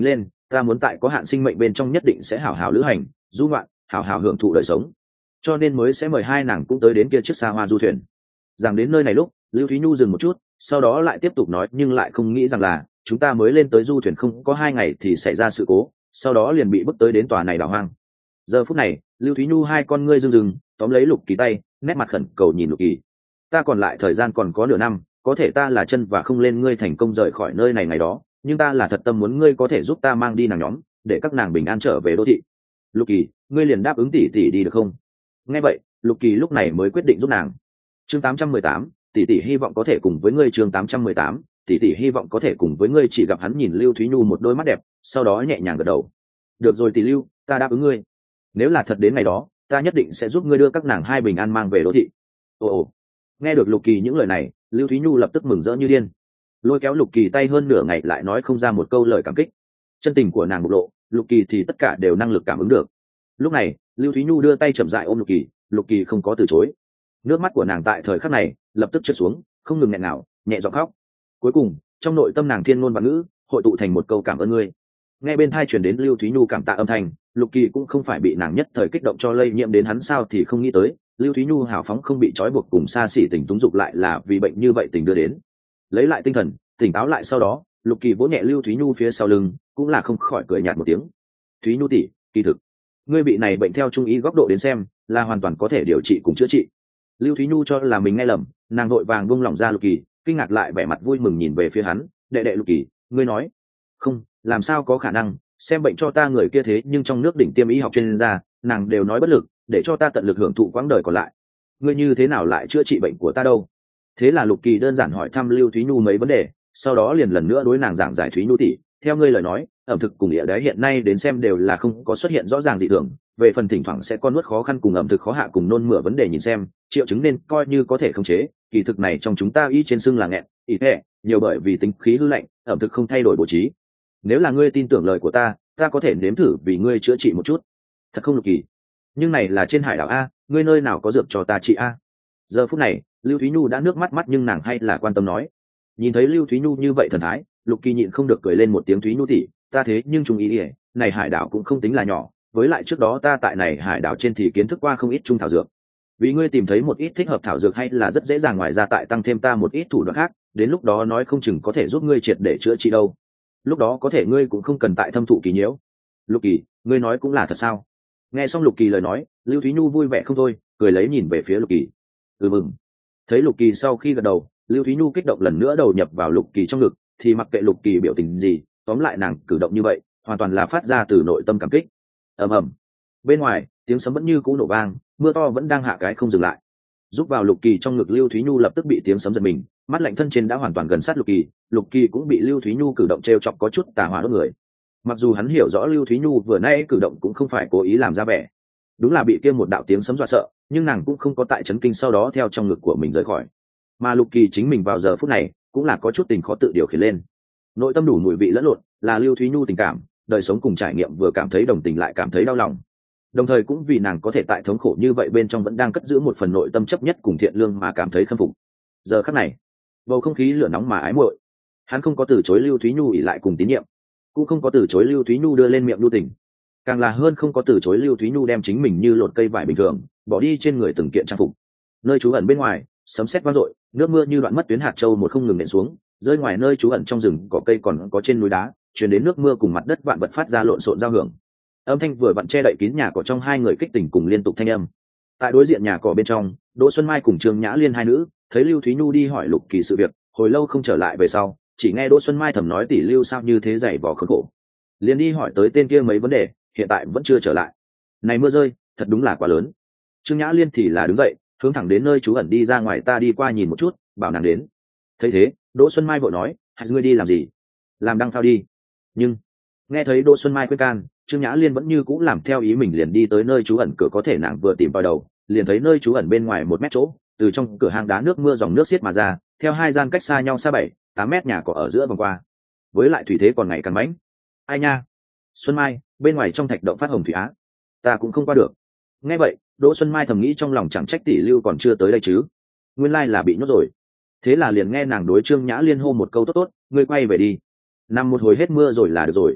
ta muốn tại có hạn sinh mệnh bên trong nhất định sẽ hảo hảo lữ hành du ngoạn, hảo hảo hưởng thụ đời sống, cho nên mới sẽ mời hai nàng cũng tới đến kia chiếc xa hoa du thuyền. Rằng đến nơi này lúc Lưu Thúy Nhu dừng một chút, sau đó lại tiếp tục nói, nhưng lại không nghĩ rằng là chúng ta mới lên tới du thuyền không có 2 ngày thì xảy ra sự cố, sau đó liền bị bước tới đến tòa này đảo hoang. Giờ phút này Lưu Thúy Nhu hai con ngươi rưng rưng tóm lấy Lục Kỳ tay, nét mặt khẩn cầu nhìn Lục Kỳ. Ta còn lại thời gian còn có nửa năm, có thể ta là chân và không lên ngươi thành công rời khỏi nơi này ngày đó, nhưng ta là thật tâm muốn ngươi có thể giúp ta mang đi nàng nhóm, để các nàng bình an trở về đô thị. Lục Kỳ, ngươi liền đáp ứng tỷ tỷ đi được không? Nghe vậy Lục Kỳ lúc này mới quyết định giúp nàng. Chương 818, tỷ tỷ hy vọng có thể cùng với ngươi. Chương 818, tỷ tỷ hy vọng có thể cùng với ngươi. Chỉ gặp hắn nhìn Lưu Thúy Nhu một đôi mắt đẹp, sau đó nhẹ nhàng gật đầu. Được rồi tỷ Lưu, ta đáp ứng ngươi. Nếu là thật đến ngày đó, ta nhất định sẽ giúp ngươi đưa các nàng hai bình an mang về đô thị. Ồ. Nghe được Lục Kỳ những lời này, Lưu Thúy Nhu lập tức mừng rỡ như điên, lôi kéo Lục Kỳ tay hơn nửa ngày lại nói không ra một câu lời cảm kích. Chân tình của nàng bộc lộ, Lục Kỳ thì tất cả đều năng lực cảm ứng được. Lúc này Lưu Thúy Nhu đưa tay chậm rãi ôm Lục Kỳ không có từ chối. Nước mắt của nàng tại thời khắc này lập tức trượt xuống, không ngừng nghẹn ngào, nhẹ giọng khóc. Cuối cùng trong nội tâm nàng thiên ngôn vạn ngữ hội tụ thành một câu cảm ơn ngươi. Nghe bên tai truyền đến Lưu Thúy Nhu cảm tạ âm thanh, Lục Kỳ cũng không phải bị nàng nhất thời kích động cho lây nhiễm đến hắn sao thì không nghĩ tới Lưu Thúy Nhu hào phóng không bị trói buộc cùng xa xỉ tình túng dục lại là vì bệnh như vậy tình đưa đến. Lấy lại tinh thần tỉnh táo lại sau đó, Lục Kỳ vỗ nhẹ Lưu Thúy Nhu phía sau lưng, cũng là không khỏi cười nhạt một tiếng. Thúy Nhu tỷ, kỳ thực ngươi bị này bệnh theo trung ý góc độ đến xem là hoàn toàn có thể điều trị cùng chữa trị. Lưu Thúy Nhu cho là mình nghe lầm, nàng vội vàng buông lỏng ra Lục Kỳ, kinh ngạc lại vẻ mặt vui mừng nhìn về phía hắn. Đệ đệ Lục Kỳ, ngươi nói không, làm sao có khả năng, xem bệnh cho ta người kia thế nhưng trong nước đỉnh tiêm y học chuyên gia, nàng đều nói bất lực, để cho ta tận lực hưởng thụ quãng đời còn lại, ngươi như thế nào lại chữa trị bệnh của ta đâu? Thế là Lục Kỳ đơn giản hỏi thăm Lưu Thúy Nhu mấy vấn đề, sau đó liền lần nữa đối nàng giảng giải. Thúy Nhu tỷ, theo ngươi lời nói, ẩm thực cùng địa đái hiện nay đến xem đều là không có xuất hiện rõ ràng dị thường, về phần thỉnh thoảng sẽ có nuốt khó khăn cùng ẩm thực khó hạ cùng nôn mửa vấn đề nhìn xem triệu chứng nên coi như có thể khống chế, kỳ thực này trong chúng ta y trên xưng là nghẹn ý hệ nhiều bởi vì tính khí hư lạnh, ẩm thực không thay đổi bố trí. Nếu là ngươi tin tưởng lời của ta có thể nếm thử vì ngươi chữa trị một chút. Thật không Lục Kỳ? Nhưng này là trên hải đảo a, ngươi nơi nào có dược cho ta trị a? Giờ phút này Lưu Thúy Nhu đã nước mắt nhưng nàng hay là quan tâm nói. Nhìn thấy Lưu Thúy Nhu như vậy thần thái, Lục Kỳ nhịn không được cười lên một tiếng. Thúy Nhu tỷ, ta thế nhưng trung ý ỉa, này hải đảo cũng không tính là nhỏ, với lại trước đó ta tại này hải đảo trên thì kiến thức qua không ít trung thảo dược, vì ngươi tìm thấy một ít thích hợp thảo dược hay là rất dễ dàng, ngoài ra tại tăng thêm ta một ít thủ đoạn khác, đến lúc đó nói không chừng có thể giúp ngươi triệt để chữa trị đâu. Lúc đó có thể ngươi cũng không cần tại thâm thụ kỳ nhiễu. Lục Kỳ, ngươi nói cũng là thật sao? Nghe xong Lục Kỳ lời nói, Lưu Thúy Nhu vui vẻ không thôi, cười lấy nhìn về phía Lục Kỳ. Mừng. Thấy Lục Kỳ sau khi gật đầu, Lưu Thúy Nhu kích động lần nữa đầu nhập vào Lục Kỳ trong ngực, thì mặc kệ Lục Kỳ biểu tình gì, tóm lại nàng cử động như vậy hoàn toàn là phát ra từ nội tâm cảm kích. Ầm ầm. Bên ngoài tiếng sấm vẫn như cũ nổ vang, mưa to vẫn đang hạ cái không dừng lại. Giúp vào Lục Kỳ trong ngực Lưu Thúy Nhu lập tức bị tiếng sấm giật mình, mắt lạnh thân trên đã hoàn toàn gần sát Lục Kỳ cũng bị Lưu Thúy Nhu cử động trêu chọc có chút tà hỏa đốt người. Mặc dù hắn hiểu rõ Lưu Thúy Nhu vừa nay cử động cũng không phải cố ý làm ra vẻ, đúng là bị kia một đạo tiếng sấm dọa sợ, nhưng nàng cũng không có tại chấn kinh sau đó theo trong ngực của mình rời khỏi. Mà Lục Kỳ chính mình vào giờ phút này cũng là có chút tình khó tự điều khiển lên, nội tâm đủ mùi vị lẫn lộn, là Lưu Thúy Nhu tình cảm, đời sống cùng trải nghiệm, vừa cảm thấy đồng tình lại cảm thấy đau lòng, đồng thời cũng vì nàng có thể tại thống khổ như vậy bên trong vẫn đang cất giữ một phần nội tâm chấp nhất cùng thiện lương mà cảm thấy khâm phục. Giờ khắc này bầu không khí lửa nóng mà ái muội, hắn không có từ chối Lưu Thúy Nhu ỷ lại cùng tín nhiệm, cũng không có từ chối Lưu Thúy Nhu đưa lên miệng nhu tình, càng là hơn không có từ chối Lưu Thúy Nhu đem chính mình như lột cây vải bình thường bỏ đi trên người từng kiện trang phục. Nơi trú ẩn bên ngoài sấm sét vang dội, nước mưa như đoạn mất tuyến hạt châu một không ngừng nện xuống, rơi ngoài nơi trú ẩn trong rừng cỏ cây còn có trên núi đá, truyền đến nước mưa cùng mặt đất vạn vật phát ra lộn xộn giao hưởng. Âm thanh vừa vặn che đậy kín nhà cỏ trong hai người kích tình cùng liên tục thanh âm. Tại đối diện nhà cỏ bên trong, Đỗ Xuân Mai cùng Trương Nhã Liên hai nữ thấy Lưu Thúy Nhu đi hỏi Lục Kỳ sự việc, hồi lâu không trở lại về sau, chỉ nghe Đỗ Xuân Mai thầm nói tỷ Lưu sao như thế dày vò khốn khổ, liền đi hỏi tới tên kia mấy vấn đề, hiện tại vẫn chưa trở lại. Này mưa rơi thật đúng là quá lớn. Trương Nhã Liên thì là đứng dậy hướng thẳng đến nơi trú ẩn đi ra ngoài, ta đi qua nhìn một chút, bảo nàng đến. Thấy thế Đỗ Xuân Mai vội nói, hai ngươi đi làm gì? Làm đăng thao đi. Nhưng nghe thấy Đỗ Xuân Mai khuyên can, Trương Nhã Liên vẫn như cũng làm theo ý mình, liền đi tới nơi trú ẩn cửa. Có thể nàng vừa tìm vào đầu, liền thấy nơi trú ẩn bên ngoài 1 mét chỗ, từ trong cửa hang đá nước mưa dòng nước xiết mà ra, theo hai gian cách xa nhau xa 7-8 mét nhà cỏ ở giữa vòng qua, với lại thủy thế còn ngày càng mãnh. Ai nha, Xuân Mai, bên ngoài trong thạch động phát hồng thủy á, ta cũng không qua được. Nghe vậy Đỗ Xuân Mai thầm nghĩ trong lòng, chẳng trách tỷ Lưu còn chưa tới đây chứ, nguyên lai là bị nhốt rồi. Thế là liền nghe nàng đối Trương Nhã Liên hô một câu, tốt tốt, ngươi quay về đi, nằm một hồi hết mưa rồi là được rồi.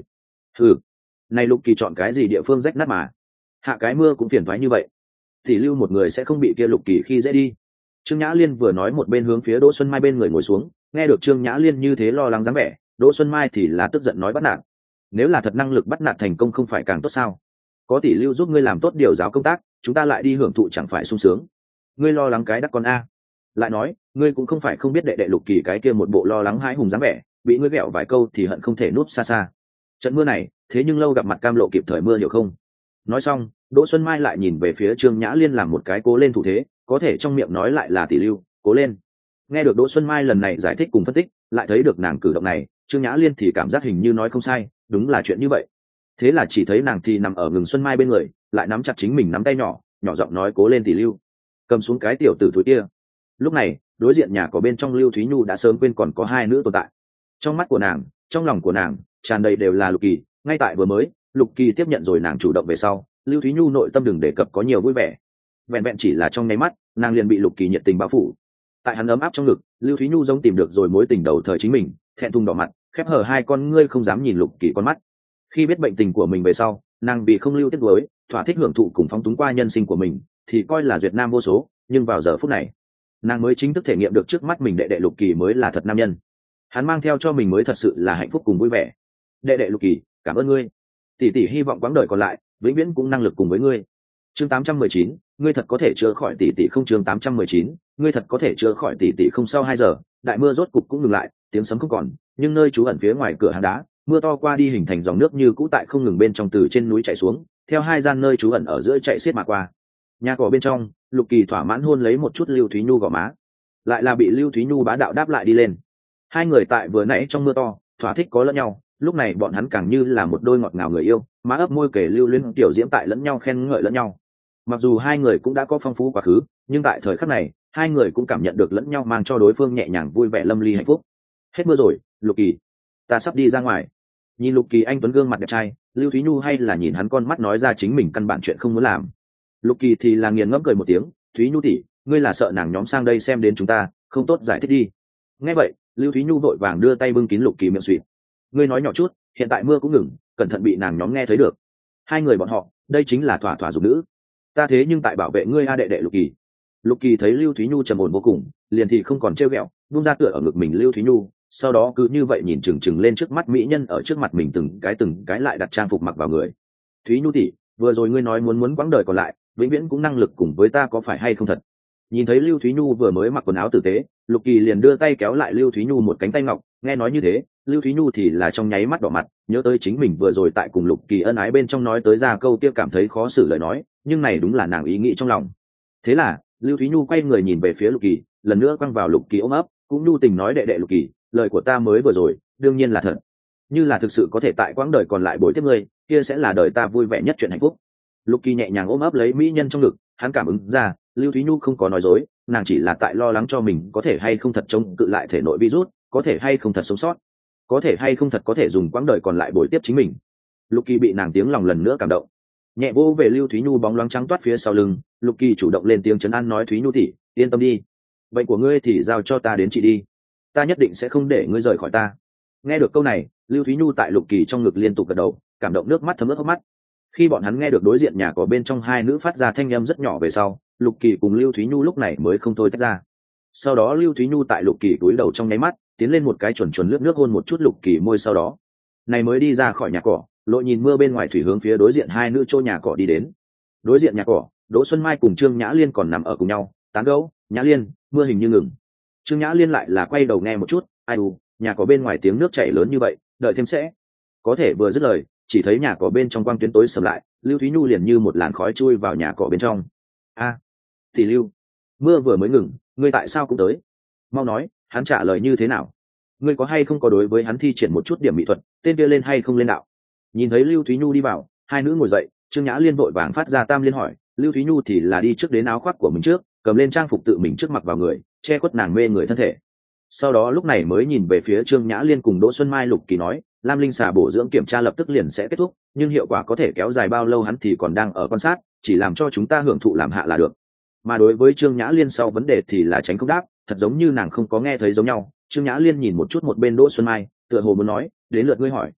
Ừ, này Lục Kỳ chọn cái gì địa phương rách nát mà hạ cái mưa cũng phiền toái như vậy, thì lưu một người sẽ không bị kia Lục Kỳ khi dễ đi. Trương Nhã Liên vừa nói một bên hướng phía Đỗ Xuân Mai bên người ngồi xuống, nghe được Trương Nhã Liên như thế lo lắng dáng vẻ, Đỗ Xuân Mai thì là tức giận nói bắt nạt. Nếu là thật năng lực bắt nạt thành công không phải càng tốt sao? Có tỷ lưu giúp ngươi làm tốt điều giáo công tác, chúng ta lại đi hưởng thụ chẳng phải sung sướng. Ngươi lo lắng cái đắc con a. Lại nói, ngươi cũng không phải không biết đệ đệ Lục Kỳ cái kia một bộ lo lắng hãi hùng dáng vẻ, bị ngươi ghẹo vài câu thì hận không thể núp xa xa. Trận mưa này, thế nhưng lâu gặp mặt cam lộ kịp thời mưa hiểu không? Nói xong, Đỗ Xuân Mai lại nhìn về phía Trương Nhã Liên làm một cái cố lên thủ thế, có thể trong miệng nói lại là tỷ lưu, cố lên. Nghe được Đỗ Xuân Mai lần này giải thích cùng phân tích, lại thấy được nàng cử động này, Trương Nhã Liên thì cảm giác hình như nói không sai, đúng là chuyện như vậy. Thế là chỉ thấy nàng thì nằm ở ngừng Xuân Mai bên người, lại nắm chặt chính mình nắm tay nhỏ, nhỏ giọng nói cố lên tỷ lưu, cầm xuống cái tiểu tử thúi kia. Lúc này, đối diện nhà có bên trong Lưu Thúy Nhu đã sớm quên còn có hai nữ tồn tại. Trong mắt của nàng, trong lòng của nàng, tràn đầy đều là Lục Kỳ. Ngay tại vừa mới, Lục Kỳ tiếp nhận rồi nàng chủ động về sau, Lưu Thúy Nhu nội tâm đừng đề cập có nhiều vui vẻ. Vẹn vẹn chỉ là trong nháy mắt, nàng liền bị Lục Kỳ nhiệt tình bao phủ. Tại hắn ấm áp trong ngực, Lưu Thúy Nhu giống tìm được rồi mối tình đầu thời chính mình, thẹn thùng đỏ mặt, khép hờ hai con ngươi không dám nhìn Lục Kỳ con mắt. Khi biết bệnh tình của mình về sau, nàng bị không lưu tiếc nuối, thỏa thích hưởng thụ cùng phóng túng qua nhân sinh của mình, thì coi là duyệt nam vô số. Nhưng vào giờ phút này, nàng mới chính thức thể nghiệm được trước mắt mình đệ đệ Lục Kỳ mới là thật nam nhân. Hắn mang theo cho mình mới thật sự là hạnh phúc cùng vui vẻ. Đệ đệ Lục Kỳ, cảm ơn ngươi. Tỷ tỷ hy vọng quãng đời còn lại, vĩnh viễn cũng năng lực cùng với ngươi. Chương 819, ngươi thật có thể chữa khỏi tỷ tỷ không? Chương 819, ngươi thật có thể chữa khỏi tỷ tỷ không? Sau 2 giờ, đại mưa rốt cục cũng ngừng lại, tiếng sấm không còn, nhưng nơi trú ẩn phía ngoài cửa hàng đá, mưa to qua đi hình thành dòng nước như cũ tại không ngừng bên trong từ trên núi chảy xuống, theo hai gian nơi trú ẩn ở giữa chạy xiết mà qua. Nhà cỏ bên trong, Lục Kỳ thỏa mãn hôn lấy một chút Lưu Thúy Nhu gò má, lại là bị Lưu Thúy Nhu bá đạo đáp lại đi lên. Hai người tại vừa nãy trong mưa to, thỏa thích có lẫn nhau, lúc này bọn hắn càng như là một đôi ngọt ngào người yêu, má ấp môi kể lưu luyến tiểu diễm tại lẫn nhau khen ngợi lẫn nhau. Mặc dù hai người cũng đã có phong phú quá khứ, nhưng tại thời khắc này, hai người cũng cảm nhận được lẫn nhau mang cho đối phương nhẹ nhàng vui vẻ lâm ly hạnh phúc. Hết mưa rồi, Lục Kỳ, ta sắp đi ra ngoài. Nhìn Lục Kỳ anh tuấn gương mặt đẹp trai, Lưu Thúy Nhu hay là nhìn hắn con mắt nói ra chính mình căn bản chuyện không muốn làm. Lục Kỳ thì là nghiền ngẫm cười một tiếng, Thúy Nhu tỷ, ngươi là sợ nàng nhóm sang đây xem đến chúng ta, không tốt giải thích đi. Nghe vậy, Lưu Thúy Nhu vội vàng đưa tay bưng kín Lục Kỳ miệng suýt. Ngươi nói nhỏ chút, hiện tại mưa cũng ngừng, cẩn thận bị nàng nhóm nghe thấy được. Hai người bọn họ, đây chính là thỏa thỏa dục nữ. Ta thế nhưng tại bảo vệ ngươi a đệ đệ Lục Kỳ. Lục Kỳ thấy Lưu Thúy Nhu trầm ổn vô cùng, liền thì không còn trêu ghẹo, buông ra tựa ở ngực mình Lưu Thúy Nhu, sau đó cứ như vậy nhìn chừng chừng lên trước mắt mỹ nhân ở trước mặt mình từng cái lại đặt trang phục mặc vào người. Thúy Nhu tỷ, vừa rồi ngươi nói muốn quãng đời còn lại, vĩnh viễn cũng năng lực cùng với ta có phải hay không thật? Nhìn thấy Lưu Thúy Nhu vừa mới mặc quần áo tử tế, Lục Kỳ liền đưa tay kéo lại Lưu Thúy Nhu một cánh tay ngọc, nghe nói như thế, Lưu Thúy Nhu thì là trong nháy mắt đỏ mặt, nhớ tới chính mình vừa rồi tại cùng Lục Kỳ ân ái bên trong nói tới ra câu kia cảm thấy khó xử lời nói, nhưng này đúng là nàng ý nghĩ trong lòng. Thế là, Lưu Thúy Nhu quay người nhìn về phía Lục Kỳ, lần nữa quăng vào Lục Kỳ ôm ấp, cũng nhu tình nói đệ đệ Lục Kỳ, lời của ta mới vừa rồi, đương nhiên là thật. Như là thực sự có thể tại quãng đời còn lại bồi tiếp ngươi, kia sẽ là đời ta vui vẻ nhất chuyện hạnh phúc. Lục Kỳ nhẹ nhàng ôm ấp lấy mỹ nhân trong ngực, hắn cảm ứng ra, Lưu Thúy Nhu không có nói dối, nàng chỉ là tại lo lắng cho mình có thể hay không thật chống cự lại thể nội virus, có thể hay không thật sống sót, có thể hay không thật có thể dùng quãng đời còn lại bồi tiếp chính mình. Lục Kỳ bị nàng tiếng lòng lần nữa cảm động, nhẹ vỗ về Lưu Thúy Nhu bóng loáng trắng toát phía sau lưng, Lục Kỳ chủ động lên tiếng trấn an nói Thúy Nhu tỷ, yên tâm đi, bệnh của ngươi thì giao cho ta đến trị đi, ta nhất định sẽ không để ngươi rời khỏi ta. Nghe được câu này, Lưu Thúy Nhu tại Lục Kỳ trong ngực liên tục gật đầu, cảm động nước mắt thấm ướt hốc mắt. Khi bọn hắn nghe được đối diện nhà có bên trong hai nữ phát ra thanh âm rất nhỏ về sau, Lục Kỳ cùng Lưu Thúy Nhu lúc này mới không thôi tách ra. Sau đó Lưu Thúy Nhu tại Lục Kỳ cúi đầu trong nháy mắt, tiến lên một cái chuẩn chuẩn lướt nước hôn một chút Lục Kỳ môi, sau đó này mới đi ra khỏi nhà cỏ, lộ nhìn mưa bên ngoài thủy hướng phía đối diện hai nữ chỗ nhà cỏ đi đến. Đối diện nhà cỏ, Đỗ Xuân Mai cùng Trương Nhã Liên còn nằm ở cùng nhau tán gẫu. Nhã Liên, mưa hình như ngừng. Trương Nhã Liên lại là quay đầu nghe một chút, ai u, nhà cỏ bên ngoài tiếng nước chảy lớn như vậy, đợi thêm sẽ. Có thể vừa dứt lời, chỉ thấy nhà cỏ bên trong quang tuyến tối sầm lại, Lưu Thúy Nhu liền như một làn khói chui vào nhà cỏ bên trong. A, thì Lưu, mưa vừa mới ngừng, ngươi tại sao cũng tới? Mau nói, hắn trả lời như thế nào? Ngươi có hay không có đối với hắn thi triển một chút điểm mỹ thuật, tên kia lên hay không lên đạo? Nhìn thấy Lưu Thúy Nhu đi vào, hai nữ ngồi dậy, Trương Nhã Liên vội vàng phát ra tam liên hỏi, Lưu Thúy Nhu thì là đi trước đến áo khoác của mình trước, cầm lên trang phục tự mình trước mặc vào người, che khuất nàng mê người thân thể. Sau đó lúc này mới nhìn về phía Trương Nhã Liên cùng Đỗ Xuân Mai. Lục Kỳ nói, Lam Linh xà bổ dưỡng kiểm tra lập tức liền sẽ kết thúc, nhưng hiệu quả có thể kéo dài bao lâu hắn thì còn đang ở quan sát, chỉ làm cho chúng ta hưởng thụ làm hạ là được. Mà đối với Trương Nhã Liên sau vấn đề thì là tránh không đáp, thật giống như nàng không có nghe thấy giống nhau. Trương Nhã Liên nhìn một chút một bên Đỗ Xuân Mai, tựa hồ muốn nói, đến lượt ngươi hỏi.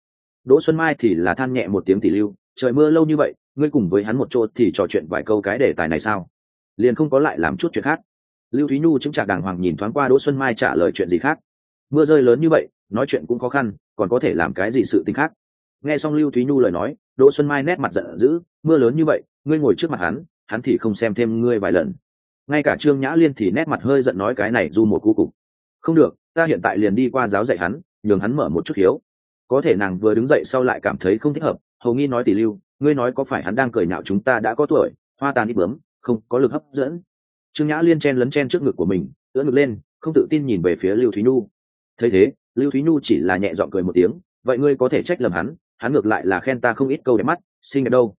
Đỗ Xuân Mai thì là than nhẹ một tiếng, tỷ Lưu, trời mưa lâu như vậy, ngươi cùng với hắn một chỗ thì trò chuyện vài câu cái đề tài này sao? Liền không có lại làm chút chuyện khác. Lưu Thúy Nhu chứng trạc đàng hoàng nhìn thoáng qua Đỗ Xuân Mai trả lời chuyện gì khác. Mưa rơi lớn như vậy, nói chuyện cũng khó khăn, còn có thể làm cái gì sự tình khác? Nghe xong Lưu Thúy Nhu lời nói, Đỗ Xuân Mai nét mặt giận dữ, mưa lớn như vậy, ngươi ngồi trước mặt hắn thì không xem thêm ngươi vài lần. Ngay cả Trương Nhã Liên thì nét mặt hơi giận nói cái này du một cú cục. Không được, ta hiện tại liền đi qua giáo dạy hắn, nhường hắn mở một chút hiếu. Có thể nàng vừa đứng dậy sau lại cảm thấy không thích hợp, hầu nghi nói tỷ Lưu, ngươi nói có phải hắn đang cười nhạo chúng ta đã có tuổi, hoa tàn ít bướm, không có lực hấp dẫn. Trương Nhã Liên chen lấn chen trước ngực của mình, ưỡn ngực lên, không tự tin nhìn về phía Lưu Thúy Nhu. Thấy thế, Lưu Thúy Nhu chỉ là nhẹ giọng cười một tiếng, vậy ngươi có thể trách lầm hắn ngược lại là khen ta không ít câu đẹp mắt, xinh đẹp đâu.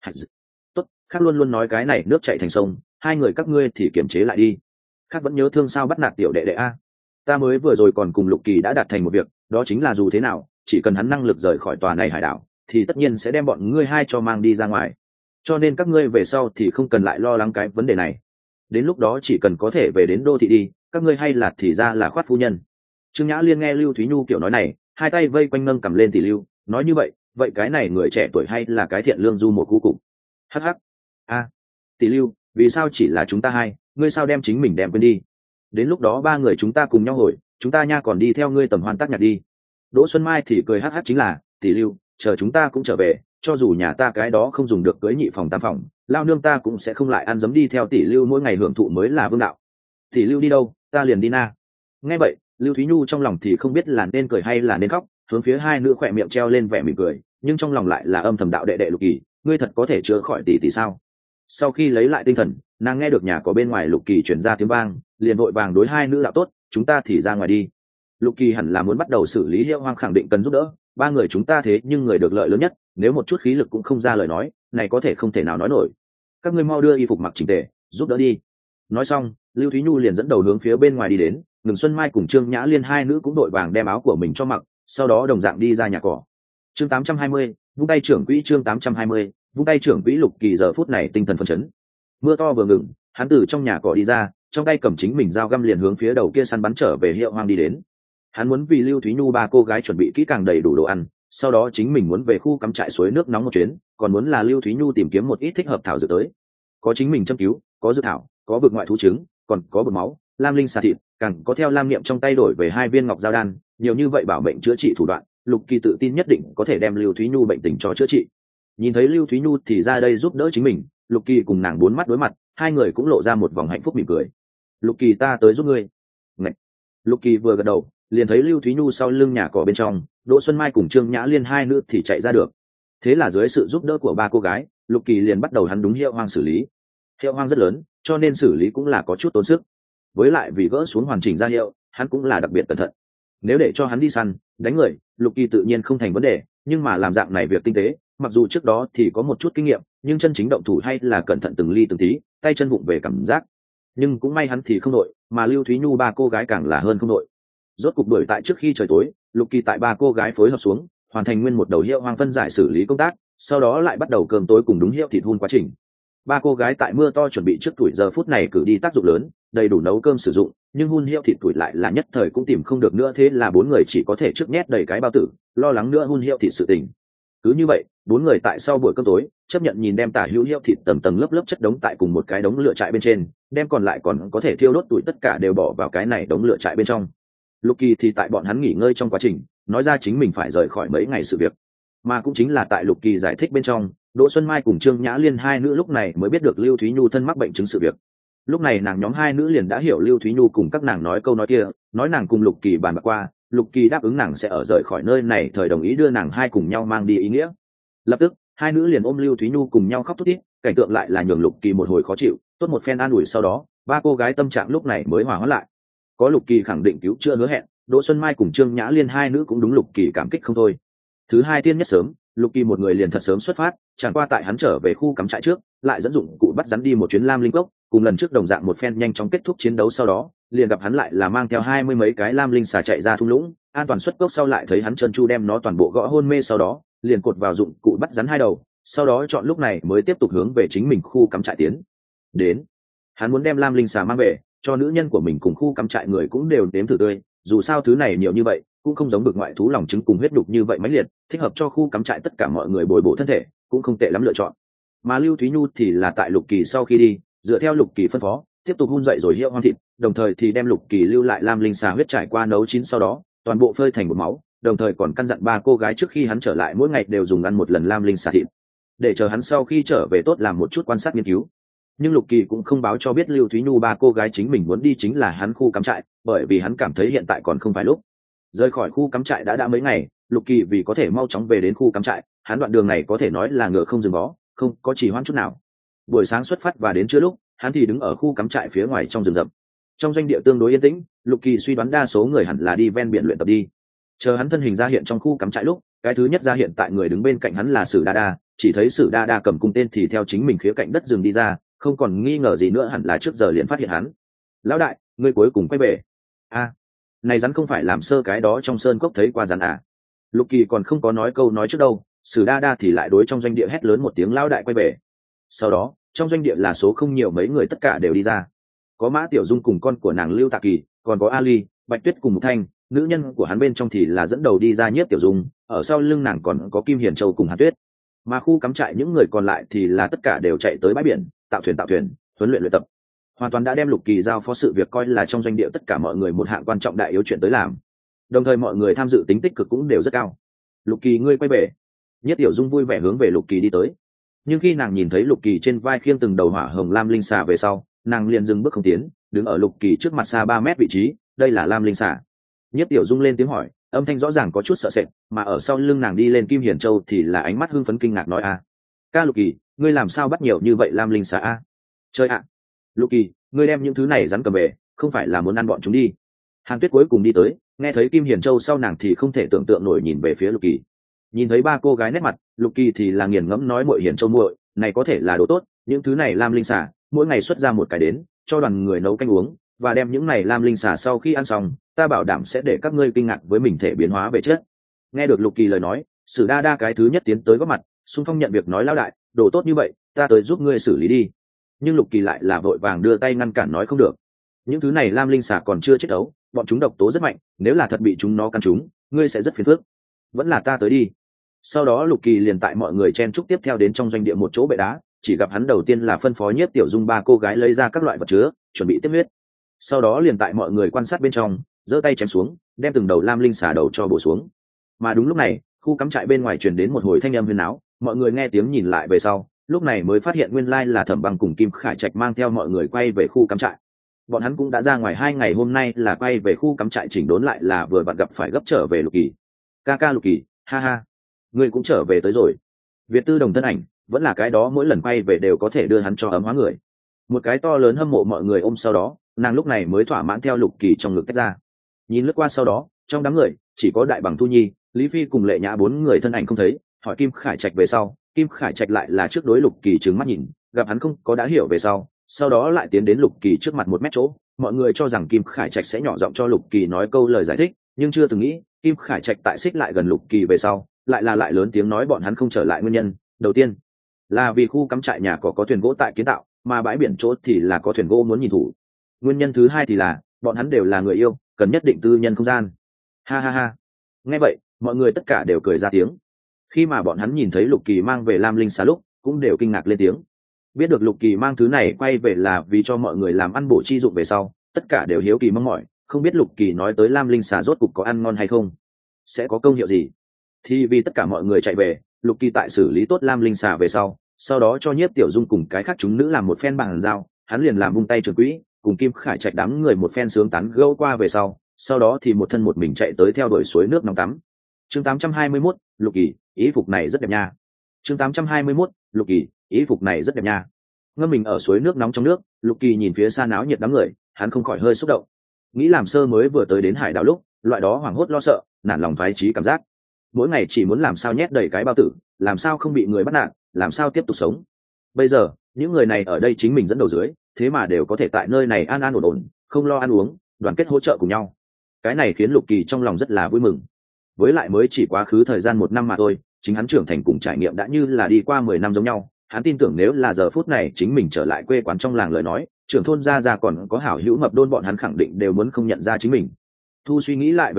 Tốt, khác luôn luôn nói cái này nước chảy thành sông, hai người các ngươi thì kiềm chế lại đi. Khác vẫn nhớ thương sao bắt nạt tiểu đệ đệ a. Ta mới vừa rồi còn cùng Lục Kỳ đã đạt thành một việc, đó chính là dù thế nào, chỉ cần hắn năng lực rời khỏi tòa này hải đảo, thì tất nhiên sẽ đem bọn ngươi hai cho mang đi ra ngoài. Cho nên các ngươi về sau thì không cần lại lo lắng cái vấn đề này. Đến lúc đó chỉ cần có thể về đến đô thị đi, các ngươi hay là thì ra là khoát phu nhân. Trương Nhã Liên nghe Lưu Thúy Nhu kiểu nói này, hai tay vây quanh nâng cầm lên tỷ Lưu, nói như vậy cái này người trẻ tuổi hay là cái thiện lương du một cú cục. Hắc hắc. A, tỷ Lưu, vì sao chỉ là chúng ta hai, ngươi sao đem chính mình đem quên đi? Đến lúc đó ba người chúng ta cùng nhau hồi, chúng ta nha còn đi theo ngươi tầm hoan tác nhạc đi. Đỗ Xuân Mai thì cười hắc hắc chính là, tỷ Lưu, chờ chúng ta cũng trở về, cho dù nhà ta cái đó không dùng được cưới nhị phòng tam phòng, lao nương ta cũng sẽ không lại ăn dấm đi theo tỷ Lưu mỗi ngày hưởng thụ mới là vương đạo. Tỷ Lưu đi đâu, ta liền đi na. Nghe vậy, Lưu Thúy Nhu trong lòng thì không biết là nên cười hay là nên khóc, hướng phía hai nữ khỏe miệng treo lên vẻ mỉm cười, nhưng trong lòng lại là âm thầm đạo đệ đệ Lục Kỳ, ngươi thật có thể chữa khỏi tỷ sao? Sau khi lấy lại tinh thần, nàng nghe được nhà có bên ngoài Lục Kỳ chuyển ra tiếng vang, liền vội vàng đối hai nữ đạo tốt, chúng ta thì ra ngoài đi. Lục Kỳ hẳn là muốn bắt đầu xử lý Hiệu Hoang, khẳng định cần giúp đỡ, ba người chúng ta thế nhưng người được lợi lớn nhất, nếu một chút khí lực cũng không ra lời nói, này có thể không thể nào nói nổi. Các ngươi mau đưa y phục mặc chỉnh tề, giúp đỡ đi. Nói xong, Lưu Thúy Nhu liền dẫn đầu hướng phía bên ngoài đi đến, Ngừng Xuân Mai cùng Trương Nhã Liên hai nữ cũng đội vàng đem áo của mình cho mặc, sau đó đồng dạng đi ra nhà cỏ. Chương 820, vung tay trưởng quỹ. Chương 820, vung tay trưởng quỹ. Lục Kỳ giờ phút này tinh thần phấn chấn. Mưa to vừa ngừng, hắn từ trong nhà cỏ đi ra, trong tay cầm chính mình dao găm liền hướng phía đầu kia săn bắn trở về Hiệu Hoang đi đến. Hắn muốn vì Lưu Thúy Nhu ba cô gái chuẩn bị kỹ càng đầy đủ đồ ăn, sau đó chính mình muốn về khu cắm trại suối nước nóng một chuyến, còn muốn là Lưu Thúy Nhu tìm kiếm một ít thích hợp thảo dược tới. Có chính mình châm cứu, có dược thảo, có vực ngoại thú trứng, còn có bột máu, lam linh xà thịt, càng có theo lam niệm trong tay đổi về 2 viên ngọc giao đan, nhiều như vậy bảo mệnh chữa trị thủ đoạn, Lục Kỳ tự tin nhất định có thể đem Lưu Thúy Nhu bệnh tình cho chữa trị. Nhìn thấy Lưu Thúy Nhu thì ra đây giúp đỡ chính mình, Lục Kỳ cùng nàng bốn mắt đối mặt, hai người cũng lộ ra một vòng hạnh phúc mỉm cười. Lục Kỳ, ta tới giúp ngươi. Ngậy. Lục Kỳ vừa gật đầu, liền thấy Lưu Thúy Nhu sau lưng nhà cỏ bên trong, Đỗ Xuân Mai cùng Trương Nhã Liên hai nữ thì chạy ra được. Thế là dưới sự giúp đỡ của ba cô gái, Lục Kỳ liền bắt đầu hắn đúng Hiệu Hoang xử lý. Hiệu Hoang rất lớn, cho nên xử lý cũng là có chút tốn sức. Với lại vì gỡ xuống hoàn chỉnh ra hiệu, hắn cũng là đặc biệt cẩn thận. Nếu để cho hắn đi săn, đánh người, Lục Kỳ tự nhiên không thành vấn đề, nhưng mà làm dạng này việc tinh tế, mặc dù trước đó thì có một chút kinh nghiệm, nhưng chân chính động thủ hay là cẩn thận từng ly từng tí, tay chân vụng về cảm giác. Nhưng cũng may hắn thì không đội, mà Lưu Thúy Nhu ba cô gái càng là hơn không đội. Rốt cục đuổi tại trước khi trời tối, Lục Kỳ tại ba cô gái phối hợp xuống, hoàn thành nguyên một đầu Hiệu Hoang phân giải xử lý công tác, sau đó lại bắt đầu cơm tối cùng đúng hiệu thịt hun quá trình. Ba cô gái tại mưa to chuẩn bị trước tuổi giờ phút này cử đi tác dụng lớn, đầy đủ nấu cơm sử dụng, nhưng hun hiệu thịt tuổi lại là nhất thời cũng tìm không được nữa, thế là bốn người chỉ có thể trước nhét đầy cái bao tử, lo lắng nữa hun hiệu thịt sự tình. Cứ như vậy, bốn người tại sau buổi cơm tối chấp nhận nhìn đem tả hữu hiệu thịt tầng tầng lớp lớp chất đống tại cùng một cái đống lửa trại bên trên, đem còn lại còn có thể thiêu đốt tuổi tất cả đều bỏ vào cái này đống lửa trại bên trong. Lục Kỳ thì tại bọn hắn nghỉ ngơi trong quá trình nói ra chính mình phải rời khỏi mấy ngày sự việc, mà cũng chính là tại Lục Kỳ giải thích bên trong, Đỗ Xuân Mai cùng Trương Nhã Liên hai nữ lúc này mới biết được Lưu Thúy Nhu thân mắc bệnh chứng sự việc. Lúc này nàng nhóm hai nữ liền đã hiểu Lưu Thúy Nhu cùng các nàng nói câu nói kia, nói nàng cùng Lục Kỳ bàn bạc qua, Lục Kỳ đáp ứng nàng sẽ ở rời khỏi nơi này thời đồng ý đưa nàng hai cùng nhau mang đi ý nghĩa. Lập tức hai nữ liền ôm Lưu Thúy Nhu cùng nhau khóc thút thít, cảnh tượng lại là nhường Lục Kỳ một hồi khó chịu, tốt một phen an ủi sau đó, ba cô gái tâm trạng lúc này mới hòa hóa lại. Có Lục Kỳ khẳng định cứu chữa hứa hẹn, Đỗ Xuân Mai cùng Trương Nhã Liên hai nữ cũng đúng Lục Kỳ cảm kích không thôi. Thứ hai tiên nhất sớm, Lục Kỳ một người liền thật sớm xuất phát, chẳng qua tại hắn trở về khu cắm trại trước, lại dẫn dụng cụ bắt rắn đi một chuyến Lam Linh Cốc, cùng lần trước đồng dạng một phen nhanh chóng kết thúc chiến đấu sau đó, liền gặp hắn lại là mang theo 20 mấy cái Lam Linh xà chạy ra thung lũng, an toàn xuất cốc sau lại thấy hắn trơn tru đem nó toàn bộ gõ hôn mê sau đó, liền cột vào dụng cụ bắt rắn hai đầu, sau đó chọn lúc này mới tiếp tục hướng về chính mình khu cắm trại tiến đến. Hắn muốn đem Lam Linh xà mang về, cho nữ nhân của mình cùng khu cắm trại người cũng đều nếm thử tươi, dù sao thứ này nhiều như vậy, cũng không giống được ngoại thú lòng trứng cùng huyết đục như vậy mãnh liệt, thích hợp cho khu cắm trại tất cả mọi người bồi bổ thân thể, cũng không tệ lắm lựa chọn. Mà Lưu Thúy Nhu thì là tại Lục Kỳ sau khi đi, dựa theo Lục Kỳ phân phó, tiếp tục hun dậy rồi hiệu hoang thịt, đồng thời thì đem Lục Kỳ lưu lại lam linh xà huyết trải qua nấu chín sau đó, toàn bộ phơi thành bột máu, đồng thời còn căn dặn 3 cô gái trước khi hắn trở lại mỗi ngày đều dùng ăn một lần lam linh xà thịt, để chờ hắn sau khi trở về tốt làm một chút quan sát nghiên cứu. Nhưng Lục Kỳ cũng không báo cho biết Lưu Thúy Nhu 3 cô gái chính mình muốn đi chính là hắn khu cắm trại, bởi vì hắn cảm thấy hiện tại còn không phải lúc. Rời khỏi khu cắm trại đã mấy ngày, Lục Kỳ vì có thể mau chóng về đến khu cắm trại, hắn đoạn đường này có thể nói là ngựa không dừng vó, không có trì hoãn chút nào. Buổi sáng xuất phát và đến trưa lúc, hắn thì đứng ở khu cắm trại phía ngoài trong rừng rậm. Trong doanh địa tương đối yên tĩnh, Lục Kỳ suy đoán đa số người hẳn là đi ven biển luyện tập đi. Chờ hắn thân hình ra hiện trong khu cắm trại lúc, cái thứ nhất ra hiện tại người đứng bên cạnh hắn là Sử Đa Đa, chỉ thấy Sử Đa Đa cầm cung tên thì theo chính mình khía cạnh đất rừng đi ra, không còn nghi ngờ gì nữa hẳn là trước giờ liền phát hiện hắn. Lão đại, ngươi cuối cùng quay về. A, này rắn không phải làm sơ cái đó trong sơn cốc thấy qua rắn à? Lục Kỳ còn không có nói câu nói trước đâu, Sử Đa Đa thì lại đối trong doanh địa hét lớn một tiếng lão đại quay về. Sau đó, trong doanh địa là số không nhiều mấy người tất cả đều đi ra. Có Mã Tiểu Dung cùng con của nàng Lưu Tạ Kỳ, còn có Ali, Bạch Tuyết cùng Mục Thanh, nữ nhân của hắn bên trong thì là dẫn đầu đi ra Nhiếp Tiểu Dung, ở sau lưng nàng còn có Kim Hiền Châu cùng Hàn Tuyết. Mà khu cắm trại những người còn lại thì là tất cả đều chạy tới bãi biển, tạo thuyền, huấn luyện tập. Hoàn toàn đã đem Lục Kỳ giao phó sự việc coi là trong doanh địa tất cả mọi người một hạng quan trọng đại yếu chuyện tới làm. Đồng thời mọi người tham dự tính tích cực cũng đều rất cao. Lục Kỳ ngươi quay về. Nhiếp Tiểu Dung vui vẻ hướng về Lục Kỳ đi tới. Nhưng khi nàng nhìn thấy Lục Kỳ trên vai khiêng từng đầu hỏa hồng lam linh xà về sau, nàng liền dừng bước không tiến, đứng ở Lục Kỳ trước mặt xa 3 mét vị trí, đây là lam linh xà. Nhiếp Tiểu Dung lên tiếng hỏi, âm thanh rõ ràng có chút sợ sệt, mà ở sau lưng nàng đi lên Kim Hiển Châu thì là ánh mắt hưng phấn kinh ngạc nói a, ca Lục Kỳ, ngươi làm sao bắt nhiều như vậy lam linh xà a? Chơi ạ. Lục Kỳ, ngươi đem những thứ này rắn cầm về, không phải là muốn ăn bọn chúng đi? Hàn Tuyết cuối cùng đi tới, nghe thấy Kim Hiển Châu sau nàng thì không thể tưởng tượng nổi nhìn về phía Lục Kỳ. Nhìn thấy 3 cô gái nét mặt, Lục Kỳ thì là nghiền ngẫm nói muội Hiển Châu muội, này có thể là đồ tốt, những thứ này lam linh xà, mỗi ngày xuất ra một cái đến, cho đoàn người nấu canh uống, và đem những này lam linh xà sau khi ăn xong, ta bảo đảm sẽ để các ngươi kinh ngạc với mình thể biến hóa về chất. Nghe được Lục Kỳ lời nói, Sử Đa Đa cái thứ nhất tiến tới góp mặt, xung phong nhận việc nói lão đại, đồ tốt như vậy, ta tới giúp ngươi xử lý đi. Nhưng Lục Kỳ lại là vội vàng đưa tay ngăn cản nói không được. Những thứ này lam linh xà còn chưa chết đấu, bọn chúng độc tố rất mạnh, nếu là thật bị chúng nó cắn chúng, ngươi sẽ rất phiền phức. Vẫn là ta tới đi. Sau đó Lục Kỳ liền tại mọi người chen chúc tiếp theo đến trong doanh địa một chỗ bệ đá, chỉ gặp hắn đầu tiên là phân phó Nhiếp Tiểu Dung 3 cô gái lấy ra các loại vật chứa, chuẩn bị tiếp huyết. Sau đó liền tại mọi người quan sát bên trong, giơ tay chém xuống, đem từng đầu lam linh xà đầu cho bổ xuống. Mà đúng lúc này, khu cắm trại bên ngoài truyền đến một hồi thanh âm huyên náo, mọi người nghe tiếng nhìn lại về sau, lúc này mới phát hiện nguyên lai là Thẩm Băng cùng Kim Khải Trạch mang theo mọi người quay về khu cắm trại. Bọn hắn cũng đã ra ngoài 2 ngày, hôm nay là quay về khu cắm trại chỉnh đốn lại là vừa vặn gặp phải gấp trở về Lục Kỳ. Ca Lục Kỳ, ha ha, ngươi cũng trở về tới rồi. Việt Tư Đồng thân ảnh, vẫn là cái đó mỗi lần quay về đều có thể đưa hắn cho ấm hóa người. Một cái to lớn hâm mộ mọi người ôm sau đó, nàng lúc này mới thỏa mãn theo Lục Kỳ trong ngực tách ra. Nhìn lướt qua sau đó, trong đám người chỉ có Đại Bằng Thu Nhi, Lý Phi cùng Lệ Nhã 4 người thân ảnh không thấy, hỏi Kim Khải Trạch về sau, Kim Khải Trạch lại là trước đối Lục Kỳ trừng mắt nhìn, gặp hắn không có đã hiểu về sau đó lại tiến đến Lục Kỳ trước mặt 1 mét chỗ, mọi người cho rằng Kim Khải Trạch sẽ nhỏ giọng cho Lục Kỳ nói câu lời giải thích, nhưng chưa từng nghĩ Kim Khải Trạch tại xích lại gần Lục Kỳ về sau, lại lớn tiếng nói bọn hắn không trở lại nguyên nhân, đầu tiên là vì khu cắm trại nhà có thuyền gỗ tại kiến tạo, mà bãi biển chỗ thì là có thuyền gỗ muốn nhìn thủ. Nguyên nhân thứ hai thì là bọn hắn đều là người yêu, cần nhất định tư nhân không gian. Ha ha ha. Nghe vậy, mọi người tất cả đều cười ra tiếng. Khi mà bọn hắn nhìn thấy Lục Kỳ mang về lam linh xà lúc, cũng đều kinh ngạc lên tiếng. Biết được Lục Kỳ mang thứ này quay về là vì cho mọi người làm ăn bổ chi dụng về sau, tất cả đều hiếu kỳ mong mỏi, không biết Lục Kỳ nói tới lam linh xà rốt cục có ăn ngon hay không, sẽ có công hiệu gì. Thì vì tất cả mọi người chạy về, Lục Kỳ tại xử lý tốt lam linh xà về sau đó cho Nhiếp Tiểu Dung cùng cái khác chúng nữ làm một phen bằng dao, hắn liền làm vung tay trường quỹ, cùng Kim Khải Trạch đám người một phen sướng tán gẫu qua về sau đó thì một thân một mình chạy tới theo đuổi suối nước nóng tắm. Chương 821, Lục Kỳ, ý phục này rất đẹp nha. Chương 821, Lục Kỳ, ý phục này rất đẹp nha. Ngâm mình ở suối nước nóng trong nước, Lục Kỳ nhìn phía xa náo nhiệt đám người, hắn không khỏi hơi xúc động. Nghĩ làm sơ mới vừa tới đến hải đảo lúc, loại đó hoảng hốt lo sợ, nản lòng thoái chí cảm giác. Mỗi ngày chỉ muốn làm sao nhét đầy cái bao tử, làm sao không bị người bắt nạt, làm sao tiếp tục sống. Bây giờ, những người này ở đây chính mình dẫn đầu dưới, thế mà đều có thể tại nơi này an ổn, không lo ăn uống, đoàn kết hỗ trợ cùng nhau. Cái này khiến Lục Kỳ trong lòng rất là vui mừng. Với lại mới chỉ quá khứ thời gian 1 năm mà thôi, chính hắn trưởng thành cùng trải nghiệm đã như là đi qua 10 năm giống nhau. Hắn tin tưởng nếu là giờ phút này chính mình trở lại quê quán trong làng lời nói, trưởng thôn gia còn có hảo hữu mập đôn bọn hắn khẳng định đều muốn không nhận ra chính mình. Thu suy nghĩ lại về sau,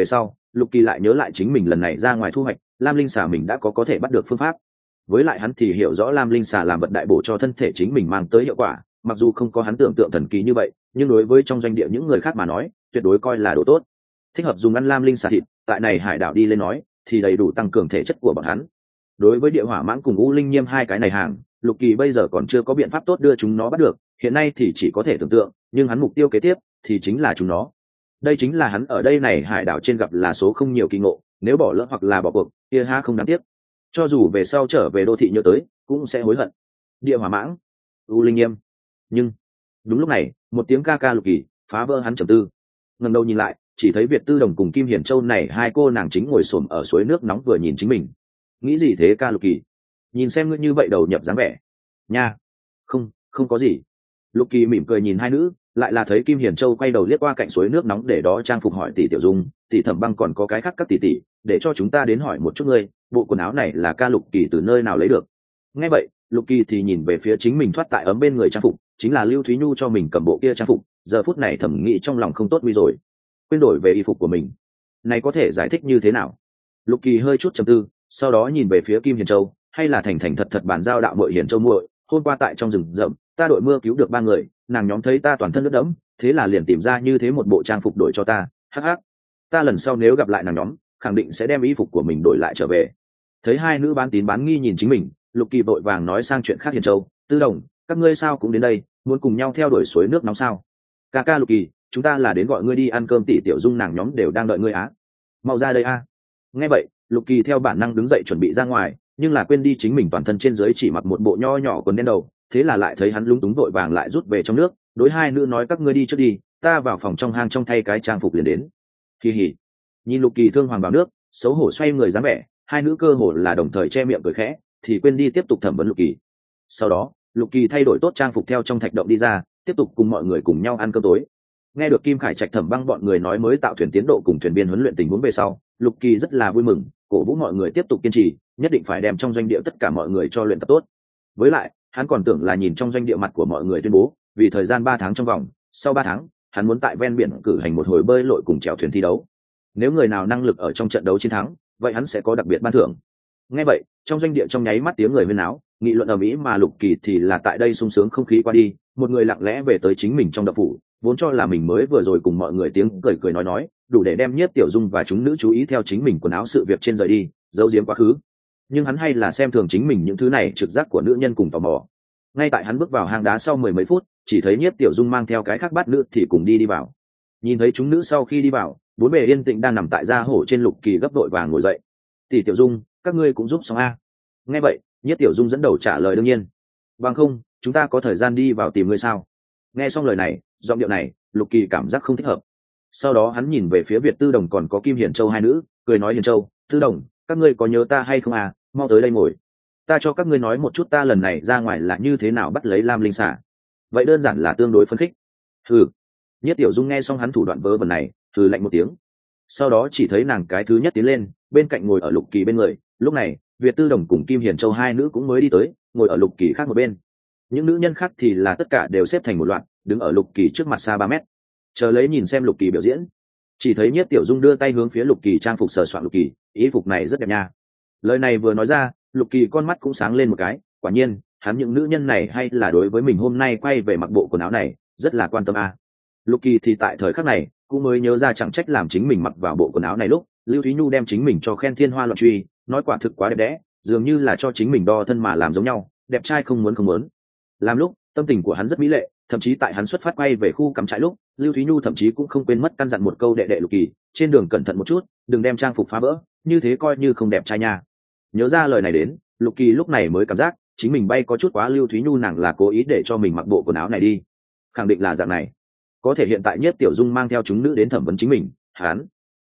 Lục Kỳ lại nhớ lại chính mình lần này ra ngoài thu hoạch, lam linh xà mình đã có thể bắt được phương pháp. Với lại hắn thì hiểu rõ lam linh xà làm vật đại bổ cho thân thể chính mình mang tới hiệu quả, mặc dù không có hắn tưởng tượng thần kỳ như vậy, nhưng đối với trong doanh địa những người khác mà nói, tuyệt đối coi là đồ tốt. Thích hợp dùng ăn lam linh xà thịt, tại này hải đảo đi lên nói, thì đầy đủ tăng cường thể chất của bọn hắn. Đối với địa hỏa mãng cùng u linh nhiêm hai cái này hàng, Lục Kỳ bây giờ còn chưa có biện pháp tốt đưa chúng nó bắt được, hiện nay thì chỉ có thể tưởng tượng, nhưng hắn mục tiêu kế tiếp thì chính là chúng nó. Đây chính là hắn ở đây này hải đảo trên gặp là số không nhiều kỳ ngộ, nếu bỏ lỡ hoặc là bỏ cuộc, kia ha không đáng tiếc. Cho dù về sau trở về đô thị nhớ tới, cũng sẽ hối hận. Địa hỏa mãng, u linh nghiêm. Nhưng đúng lúc này, một tiếng ca ca Lục Kỳ phá vỡ hắn trầm tư. Ngẩng đầu nhìn lại, chỉ thấy Việt Tư Đồng cùng Kim Hiển Châu này hai cô nàng chính ngồi xổm ở suối nước nóng vừa nhìn chính mình. Nghĩ gì thế ca Lục Kỳ? Nhìn xem ngươi như vậy đầu nhập dáng vẻ. Nha. Không có gì. Lục Kỳ mỉm cười nhìn hai nữ, lại là thấy Kim Hiển Châu quay đầu liếc qua cạnh suối nước nóng để đó trang phục hỏi tỷ Tiểu Dung, tỷ Thẩm Băng còn có cái khác các tỷ tỷ, để cho chúng ta đến hỏi một chút ngươi, bộ quần áo này là ca Lục Kỳ từ nơi nào lấy được? Nghe vậy, Lục Kỳ thì nhìn về phía chính mình thoát tại ấm bên người trang phục, chính là Lưu Thúy Nhu cho mình cầm bộ kia trang phục, giờ phút này thẩm nghĩ trong lòng không tốt nguy rồi, quên đổi về y phục của mình. Này có thể giải thích như thế nào? Lục Kỳ hơi chút trầm tư, sau đó nhìn về phía Kim Hiền Châu, hay là thành thành thật thật bàn giao đạo muội Hiền Châu muội, hôm qua tại trong rừng rậm, ta đội mưa cứu được 3 người, nàng nhóm thấy ta toàn thân ướt đẫm, thế là liền tìm ra như thế một bộ trang phục đổi cho ta. Hắc hắc, ta lần sau nếu gặp lại nàng nhóm, khẳng định sẽ đem y phục của mình đổi lại trở về. Thấy hai nữ bán tín bán nghi nhìn chính mình, Lục Kỳ vội vàng nói sang chuyện khác. Hiền Châu, Tư Đồng, các ngươi sao cũng đến đây, muốn cùng nhau theo đuổi suối nước nóng sao? Ca ca Lục Kỳ, chúng ta là đến gọi ngươi đi ăn cơm, tỷ Tiểu Dung nàng nhóm đều đang đợi ngươi á. Mau ra đây a. Nghe vậy, Lục Kỳ theo bản năng đứng dậy chuẩn bị ra ngoài, nhưng là quên đi chính mình toàn thân trên dưới chỉ mặc một bộ nho nhỏ quần đen đầu, thế là lại thấy hắn lúng túng vội vàng lại rút về trong nước, đối hai nữ nói các ngươi đi trước đi, ta vào phòng trong hang trong thay cái trang phục liền đến. Kỳ hỉ. Nhìn Lục Kỳ thương hoàng vào nước, xấu hổ xoay người dáng vẻ, hai nữ cơ hồ là đồng thời che miệng cười khẽ, thì quên đi tiếp tục thẩm vấn Lục Kỳ. Sau đó, Lục Kỳ thay đổi tốt trang phục theo trong thạch động đi ra, tiếp tục cùng mọi người cùng nhau ăn cơm tối. Nghe được Kim Khải Trạch Thẩm Băng bọn người nói mới tạo thuyền tiến độ cùng thuyền viên huấn luyện tình huống về sau, Lục Kỳ rất là vui mừng, cổ vũ mọi người tiếp tục kiên trì, nhất định phải đem trong doanh địa tất cả mọi người cho luyện tập tốt. Với lại, hắn còn tưởng là nhìn trong doanh địa mặt của mọi người tuyên bố, vì thời gian 3 tháng trong vòng, sau 3 tháng, hắn muốn tại ven biển cử hành một hồi bơi lội cùng chèo thuyền thi đấu. Nếu người nào năng lực ở trong trận đấu chiến thắng, vậy hắn sẽ có đặc biệt ban thưởng. Nghe vậy, trong doanh địa trong nháy mắt tiếng người huyên náo, nghị luận ầm ĩ, mà Lục Kỳ thì là tại đây sung sướng không khí qua đi, một người lặng lẽ về tới chính mình trong đậu phủ, vốn cho là mình mới vừa rồi cùng mọi người tiếng cười cười nói, đủ để đem Nhiếp Tiểu Dung và chúng nữ chú ý theo chính mình quần áo sự việc trên rời đi, giấu giếm quá khứ. Nhưng hắn hay là xem thường chính mình những thứ này trực giác của nữ nhân cùng tò mò. Ngay tại hắn bước vào hang đá sau 10 mấy phút, chỉ thấy Nhiếp Tiểu Dung mang theo cái khác bát nữ thì cùng đi vào. Nhìn thấy chúng nữ sau khi đi vào, bốn bề yên tĩnh đang nằm tại gia hổ trên. Lục Kỳ gấp đội vàng ngồi dậy. Tỷ Tiểu Dung, các ngươi cũng giúp xong a? Nghe vậy, Nhiếp Tiểu Dung dẫn đầu trả lời đương nhiên. Bằng không, chúng ta có thời gian đi vào tìm ngươi sao? Nghe xong lời này, giọng điệu này, Lục Kỳ cảm giác không thích hợp. Sau đó hắn nhìn về phía Việt Tư Đồng còn có Kim Hiển Châu hai nữ, cười nói Hiển Châu, Tư Đồng, các ngươi có nhớ ta hay không à? Mau tới đây ngồi. Ta cho các ngươi nói một chút ta lần này ra ngoài là như thế nào bắt lấy Lam Linh xả. Vậy đơn giản là tương đối phấn khích. Hừ. Nhất Tiểu Dung nghe xong hắn thủ đoạn vớ vẩn này, hừ lạnh một tiếng. Sau đó chỉ thấy nàng cái thứ nhất tiến lên, bên cạnh ngồi ở Lục Kỳ bên người. Lúc này, Việt Tư Đồng cùng Kim Hiển Châu hai nữ cũng mới đi tới, ngồi ở Lục Kỳ khác một bên. Những nữ nhân khác thì là tất cả đều xếp thành một loạt, đứng ở Lục Kỳ trước mặt xa 3 mét, chờ lấy nhìn xem Lục Kỳ biểu diễn. Chỉ thấy Nhiếp Tiểu Dung đưa tay hướng phía Lục Kỳ trang phục sờ soạn Lục Kỳ, ý phục này rất đẹp nha. Lời này vừa nói ra, Lục Kỳ con mắt cũng sáng lên một cái, quả nhiên, hắn những nữ nhân này hay là đối với mình hôm nay quay về mặc bộ quần áo này, rất là quan tâm a. Lục Kỳ thì tại thời khắc này, cũng mới nhớ ra chẳng trách làm chính mình mặc vào bộ quần áo này lúc, Lưu Thúy Nhu đem chính mình cho khen thiên hoa loạn truy, nói quả thực quá đẹp đẽ, dường như là cho chính mình đo thân mà làm giống nhau, đẹp trai không muốn. Làm lúc, tâm tình của hắn rất mỹ lệ, thậm chí tại hắn xuất phát quay về khu cắm trại lúc, Lưu Thúy Nhu thậm chí cũng không quên mất căn dặn một câu đệ đệ Lục Kỳ, trên đường cẩn thận một chút, đừng đem trang phục phá vỡ, như thế coi như không đẹp trai nha. Nhớ ra lời này đến, Lục Kỳ lúc này mới cảm giác chính mình bay có chút quá. Lưu Thúy Nhu nàng là cố ý để cho mình mặc bộ quần áo này đi, khẳng định là dạng này. Có thể hiện tại Nhất Tiểu Dung mang theo chúng nữ đến thẩm vấn chính mình, hắn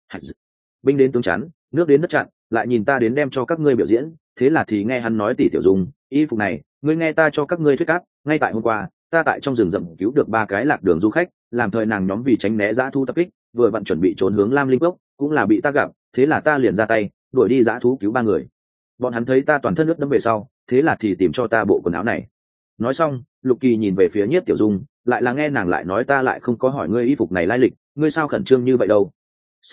binh đến tướng chắn, nước đến đất chặn, lại nhìn ta đến đem cho các ngươi biểu diễn. Thế là thì nghe hắn nói tỷ Tiểu Dung, y phục này, ngươi nghe ta cho các ngươi thuyết áp, ngay tại hôm qua, ta tại trong rừng rậm cứu được 3 cái lạc đường du khách, làm thời nàng nhóm vì tránh né dã thú tập kích, vừa vặn chuẩn bị trốn hướng Lam Linh Cốc, cũng là bị ta gặp, thế là ta liền ra tay, đuổi đi dã thú cứu 3 người. Bọn hắn thấy ta toàn thân ướt đẫm về sau, thế là thì tìm cho ta bộ quần áo này. Nói xong, Lục Kỳ nhìn về phía Nhiếp Tiểu Dung, lại là nghe nàng lại nói ta lại không có hỏi ngươi y phục này lai lịch, ngươi sao khẩn trương như vậy đâu? Xem xét,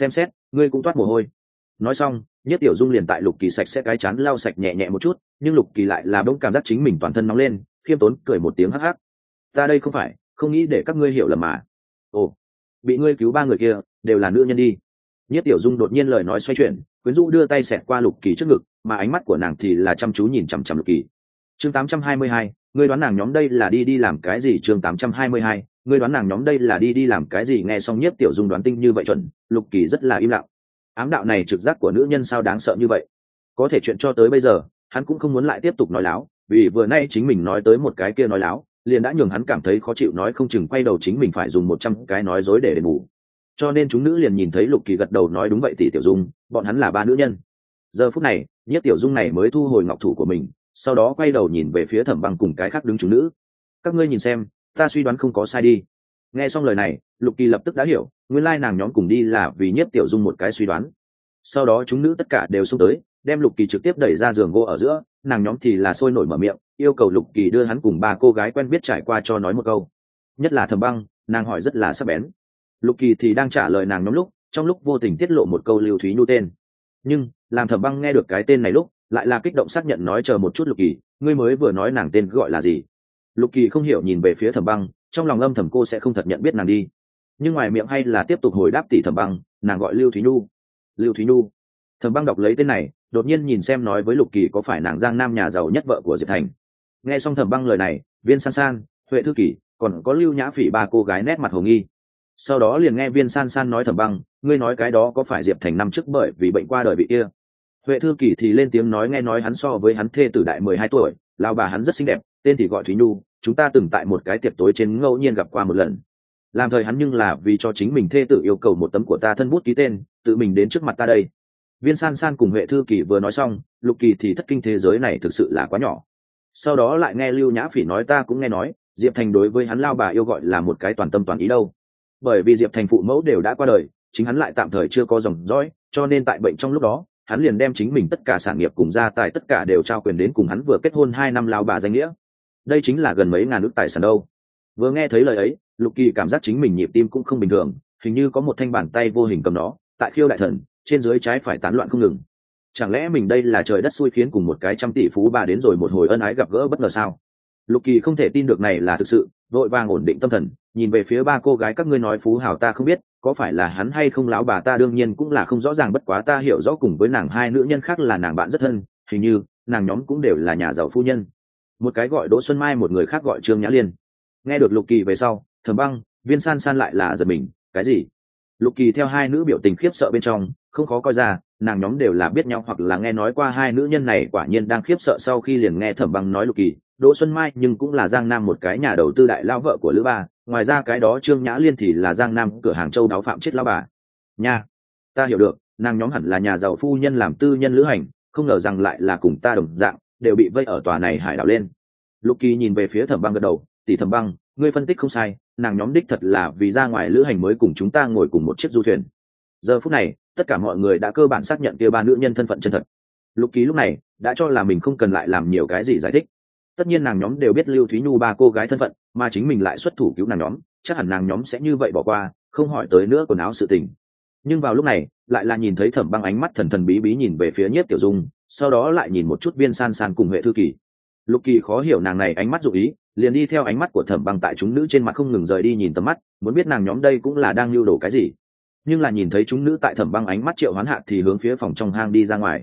ngươi cũng toát mồ hôi. Nói xong, Nhất Tiểu Dung liền tại Lục Kỳ sạch sẽ cái chán lau sạch nhẹ nhẹ một chút, nhưng Lục Kỳ lại là bỗng cảm giác chính mình toàn thân nóng lên, khiêm tốn cười một tiếng hắc hắc. Ta đây không phải, không nghĩ để các ngươi hiểu lầm mà. Ồ, bị ngươi cứu ba người kia, đều là nữ nhân đi. Nhất Tiểu Dung đột nhiên lời nói xoay chuyển, quyến rũ đưa tay xẹt qua Lục Kỳ trước ngực, mà ánh mắt của nàng thì là chăm chú nhìn chằm chằm Lục Kỳ. Chương 822, ngươi đoán nàng nhóm đây là đi làm cái gì? Chương 822, ngươi đoán nàng nhóm đây là đi làm cái gì? Nghe xong Nhất Tiểu Dung đoán tinh như vậy chuẩn, Lục Kỳ rất là im lặng. Ám đạo này trực giác của nữ nhân sao đáng sợ như vậy? Có thể chuyện cho tới bây giờ, hắn cũng không muốn lại tiếp tục nói láo, vì vừa nay chính mình nói tới một cái kia nói láo, liền đã nhường hắn cảm thấy khó chịu, nói không chừng quay đầu chính mình phải dùng 100 cái nói dối để đền bù. Cho nên chúng nữ liền nhìn thấy Lục Kỳ gật đầu nói đúng vậy tỷ Tiểu Dung, bọn hắn là ba nữ nhân. Giờ phút này, Nhất Tiểu Dung này mới thu hồi ngọc thủ của mình, sau đó quay đầu nhìn về phía Thẩm Băng cùng cái khác đứng chúng nữ. Các ngươi nhìn xem, ta suy đoán không có sai đi. Nghe xong lời này, Lục Kỳ lập tức đã hiểu, nguyên lai nàng nhóm cùng đi là vì Nhất Tiểu Dung một cái suy đoán. Sau đó chúng nữ tất cả đều xông tới, đem Lục Kỳ trực tiếp đẩy ra giường gỗ ở giữa, nàng nhóm thì là sôi nổi mở miệng, yêu cầu Lục Kỳ đưa hắn cùng ba cô gái quen biết trải qua cho nói một câu. Nhất là Thẩm Băng, nàng hỏi rất là sắc bén. Lục Kỳ thì đang trả lời nàng nhóm lúc, trong lúc vô tình tiết lộ một câu Lưu Thúy Nhu tên. Nhưng, làm Thẩm Băng nghe được cái tên này lúc, lại là kích động xác nhận nói chờ một chút Lục Kỳ, ngươi mới vừa nói nàng tên gọi là gì? Lục Kỳ không hiểu nhìn về phía Thẩm Băng, trong lòng âm thầm cô sẽ không thật nhận biết nàng đi. Nhưng ngoài miệng hay là tiếp tục hồi đáp tỷ Thẩm Băng, nàng gọi Lưu Thúy Nhu. Lưu Thúy Nhu. Thẩm Băng đọc lấy tên này, đột nhiên nhìn xem nói với Lục Kỳ có phải nàng Giang Nam nhà giàu nhất vợ của Diệp Thành. Nghe xong Thẩm Băng lời này, Viên San San, Huệ Thư Kỳ, còn có Lưu Nhã Phỉ ba cô gái nét mặt hồ nghi. Sau đó liền nghe Viên San San nói Thẩm Băng, ngươi nói cái đó có phải Diệp Thành năm trước bởi vì bệnh qua đời bị kia? Huệ Thư Kỳ thì lên tiếng nói nghe nói hắn so với hắn thê tử đại 12 tuổi, lão bà hắn rất xinh đẹp, tên thì gọi Thúy Nhu, chúng ta từng tại một cái tiệc tối trên ngẫu nhiên gặp qua một lần. Làm thời hắn nhưng là vì cho chính mình thê tử yêu cầu một tấm của ta thân bút ký tên, tự mình đến trước mặt ta đây. Viên San San cùng Huệ Thư Kỳ vừa nói xong, Lục Kỳ thì thất kinh, thế giới này thực sự là quá nhỏ. Sau đó lại nghe Lưu Nhã Phỉ nói ta cũng nghe nói, Diệp Thành đối với hắn lao bà yêu gọi là một cái toàn tâm toàn ý đâu. Bởi vì Diệp Thành phụ mẫu đều đã qua đời, chính hắn lại tạm thời chưa có dòng dõi, cho nên tại bệnh trong lúc đó, hắn liền đem chính mình tất cả sản nghiệp cùng gia tài tất cả đều trao quyền đến cùng hắn vừa kết hôn 2 năm lao bà danh nghĩa. Đây chính là gần mấy ngàn ức tài sản đâu. Vừa nghe thấy lời ấy, Lục Kỳ cảm giác chính mình nhịp tim cũng không bình thường, hình như có một thanh bàn tay vô hình cầm nó, tại khiêu đại thần, trên dưới trái phải tán loạn không ngừng. Chẳng lẽ mình đây là trời đất xui khiến cùng một cái trăm tỷ phú bà đến rồi một hồi ân ái gặp gỡ bất ngờ sao? Lục Kỳ không thể tin được này là thực sự, vội vàng ổn định tâm thần, nhìn về phía ba cô gái các ngươi nói phú hào ta không biết, có phải là hắn hay không lão bà ta đương nhiên cũng là không rõ ràng, bất quá ta hiểu rõ cùng với nàng hai nữ nhân khác là nàng bạn rất thân, hình như nàng nhóm cũng đều là nhà giàu phu nhân. Một cái gọi Đỗ Xuân Mai, một người khác gọi Trương Nhã Liên. Nghe được Lục Kỳ về sau, Thẩm Băng, Viên San San lại là giật mình, cái gì? Lục Kỳ theo hai nữ biểu tình khiếp sợ bên trong, không khó coi ra, nàng nhóm đều là biết nhau hoặc là nghe nói qua hai nữ nhân này, quả nhiên đang khiếp sợ sau khi liền nghe Thẩm Băng nói Lục Kỳ, Đỗ Xuân Mai nhưng cũng là Giang Nam một cái nhà đầu tư đại lao vợ của Lữ Ba, ngoài ra cái đó Trương Nhã Liên thì là Giang Nam cửa hàng châu đáo phạm chết lao bà. Nha, ta hiểu được, nàng nhóm hẳn là nhà giàu phu nhân làm tư nhân lữ hành, không ngờ rằng lại là cùng ta đồng dạng, đều bị vây ở tòa này hải đảo lên. Lục Kỳ nhìn về phía Thẩm Băng gật đầu, tỷ Thẩm Băng, ngươi phân tích không sai, nàng nhóm đích thật là vì ra ngoài lữ hành mới cùng chúng ta ngồi cùng một chiếc du thuyền. Giờ phút này, tất cả mọi người đã cơ bản xác nhận kia ba nữ nhân thân phận chân thật. Lục Kỳ lúc này đã cho là mình không cần lại làm nhiều cái gì giải thích. Tất nhiên nàng nhóm đều biết Lưu Thúy Nhu ba cô gái thân phận, mà chính mình lại xuất thủ cứu nàng nhóm, chắc hẳn nàng nhóm sẽ như vậy bỏ qua, không hỏi tới nữa quần áo sự tình. Nhưng vào lúc này, lại là nhìn thấy Thẩm Băng ánh mắt thần thần bí bí nhìn về phía Nhiếp Tiểu Dung, sau đó lại nhìn một chút Viên San San cùng Huệ Thư Kỳ. Lục Kỳ khó hiểu nàng này ánh mắt dụ ý, liền đi theo ánh mắt của Thẩm Băng tại chúng nữ trên mặt không ngừng rời đi nhìn tầm mắt, muốn biết nàng nhóm đây cũng là đang lưu đồ cái gì. Nhưng là nhìn thấy chúng nữ tại Thẩm Băng ánh mắt triệu hoán hạ thì hướng phía phòng trong hang đi ra ngoài.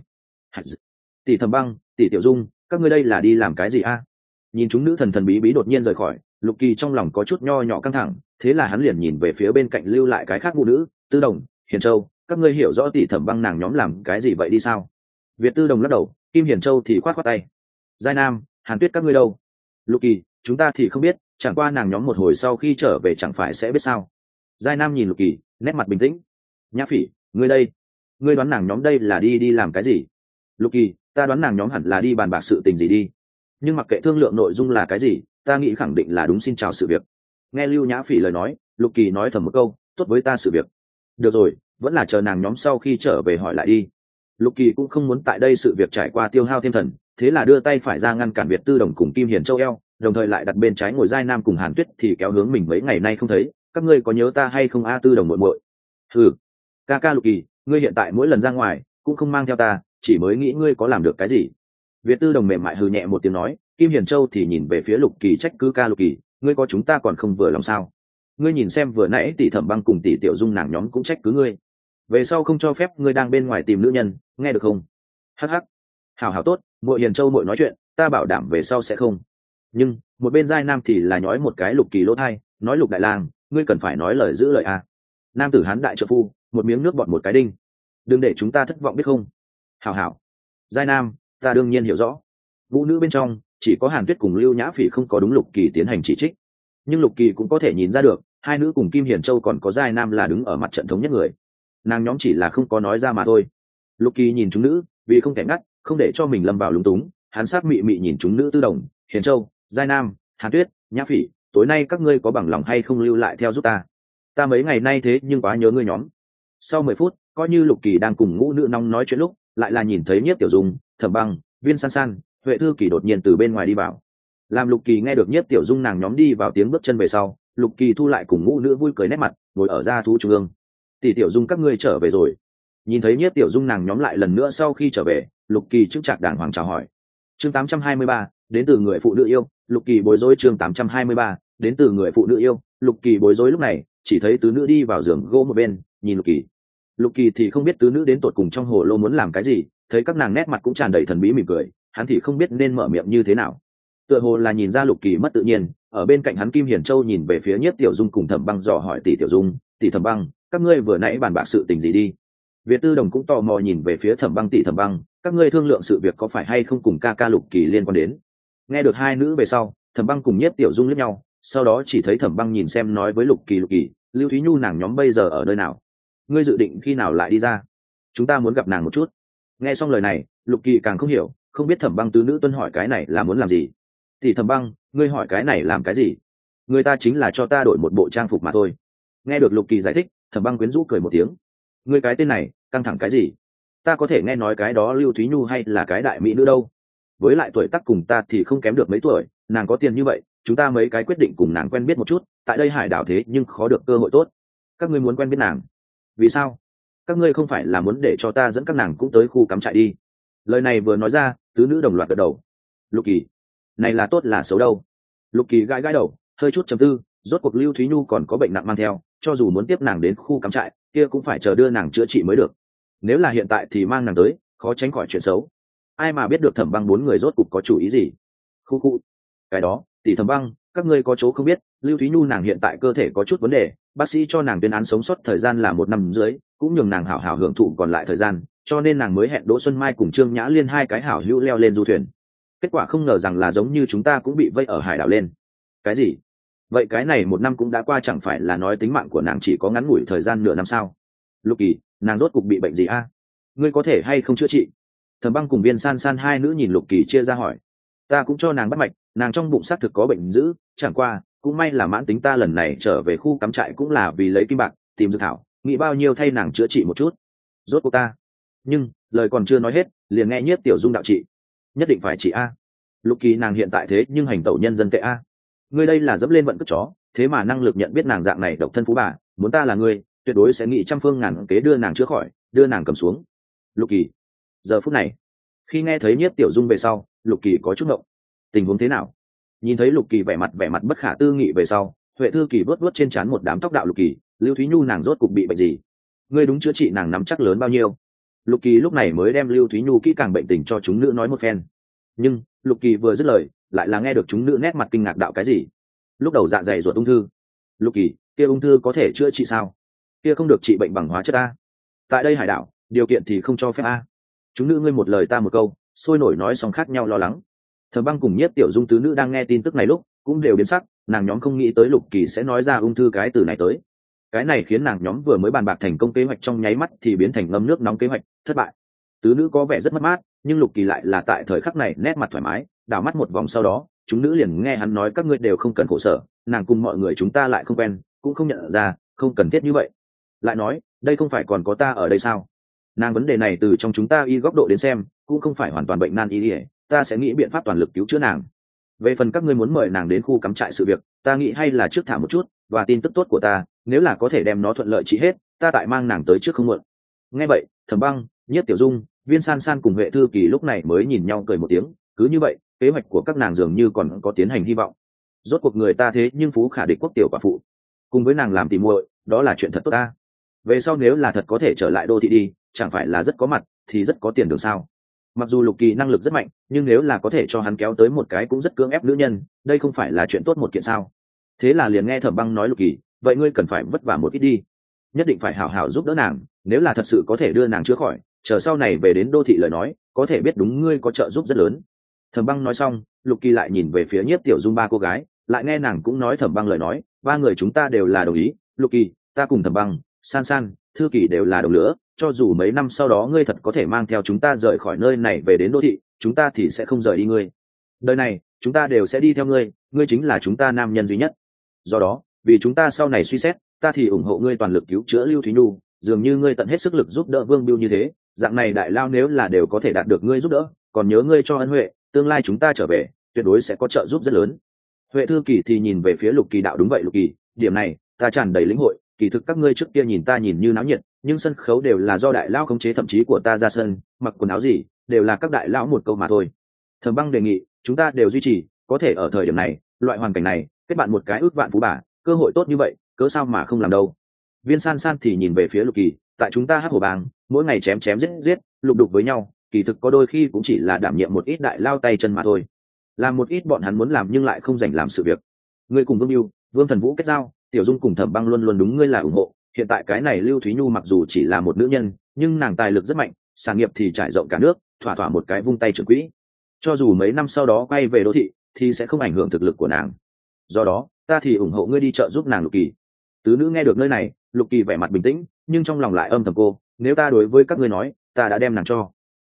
Tỷ Thẩm Băng, tỷ Tiểu Dung, các ngươi đây là đi làm cái gì a? Nhìn chúng nữ thần thần bí bí đột nhiên rời khỏi, Lục Kỳ trong lòng có chút nho nhỏ căng thẳng, thế là hắn liền nhìn về phía bên cạnh lưu lại cái khác phụ nữ, Tư Đồng, Hiền Châu, các ngươi hiểu rõ tỷ Thẩm Băng nàng nhóm làm cái gì vậy đi sao? Việt Tư Đồng lắc đầu, Kim Hiền Châu thì khoát khoát tay. Giai Nam, Hàn Tuyết các ngươi đâu? Lục Kỳ, chúng ta thì không biết, chẳng qua nàng nhóm một hồi sau khi trở về chẳng phải sẽ biết sao? Giai Nam nhìn Lục Kỳ, nét mặt bình tĩnh. Nhã Phỉ, ngươi đây, ngươi đoán nàng nhóm đây là đi làm cái gì? Lục Kỳ, ta đoán nàng nhóm hẳn là đi bàn bạc sự tình gì đi. Nhưng mặc kệ thương lượng nội dung là cái gì, ta nghĩ khẳng định là đúng, xin chào sự việc. Nghe Lưu Nhã Phỉ lời nói, Lục Kỳ nói thầm một câu, tốt với ta sự việc. Được rồi, vẫn là chờ nàng nhóm sau khi trở về hỏi lại đi. Lục Kỳ cũng không muốn tại đây sự việc trải qua tiêu hao thêm thần, thế là đưa tay phải ra ngăn cản Việt Tư Đồng cùng Kim Hiền Châu eo, đồng thời lại đặt bên trái ngồi Giai Nam cùng Hàn Tuyết thì kéo hướng mình mấy ngày nay không thấy, các ngươi có nhớ ta hay không a? Tư Đồng muội muội. Ừ, ca ca Lục Kỳ, ngươi hiện tại mỗi lần ra ngoài cũng không mang theo ta, chỉ mới nghĩ ngươi có làm được cái gì. Việt Tư Đồng mềm mại hừ nhẹ một tiếng nói. Kim Hiền Châu thì nhìn về phía Lục Kỳ trách cứ ca Lục Kỳ, ngươi có chúng ta còn không vừa lòng sao? Ngươi nhìn xem vừa nãy tỷ Thẩm Băng cùng tỷ Tiểu Dung nàng nhóm cũng trách cứ ngươi, về sau không cho phép ngươi đang bên ngoài tìm nữ nhân, nghe được không? Hắc hắc, hảo hảo tốt, muội Hiền Châu muội nói chuyện, ta bảo đảm về sau sẽ không. Nhưng một bên giai nam thì là nhói một cái Lục Kỳ lỗ thai, nói Lục đại lang, ngươi cần phải nói lời giữ lời a. Nam tử hán đại trợ phu, một miếng nước bọt một cái đinh, đừng để chúng ta thất vọng biết không? Hảo hảo, giai nam, ta đương nhiên hiểu rõ. Vũ nữ bên trong chỉ có Hàn Tuyết cùng Lưu Nhã Phỉ không có đúng Lục Kỳ tiến hành chỉ trích, nhưng Lục Kỳ cũng có thể nhìn ra được hai nữ cùng Kim Hiền Châu còn có giai nam là đứng ở mặt trận thống nhất người, nàng nhóm chỉ là không có nói ra mà thôi. Lục Kỳ nhìn chúng nữ vì không thể ngắt, không để cho mình lâm vào lúng túng, hắn sát mị mị nhìn chúng nữ Tư Đồng, Hiền Châu, giai nam, Hàn Tuyết, Nhã Phỉ, tối nay các ngươi có bằng lòng hay không lưu lại theo giúp ta? Ta mấy ngày nay thế nhưng quá nhớ ngươi nhóm. Sau 10 phút, coi như Lục Kỳ đang cùng ngũ nữ nóng nói chuyện lúc, lại là nhìn thấy Nhiếp Tiểu Dung, Thẩm Băng, Viên San San, Huệ Thư Kỳ đột nhiên từ bên ngoài đi vào. Làm Lục Kỳ nghe được Nhiếp Tiểu Dung nàng nhóm đi vào tiếng bước chân về sau, Lục Kỳ thu lại cùng ngũ nữ vui cười nét mặt, ngồi ở gia thú trung ương. Tỷ Tiểu Dung các ngươi trở về rồi. Nhìn thấy Nhiếp Tiểu Dung nàng nhóm lại lần nữa sau khi trở về, Lục Kỳ chững chạc đàng hoàng chào hỏi. Chương 823, đến từ người phụ nữ yêu. Lục Kỳ bối rối. Chương 823, đến từ người phụ nữ yêu. Lục Kỳ bối rối lúc này, chỉ thấy tứ nữ đi vào giường gỗ một bên, nhìn Lục Kỳ. Lục Kỳ thì không biết tứ nữ đến tột cùng trong hồ lô muốn làm cái gì, thấy các nàng nét mặt cũng tràn đầy thần bí mỉm cười, hắn thì không biết nên mở miệng như thế nào. Tựa hồ là nhìn ra Lục Kỳ mất tự nhiên, ở bên cạnh hắn Kim Hiền Châu nhìn về phía Nhiếp Tiểu Dung cùng Thẩm Băng dò hỏi tỷ Tiểu Dung, tỷ Thẩm Băng, các ngươi vừa nãy bàn bạc sự tình gì đi? Việt Tư Đồng cũng tò mò nhìn về phía Thẩm Băng tỷ Thẩm Băng, các ngươi thương lượng sự việc có phải hay không cùng ca ca Lục Kỳ liên quan đến? Nghe được hai nữ về sau, Thẩm Băng cùng Nhiếp Tiểu Dung liếc nhau, sau đó chỉ thấy Thẩm Băng nhìn xem nói với Lục Kỳ, Lưu Thúy Nhu nàng nhóm bây giờ ở nơi nào? Ngươi dự định khi nào lại đi ra? Chúng ta muốn gặp nàng một chút. Nghe xong lời này, Lục Kỳ càng không hiểu, không biết Thẩm Băng tứ nữ tuân hỏi cái này là muốn làm gì. Tỷ Thẩm Băng, ngươi hỏi cái này làm cái gì? Người ta chính là cho ta đổi một bộ trang phục mà thôi. Nghe được Lục Kỳ giải thích, Thẩm Băng quyến rũ cười một tiếng. Ngươi cái tên này căng thẳng cái gì? Ta có thể nghe nói cái đó Lưu Thúy Nhu hay là cái đại mỹ nữ đâu? Với lại tuổi tác cùng ta thì không kém được mấy tuổi, nàng có tiền như vậy, chúng ta mấy cái quyết định cùng nàng quen biết một chút, tại đây hải đảo thế nhưng khó được cơ hội tốt. Các ngươi muốn quen biết nàng? Vì sao? Các ngươi không phải là muốn để cho ta dẫn các nàng cũng tới khu cắm trại đi? Lời này vừa nói ra, tứ nữ đồng loạt gật đầu. Lục Kỳ, này là tốt là xấu đâu? Lục Kỳ gãi gãi đầu, hơi chút trầm tư, rốt cuộc Lưu Thúy Nhu còn có bệnh nặng mang theo, cho dù muốn tiếp nàng đến khu cắm trại, kia cũng phải chờ đưa nàng chữa trị mới được. Nếu là hiện tại thì mang nàng tới, khó tránh khỏi chuyện xấu. Ai mà biết được Thẩm Băng bốn người rốt cục có chủ ý gì? Khu. Cái đó, tỷ Thẩm Băng, các ngươi có chỗ không biết, Lưu Thúy Nhu nàng hiện tại cơ thể có chút vấn đề, bác sĩ cho nàng tuyên án sống sót thời gian là 1 năm dưới, cũng nhường nàng hảo hảo hưởng thụ còn lại thời gian, cho nên nàng mới hẹn Đỗ Xuân Mai cùng Trương Nhã Liên hai cái hảo hữu leo lên du thuyền. Kết quả không ngờ rằng là giống như chúng ta cũng bị vây ở hải đảo lên. Cái gì? Vậy cái này 1 năm cũng đã qua, chẳng phải là nói tính mạng của nàng chỉ có ngắn ngủi thời gian nửa năm sao? Lục Kỳ, nàng rốt cục bị bệnh gì a? Ngươi có thể hay không chữa trị? Thẩm Băng cùng Viên San San hai nữ nhìn Lục Kỳ chia ra hỏi. Ta cũng cho nàng bắt mạch, nàng trong bụng xác thực có bệnh dữ, chẳng qua cũng may là mãn tính, ta lần này trở về khu cắm trại cũng là vì lấy kim bạc tìm dược thảo, nghĩ bao nhiêu thay nàng chữa trị một chút. Rốt cuộc ta. Nhưng lời còn chưa nói hết, liền nghe Nhiếp Tiểu Dung đạo trị. Nhất định phải trị a. Lục Kỳ nàng hiện tại thế nhưng hành tẩu nhân dân tệ a. Ngươi đây là dẫm lên vận cất chó, thế mà năng lực nhận biết nàng dạng này độc thân phú bà, muốn ta là ngươi, tuyệt đối sẽ nghĩ trăm phương ngàn kế đưa nàng chữa khỏi, đưa nàng cầm xuống. Lục Kỳ. Giờ phút này, khi nghe thấy Nhiếp Tiểu Dung về sau, Lục Kỳ có chút ngộng. Tình huống thế nào? Nhìn thấy Lục Kỳ vẻ mặt bất khả tư nghị về sau, Huệ Thư Kỳ vuốt trên trán một đám tóc đạo. Lục Kỳ, Lưu Thúy Nhu nàng rốt cục bị bệnh gì? Ngươi đúng chữa trị nàng nắm chắc lớn bao nhiêu? Lục Kỳ lúc này mới đem Lưu Thúy Nhu kỹ càng bệnh tình cho chúng nữ nói một phen. Nhưng Lục Kỳ vừa dứt lời, lại là nghe được chúng nữ nét mặt kinh ngạc đạo cái gì? Lúc đầu dạ dày ruột ung thư. Lục Kỳ, kia ung thư có thể chữa trị sao? Kia không được trị bệnh bằng hóa chất a. Tại đây hải đảo, điều kiện thì không cho phép a. Chúng nữ ngươi một lời ta một câu, sôi nổi nói xong khác nhau lo lắng. Thẩm Băng cùng Nhiếp Tiểu Dung tứ nữ đang nghe tin tức này lúc cũng đều biến sắc, nàng nhóm không nghĩ tới Lục Kỳ sẽ nói ra ung thư cái từ này tới. Cái này khiến nàng nhóm vừa mới bàn bạc thành công kế hoạch trong nháy mắt thì biến thành ngâm nước nóng kế hoạch thất bại. Tứ nữ có vẻ rất mất mát, nhưng Lục Kỳ lại là tại thời khắc này nét mặt thoải mái, đảo mắt một vòng sau đó, chúng nữ liền nghe hắn nói các ngươi đều không cần khổ sở, nàng cùng mọi người chúng ta lại không quen, cũng không nhận ra, không cần thiết như vậy. Lại nói, đây không phải còn có ta ở đây sao? Nàng vấn đề này từ trong chúng ta y góc độ đến xem, cũng không phải hoàn toàn bệnh nan y, ta sẽ nghĩ biện pháp toàn lực cứu chữa nàng. Về phần các ngươi muốn mời nàng đến khu cắm trại sự việc, ta nghĩ hay là trước thả một chút, và tin tức tốt của ta, nếu là có thể đem nó thuận lợi trị hết, ta tại mang nàng tới trước không muộn. Nghe vậy Thẩm Băng, Nhiếp Tiểu Dung, Viên San San cùng Huệ Thư Kỳ lúc này mới nhìn nhau cười một tiếng. Cứ như vậy kế hoạch của các nàng dường như còn có tiến hành hy vọng. Rốt cuộc người ta thế nhưng phú khả địch quốc tiểu quả phụ, cùng với nàng làm tỉ muội, đó là chuyện thật tốt ta. Về sau nếu là thật có thể trở lại đô thị đi, chẳng phải là rất có mặt thì rất có tiền đường sao? Mặc dù Lục Kỳ năng lực rất mạnh, nhưng nếu là có thể cho hắn kéo tới một cái cũng rất cưỡng ép nữ nhân, đây không phải là chuyện tốt một kiện sao? Thế là liền nghe Thẩm Băng nói Lục Kỳ, vậy ngươi cần phải vất vả một ít đi, nhất định phải hảo hảo giúp đỡ nàng, nếu là thật sự có thể đưa nàng chữa khỏi, chờ sau này về đến đô thị lời nói, có thể biết đúng ngươi có trợ giúp rất lớn. Thẩm Băng nói xong, Lục Kỳ lại nhìn về phía Nhiếp Tiểu Dung ba cô gái, lại nghe nàng cũng nói Thẩm Băng lời nói, ba người chúng ta đều là đồng ý, Lục Kỳ, ta cùng Thẩm Băng, San San, Thư Kỳ đều là đồng lửa, cho dù mấy năm sau đó ngươi thật có thể mang theo chúng ta rời khỏi nơi này về đến đô thị, chúng ta thì sẽ không rời đi ngươi. Đời này, chúng ta đều sẽ đi theo ngươi, ngươi chính là chúng ta nam nhân duy nhất. Do đó, vì chúng ta sau này suy xét, ta thì ủng hộ ngươi toàn lực cứu chữa Lưu Thúy Nhu, dường như ngươi tận hết sức lực giúp đỡ Vương Biêu như thế, dạng này đại lao nếu là đều có thể đạt được ngươi giúp đỡ, còn nhớ ngươi cho ân huệ, tương lai chúng ta trở về, tuyệt đối sẽ có trợ giúp rất lớn. Huệ Thư Kỳ thì nhìn về phía Lục Kỳ đạo đúng vậy Lục Kỳ, điểm này ta tràn đầy lĩnh hội, kỳ thực các ngươi trước kia nhìn ta nhìn như náo nhiệt, nhưng sân khấu đều là do đại lao khống chế, thậm chí của ta ra sân, mặc quần áo gì, đều là các đại lão một câu mà thôi. Thẩm Băng đề nghị, chúng ta đều duy trì, có thể ở thời điểm này, loại hoàn cảnh này, kết bạn một cái ước vạn phú bà, cơ hội tốt như vậy, cớ sao mà không làm đâu. Viên San San thì nhìn về phía Lục Kỳ, tại chúng ta Hắc Hổ Bang, mỗi ngày chém chém giết, lục đục với nhau, kỳ thực có đôi khi cũng chỉ là đảm nhiệm một ít đại lao tay chân mà thôi, làm một ít bọn hắn muốn làm nhưng lại không dành làm sự việc. Ngươi cùng Vương Biêu, Vương Thần Vũ kết giao, Tiểu Dung cùng Thẩm Băng luôn luôn đúng ngươi là ủng hộ. Hiện tại cái này Lưu Thúy Nhu mặc dù chỉ là một nữ nhân, nhưng nàng tài lực rất mạnh, sản nghiệp thì trải rộng cả nước, thỏa thỏa một cái vung tay trưởng quỹ. Cho dù mấy năm sau đó quay về đô thị, thì sẽ không ảnh hưởng thực lực của nàng. Do đó, ta thì ủng hộ ngươi đi trợ giúp nàng. Lục Kỳ. Tứ nữ nghe được nơi này, Lục Kỳ vẻ mặt bình tĩnh, nhưng trong lòng lại âm thầm cô, nếu ta đối với các ngươi nói, ta đã đem nàng cho.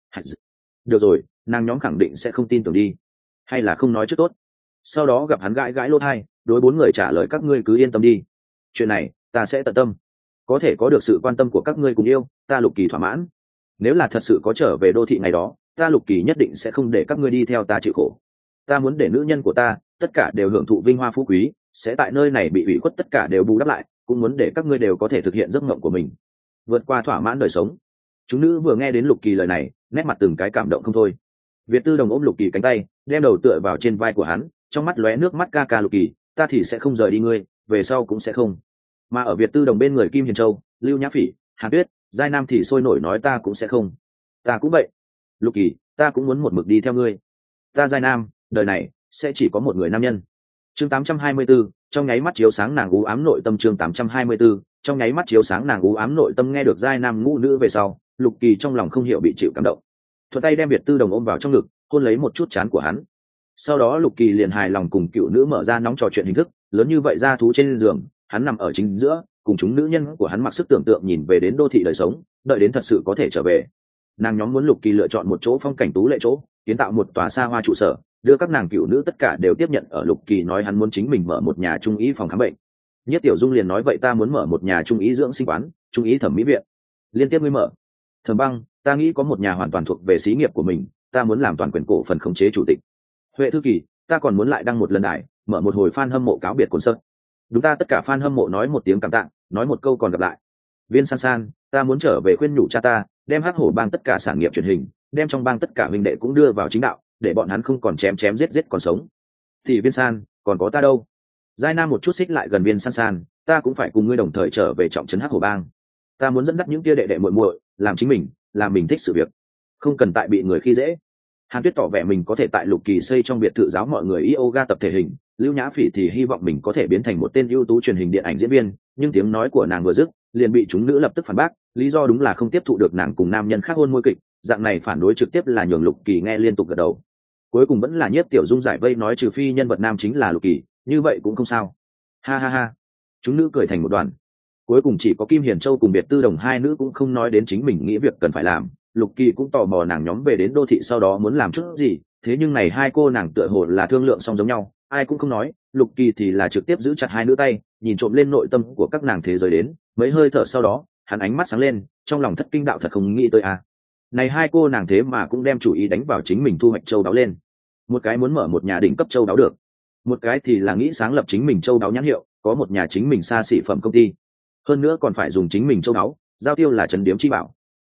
Được rồi, nàng nhóm khẳng định sẽ không tin tưởng đi, hay là không nói trước tốt. Sau đó gặp hắn gãi gãi lỗ tai, đối bốn người trả lời các ngươi cứ yên tâm đi, chuyện này ta sẽ tận tâm, có thể có được sự quan tâm của các ngươi cùng yêu, ta Lục Kỳ thỏa mãn. Nếu là thật sự có trở về đô thị ngày đó, ta Lục Kỳ nhất định sẽ không để các ngươi đi theo ta chịu khổ. Ta muốn để nữ nhân của ta tất cả đều hưởng thụ vinh hoa phú quý, sẽ tại nơi này bị ủy khuất tất cả đều bù đắp lại, cũng muốn để các ngươi đều có thể thực hiện giấc mộng của mình, vượt qua thỏa mãn đời sống. Chúng nữ vừa nghe đến Lục Kỳ lời này, nét mặt từng cái cảm động không thôi. Việt Tư Đồng ôm Lục Kỳ cánh tay, đem đầu tựa vào trên vai của hắn, trong mắt lóe nước mắt, ca ca Lục Kỳ, ta thì sẽ không rời đi ngươi, về sau cũng sẽ không. Mà ở Việt Tư Đồng bên người Kim Hiền Châu, Lưu Nhã Phỉ, Hàn Tuyết, Giai Nam thì sôi nổi nói ta cũng sẽ không. Ta cũng vậy. Lục Kỳ, ta cũng muốn một mực đi theo ngươi. Ta Giai Nam, đời này sẽ chỉ có một người nam nhân. Chương 824, trong nháy mắt chiếu sáng nàng u ám nội tâm. Chương 824, trong nháy mắt chiếu sáng nàng u ám nội tâm. Nghe được Giai Nam ngũ nữ về sau, Lục Kỳ trong lòng không hiểu bị chịu cảm động, thuận tay đem Việt Tư Đồng ôm vào trong ngực, hôn lấy một chút trán của hắn. Sau đó Lục Kỳ liền hài lòng cùng cựu nữ mở ra nóng trò chuyện hình thức lớn như vậy, ra thú trên giường, hắn nằm ở chính giữa, cùng chúng nữ nhân của hắn mặc sức tưởng tượng nhìn về đến đô thị đời sống, đợi đến thật sự có thể trở về. Nàng nhóm muốn Lục Kỳ lựa chọn một chỗ phong cảnh tú lệ chỗ, kiến tạo một tòa xa hoa trụ sở, đưa các nàng cựu nữ tất cả đều tiếp nhận ở. Lục Kỳ nói hắn muốn chính mình mở một nhà trung ý phòng khám bệnh. Nhất Tiểu Dung liền nói vậy ta muốn mở một nhà trung ý dưỡng sinh quán, trung ý thẩm mỹ viện. Liên tiếp ngươi mở. Thẩm Băng, ta nghĩ có một nhà hoàn toàn thuộc về xí nghiệp của mình, ta muốn làm toàn quyền cổ phần khống chế chủ tịch. Huệ Thư Kỳ, ta còn muốn lại đăng một lần đài, mở một hồi fan hâm mộ cáo biệt concert. Đúng, ta tất cả fan hâm mộ nói một tiếng cảm tạ, nói một câu còn gặp lại. Viên San San, ta muốn trở về khuyên nhủ cha ta, đem Hắc Hổ Bang tất cả sản nghiệp truyền hình, đem trong bang tất cả huynh đệ cũng đưa vào chính đạo, để bọn hắn không còn chém chém giết giết còn sống. Thì Viên San, còn có ta đâu? Giai Nam một chút xích lại gần Viên San San, ta cũng phải cùng ngươi đồng thời trở về trọng trấn Hắc Hổ Bang. Ta muốn dẫn dắt những tia đệ đệ muội muội, làm chính mình, làm mình thích sự việc, không cần tại bị người khi dễ. Hàn Tuyết tỏ vẻ mình có thể tại Lục Kỳ xây trong biệt thự giáo mọi người yoga tập thể hình. Lưu Nhã Phỉ thì hy vọng mình có thể biến thành một tên ưu tú truyền hình điện ảnh diễn viên, nhưng tiếng nói của nàng vừa dứt, liền bị chúng nữ lập tức phản bác, lý do đúng là không tiếp thụ được nàng cùng nam nhân khác hôn môi kịch. Dạng này phản đối trực tiếp là nhường Lục Kỳ nghe liên tục gật đầu. Cuối cùng vẫn là Nhiếp Tiểu Dung giải vây nói trừ phi nhân vật nam chính là Lục Kỳ, như vậy cũng không sao. Ha ha ha. Chúng nữ cười thành một đoàn. Cuối cùng chỉ có Kim Hiền Châu cùng Biệt Tư Đồng hai nữ cũng không nói đến chính mình nghĩ việc cần phải làm. Lục Kỳ cũng tò mò nàng nhóm về đến đô thị sau đó muốn làm chút gì, thế nhưng này hai cô nàng tựa hồ là thương lượng xong giống nhau, ai cũng không nói. Lục Kỳ thì là trực tiếp giữ chặt hai nữ tay, nhìn trộm lên nội tâm của các nàng thế giới đến. Mấy hơi thở sau đó, hắn ánh mắt sáng lên, trong lòng thất kinh đạo thật không nghĩ tới à. Này hai cô nàng thế mà cũng đem chủ ý đánh vào chính mình thu hoạch châu đáo lên. Một cái muốn mở một nhà đỉnh cấp châu đáo được, một cái thì là nghĩ sáng lập chính mình châu đáo nhãn hiệu, có một nhà chính mình xa xỉ phẩm công ty, hơn nữa còn phải dùng chính mình châu đáo, giao tiêu là trấn điếm chi bảo.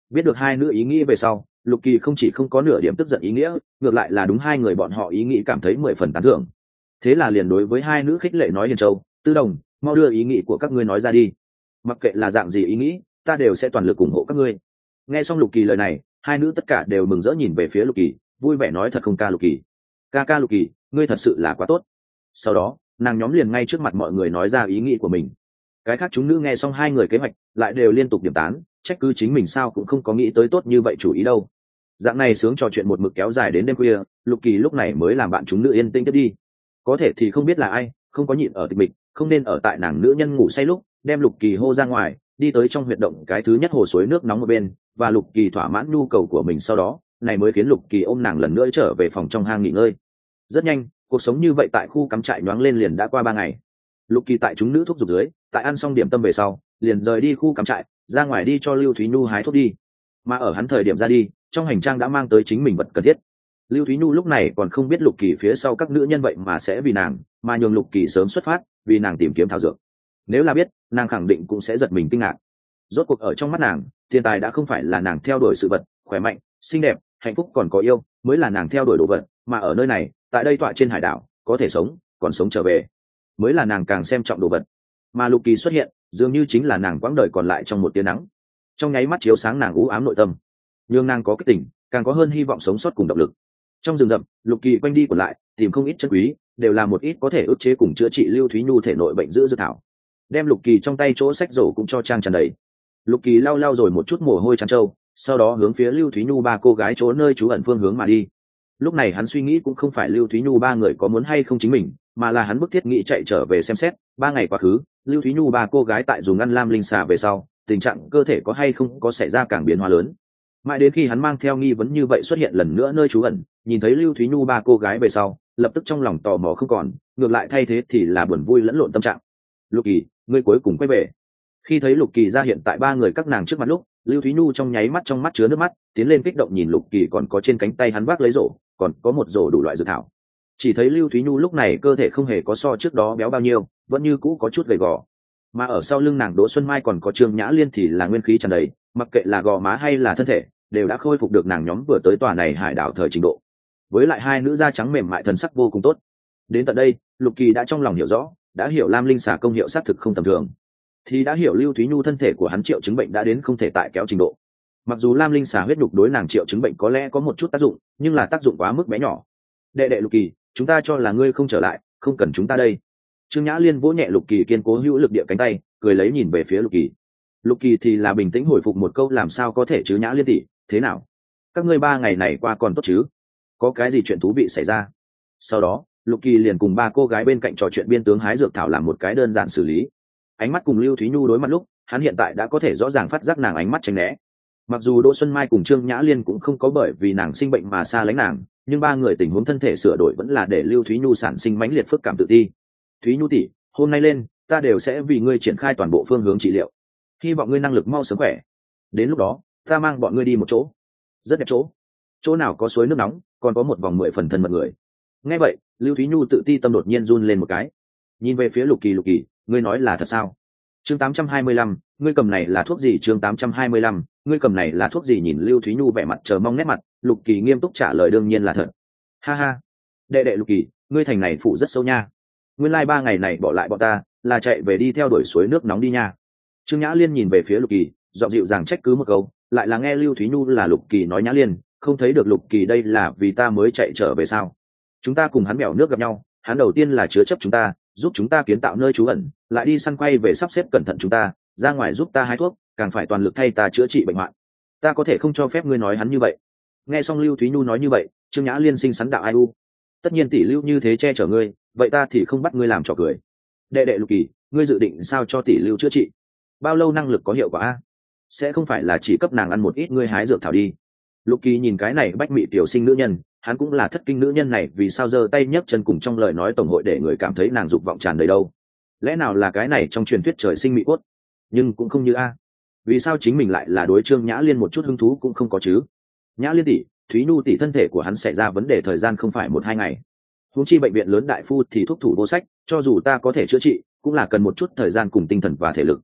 Biết được hai nữ ý nghĩ về sau, Lục Kỳ không chỉ không có nửa điểm tức giận ý nghĩa, ngược lại là đúng hai người bọn họ ý nghĩ cảm thấy 10 phần tán thưởng. Thế là liền đối với hai nữ khích lệ nói: Hiền Châu, Tư Đồng, mau đưa ý nghĩ của các ngươi nói ra đi. Mặc kệ là dạng gì ý nghĩ, ta đều sẽ toàn lực ủng hộ các ngươi. Nghe xong Lục Kỳ lời này, hai nữ tất cả đều mừng rỡ nhìn về phía Lục Kỳ, vui vẻ nói: thật không ca Lục Kỳ, ca Lục Kỳ, ngươi thật sự là quá tốt. Sau đó, nàng nhóm liền ngay trước mặt mọi người nói ra ý nghĩ của mình. Cái khác chúng nữ nghe xong hai người kế hoạch, lại đều liên tục điểm tán, trách cứ chính mình sao cũng không có nghĩ tới tốt như vậy chủ ý đâu. Dạng này sướng trò chuyện một mực kéo dài đến đêm khuya, Lục Kỳ lúc này mới làm bạn chúng nữ yên tĩnh tiếp đi. Có thể thì không biết là ai không có nhịn ở tịch mịch, không nên ở tại nàng nữ nhân ngủ say lúc đem Lục Kỳ hô ra ngoài, đi tới trong huyệt động cái thứ nhất hồ suối nước nóng một bên, và Lục Kỳ thỏa mãn nhu cầu của mình. Sau đó này mới khiến Lục Kỳ ôm nàng lần nữa trở về phòng trong hang nghỉ ngơi. Rất nhanh, cuộc sống như vậy tại khu cắm trại nhoáng lên liền đã qua 3 ngày. Lục Kỳ tại chúng nữ thúc giục dưới, tại ăn xong điểm tâm về sau, liền rời đi khu cắm trại, ra ngoài đi cho Lưu Thúy Nhu hái thuốc đi. Mà ở hắn thời điểm ra đi, trong hành trang đã mang tới chính mình vật cần thiết. Lưu Thúy Nhu lúc này còn không biết Lục Kỳ phía sau các nữ nhân vậy mà sẽ vì nàng mà nhường Lục Kỳ sớm xuất phát, vì nàng tìm kiếm thảo dược. Nếu là biết, nàng khẳng định cũng sẽ giật mình kinh ngạc. Rốt cuộc ở trong mắt nàng, tiền tài đã không phải là nàng theo đuổi sự vật, khỏe mạnh, xinh đẹp, hạnh phúc còn có yêu mới là nàng theo đuổi đồ vật, mà ở nơi này, tại đây tọa trên hải đảo, có thể sống, còn sống trở về, mới là nàng càng xem trọng đồ vật. Mà Lục Kỳ xuất hiện, dường như chính là nàng quãng đời còn lại trong một tia nắng, trong nháy mắt chiếu sáng nàng u ám nội tâm, nhưng nàng có cái tỉnh, càng có hơn hy vọng sống sót cùng động lực. Trong rừng rậm, Lục Kỳ quanh đi còn lại, tìm không ít chân quý, đều là một ít có thể ức chế cùng chữa trị Lưu Thúy Nhu thể nội bệnh giữ dược thảo. Đem Lục Kỳ trong tay chỗ sách rổ cũng cho trang tràn đầy. Lục Kỳ lau rồi một chút mồ hôi tràn trâu, sau đó hướng phía Lưu Thúy Nhu ba cô gái chỗ nơi trú ẩn phương hướng mà đi. Lúc này hắn suy nghĩ cũng không phải Lưu Thúy Nhu ba người có muốn hay không chính mình, mà là hắn bức thiết nghĩ chạy trở về xem xét 3 ngày quá khứ, Lưu Thúy Nhu ba cô gái tại dùng ăn lam linh xà về sau, tình trạng cơ thể có hay không có xảy ra càng biến hóa lớn. Mãi đến khi hắn mang theo nghi vấn như vậy xuất hiện lần nữa nơi trú ẩn, nhìn thấy Lưu Thúy Nhu ba cô gái về sau, lập tức trong lòng tò mò không còn, ngược lại thay thế thì là buồn vui lẫn lộn tâm trạng. Lục Kỳ, ngươi cuối cùng quay về. Khi thấy Lục Kỳ ra hiện tại 3 người các nàng trước mặt lúc, Lưu Thúy Nhu trong nháy mắt trong mắt chứa nước mắt, tiến lên kích động nhìn Lục Kỳ, còn có trên cánh tay hắn vác lấy rổ, còn có một rổ đủ loại dược thảo. Chỉ thấy Lưu Thúy Nhu lúc này cơ thể không hề có so trước đó béo bao nhiêu, vẫn như cũ có chút gầy gò, mà ở sau lưng nàng Đỗ Xuân Mai còn có Trương Nhã Liên thì là nguyên khí tràn đầy, mặc kệ là gò má hay là thân thể, đều đã khôi phục được nàng nhóm vừa tới tòa này hải đảo thời trình độ. Với lại hai nữ da trắng mềm mại thần sắc vô cùng tốt. Đến tận đây, Lục Kỳ đã trong lòng hiểu rõ, đã hiểu lam linh xà công hiệu xác thực không tầm thường, thì đã hiểu Lưu Thúy Nhu thân thể của hắn triệu chứng bệnh đã đến không thể tại kéo trình độ. Mặc dù lam linh xà huyết nhục đối nàng triệu chứng bệnh có lẽ có một chút tác dụng, nhưng là tác dụng quá mức bé nhỏ. Đệ Lục Kỳ, chúng ta cho là ngươi không trở lại, không cần chúng ta đây. Trương Nhã Liên vỗ nhẹ Lục Kỳ kiên cố hữu lực địa cánh tay, cười lấy nhìn về phía Lục Kỳ. Lục Kỳ thì là bình tĩnh hồi phục một câu: làm sao có thể chứ Nhã Liên tỷ, thế nào? Các ngươi 3 ngày này qua còn tốt chứ? Có cái gì chuyện thú vị xảy ra? Sau đó, Lục Kỳ liền cùng 3 cô gái bên cạnh trò chuyện biên tướng hái dược thảo làm một cái đơn giản xử lý. Ánh mắt cùng Lưu Thúy Nhu đối mặt lúc, hắn hiện tại đã có thể rõ ràng phát giác nàng ánh mắt tránh né. Mặc dù Đỗ Xuân Mai cùng Trương Nhã Liên cũng không có bởi vì nàng sinh bệnh mà xa lánh nàng, nhưng 3 người tình huống thân thể sửa đổi vẫn là để Lưu Thúy Nhu sản sinh mãnh liệt phức cảm tự ti. Thúy Nhu tỷ, hôm nay lên, ta đều sẽ vì ngươi triển khai toàn bộ phương hướng trị liệu. Hy vọng ngươi năng lực mau sớm khỏe. Đến lúc đó, ta mang bọn ngươi đi một chỗ rất đẹp chỗ nào có suối nước nóng, còn có một vòng 10 phần thân mật người. Nghe vậy, Lưu Thúy Nhu tự ti tâm đột nhiên run lên một cái, nhìn về phía Lục Kỳ. Lục Kỳ, ngươi nói là thật sao? Chương 825, ngươi cầm này là thuốc gì? Chương 825, ngươi cầm này là thuốc gì? Nhìn Lưu Thúy Nhu vẻ mặt chờ mong nét mặt, Lục Kỳ nghiêm túc trả lời: đương nhiên là thật. Ha ha, đệ Lục Kỳ, ngươi thành này phụ rất sâu nha. Nguyên lai 3 ngày này bỏ lại bọn ta, là chạy về đi theo đuổi suối nước nóng đi nha. Trương Nhã Liên nhìn về phía Lục Kỳ, giọng dịu dàng trách cứ một câu, lại là nghe Lưu Thúy Nhu là Lục Kỳ nói: Nhã Liên, không thấy được Lục Kỳ đây là vì ta mới chạy trở về sao? Chúng ta cùng hắn bèo nước gặp nhau, hắn đầu tiên là chứa chấp chúng ta, giúp chúng ta kiến tạo nơi trú ẩn, lại đi săn quay về sắp xếp cẩn thận chúng ta, ra ngoài giúp ta hái thuốc, càng phải toàn lực thay ta chữa trị bệnh hoạn. Ta có thể không cho phép ngươi nói hắn như vậy. Nghe xong Lưu Thúy Nhu nói như vậy, Trương Nhã Liên sinh sắn đạo: ai u, tất nhiên tỷ Lưu như thế che chở ngươi, vậy ta thì không bắt ngươi làm trò cười. Đệ Lục Kỳ, ngươi dự định sao cho tỷ Lưu chữa trị? Bao lâu năng lực có hiệu quả a? Sẽ không phải là chỉ cấp nàng ăn một ít ngươi hái dược thảo đi? Lục Kỳ nhìn cái này bách mị tiểu sinh nữ nhân, hắn cũng là thất kinh nữ nhân này vì sao giơ tay nhấc chân cùng trong lời nói tổng hội để người cảm thấy nàng dục vọng tràn đầy đâu? Lẽ nào là cái này trong truyền thuyết trời sinh mỹ cốt? Nhưng cũng không như a. Vì sao chính mình lại là đối Trương Nhã Liên một chút hứng thú cũng không có chứ? Nhã Liên tỷ, Thúy Nhu tỷ thân thể của hắn xảy ra vấn đề thời gian không phải 1-2 ngày. Huống chi bệnh viện lớn đại phu thì thuốc thủ vô sách, cho dù ta có thể chữa trị, cũng là cần một chút thời gian cùng tinh thần và thể lực.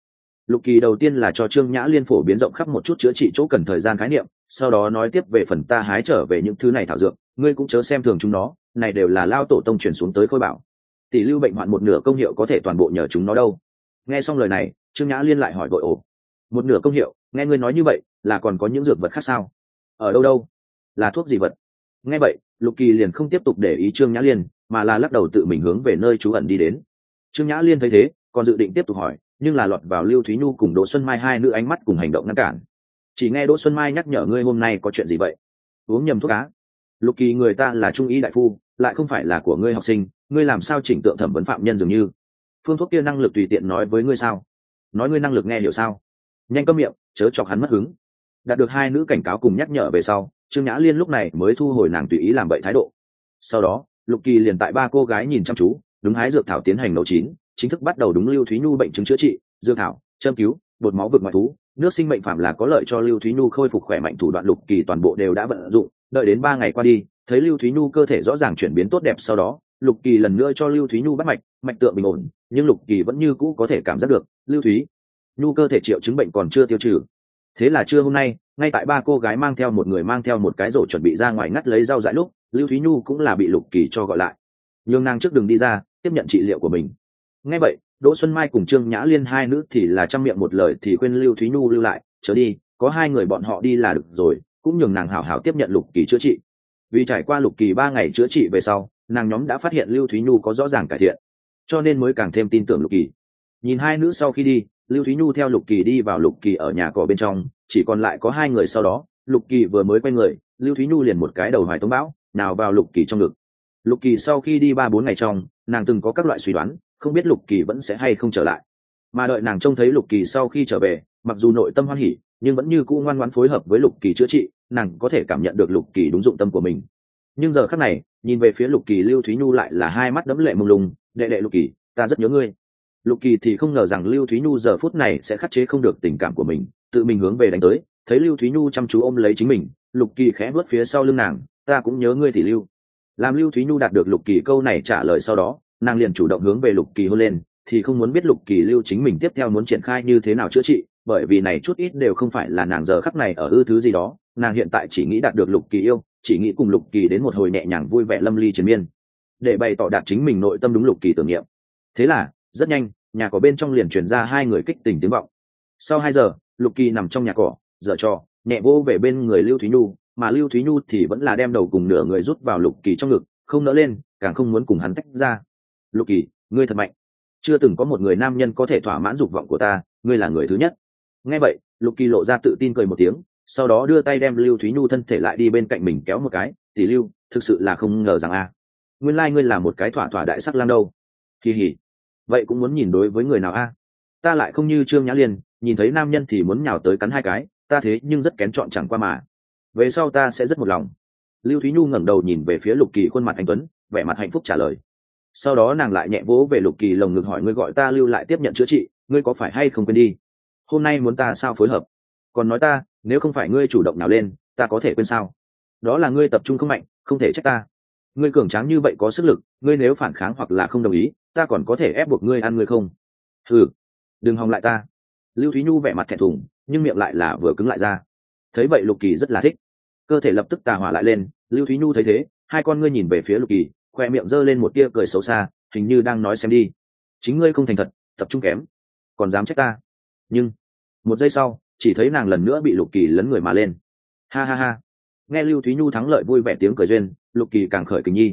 Lục Kỳ đầu tiên là cho Trương Nhã Liên phổ biến rộng khắp một chút chữa trị chỗ cần thời gian khái niệm, sau đó nói tiếp về phần ta hái trở về những thứ này thảo dược, ngươi cũng chớ xem thường chúng nó, này đều là lao tổ tông truyền xuống tới khôi bảo. Tỷ lưu bệnh hoạn một nửa công hiệu có thể toàn bộ nhờ chúng nó đâu. Nghe xong lời này, Trương Nhã Liên lại hỏi vội ồ, một nửa công hiệu, nghe ngươi nói như vậy, là còn có những dược vật khác sao? Ở đâu đâu? Là thuốc gì vật? Nghe vậy, Lục Kỳ liền không tiếp tục để ý Trương Nhã Liên, mà là lắc đầu tự mình hướng về nơi trú ẩn đi đến. Trương Nhã Liên thấy thế, còn dự định tiếp tục hỏi, nhưng là lọt vào Lưu Thúy Nhu cùng Đỗ Xuân Mai hai nữ ánh mắt cùng hành động ngăn cản. Chỉ nghe Đỗ Xuân Mai nhắc nhở ngươi hôm nay có chuyện gì vậy? Uống nhầm thuốc cá. Lục Kỳ, người ta là trung y đại phu, lại không phải là của ngươi học sinh, ngươi làm sao chỉnh tượng thẩm vấn phạm nhân dường như? Phương thuốc kia năng lực tùy tiện nói với ngươi sao? Nói ngươi năng lực nghe hiểu sao? Nhanh câm miệng, chớ chọc hắn mất hứng. Đạt được hai nữ cảnh cáo cùng nhắc nhở về sau, Trương Nhã Liên lúc này mới thu hồi nàng tùy ý làm bậy thái độ. Sau đó, Lục Kỳ liền tại ba cô gái nhìn chăm chú, đúng hái dược thảo tiến hành nấu chín, chính thức bắt đầu đúng Lưu Thúy Nhu bệnh chứng chữa trị, dược thảo, châm cứu, bột máu vực ngoại thú, nước sinh mệnh phạm là có lợi cho Lưu Thúy Nhu khôi phục khỏe mạnh thủ đoạn Lục Kỳ toàn bộ đều đã vận dụng. Đợi đến 3 ngày qua đi, thấy Lưu Thúy Nhu cơ thể rõ ràng chuyển biến tốt đẹp, sau đó Lục Kỳ lần nữa cho Lưu Thúy Nhu bắt mạch, mạch tượng bình ổn, nhưng Lục Kỳ vẫn như cũ có thể cảm giác được Lưu Thúy Nhu cơ thể triệu chứng bệnh còn chưa tiêu trừ. Thế là trưa hôm nay, ngay tại ba cô gái mang theo một người mang theo một cái rổ chuẩn bị ra ngoài ngắt lấy rau dại lúc, Lưu Thúy Nhu cũng là bị Lục Kỳ cho gọi lại, nhường nàng trước đường đi ra tiếp nhận trị liệu của mình. Nghe vậy, Đỗ Xuân Mai cùng Trương Nhã Liên hai nữ thì là trăm miệng một lời thì khuyên Lưu Thúy Nhu lưu lại, chớ đi, có hai người bọn họ đi là được rồi, cũng nhường nàng hảo hảo tiếp nhận Lục Kỳ chữa trị. Vì trải qua Lục Kỳ 3 ngày chữa trị về sau, nàng nhóm đã phát hiện Lưu Thúy Nhu có rõ ràng cải thiện, cho nên mới càng thêm tin tưởng Lục Kỳ. Nhìn hai nữ sau khi đi, Lưu Thúy Nhu theo Lục Kỳ đi vào Lục Kỳ ở nhà cỏ bên trong, chỉ còn lại có hai người. Sau đó Lục Kỳ vừa mới quay người, Lưu Thúy Nhu liền một cái đầu hoài tống bão nào vào Lục Kỳ trong ngực. Lục Kỳ sau khi đi 3-4 ngày trong, nàng từng có các loại suy đoán, không biết Lục Kỳ vẫn sẽ hay không trở lại. Mà đợi nàng trông thấy Lục Kỳ sau khi trở về, mặc dù nội tâm hoan hỉ, nhưng vẫn như cũ ngoan ngoãn phối hợp với Lục Kỳ chữa trị, nàng có thể cảm nhận được Lục Kỳ đúng dụng tâm của mình. Nhưng giờ khắc này, nhìn về phía Lục Kỳ, Lưu Thúy Nhu lại là hai mắt đẫm lệ mông lung, "Đệ đệ Lục Kỳ, ta rất nhớ ngươi." Lục Kỳ thì không ngờ rằng Lưu Thúy Nhu giờ phút này sẽ khắc chế không được tình cảm của mình, tự mình hướng về đánh tới. Thấy Lưu Thúy Nhu chăm chú ôm lấy chính mình, Lục Kỳ khẽ vuốt phía sau lưng nàng, "Ta cũng nhớ ngươi tỷ Lưu." Làm Lưu Thúy Nhu đạt được Lục Kỳ câu này trả lời sau đó, nàng liền chủ động hướng về Lục Kỳ hôn lên, thì không muốn biết Lục Kỳ lưu chính mình tiếp theo muốn triển khai như thế nào chữa trị, bởi vì này chút ít đều không phải là nàng giờ khắc này ở ư thứ gì đó, nàng hiện tại chỉ nghĩ đạt được Lục Kỳ yêu, chỉ nghĩ cùng Lục Kỳ đến một hồi nhẹ nhàng vui vẻ lâm ly triền miên, để bày tỏ đạt chính mình nội tâm đúng Lục Kỳ tưởng niệm. Thế là, rất nhanh, nhà cỏ bên trong liền truyền ra hai người kích tình tiếng vọng. Sau 2 giờ, Lục Kỳ nằm trong nhà cỏ, giở trò, nhẹ vô về bên người Lưu Thúy Nhu, mà Lưu Thúy Nhu thì vẫn là đem đầu cùng nửa người rút vào Lục Kỳ trong ngực, không nỡ lên, càng không muốn cùng hắn tách ra. "Lục Kỳ, ngươi thật mạnh, chưa từng có một người nam nhân có thể thỏa mãn dục vọng của ta, ngươi là người thứ nhất." Nghe vậy, Lục Kỳ lộ ra tự tin cười một tiếng, sau đó đưa tay đem Lưu Thúy Nhu thân thể lại đi bên cạnh mình kéo một cái, "Tỷ Lưu, thực sự là không ngờ rằng a, nguyên lai ngươi là một cái thỏa thỏa đại sắc lang đâu." "Kỳ hỉ, vậy cũng muốn nhìn đối với người nào a? Ta lại không như Trương Nhã Liên, nhìn thấy nam nhân thì muốn nhào tới cắn 2 cái, ta thế nhưng rất kén chọn chẳng qua mà. Về sau ta sẽ rất một lòng." Lưu Thúy Nhu ngẩng đầu nhìn về phía Lục Kỳ khuôn mặt anh tuấn, vẻ mặt hạnh phúc trả lời. Sau đó nàng lại nhẹ vỗ về Lục Kỳ lồng ngực hỏi, "Ngươi gọi ta Lưu lại tiếp nhận chữa trị, ngươi có phải hay không quên đi? Hôm nay muốn ta sao phối hợp? Còn nói ta, nếu không phải ngươi chủ động nào lên, ta có thể quên sao? Đó là ngươi tập trung không mạnh, không thể trách ta. Ngươi cường tráng như vậy có sức lực, ngươi nếu phản kháng hoặc là không đồng ý, ta còn có thể ép buộc ngươi ăn ngươi không? Ừ, đừng hòng lại ta." Lưu Thúy Nhu vẻ mặt thẹn thùng, nhưng miệng lại là vừa cứng lại ra. Thấy vậy Lục Kỳ rất là thích, cơ thể lập tức tà hỏa lại lên. Lưu Thúy Nhu thấy thế, hai con ngươi nhìn về phía Lục Kỳ, khoe miệng giơ lên một tia cười xấu xa, hình như đang nói xem đi, chính ngươi không thành thật, tập trung kém, còn dám trách ta. Nhưng một giây sau, chỉ thấy nàng lần nữa bị Lục Kỳ lấn người mà lên. Ha ha ha. Nghe Lưu Thúy Nhu thắng lợi vui vẻ tiếng cười duyên, Lục Kỳ càng khởi kình nhi.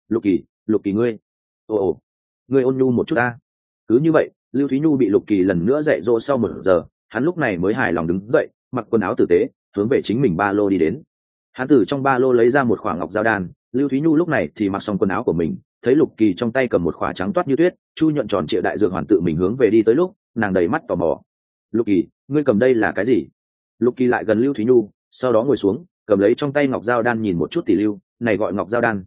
Lục Kỳ ngươi, ồ, ngươi ôn nhu một chút ta." Cứ như vậy, Lưu Thúy Nhu bị Lục Kỳ lần nữa dạy dỗ sau 1 giờ, hắn lúc này mới hài lòng đứng dậy, mặc quần áo tử tế, hướng về chính mình ba lô đi đến. Hắn từ trong ba lô lấy ra một khỏa ngọc giao đan. Lưu Thúy Nhu lúc này thì mặc xong quần áo của mình, thấy Lục Kỳ trong tay cầm một khỏa trắng toát như tuyết, chu nhuận tròn trịa đại dược hoàn tự mình hướng về đi tới lúc, nàng đầy mắt tò mò. "Lục Kỳ, ngươi cầm đây là cái gì?" Lục Kỳ lại gần Lưu Thúy Nhu, sau đó ngồi xuống, cầm lấy trong tay ngọc giao đan nhìn một chút. "Tỷ Lưu, này gọi ngọc giao đan,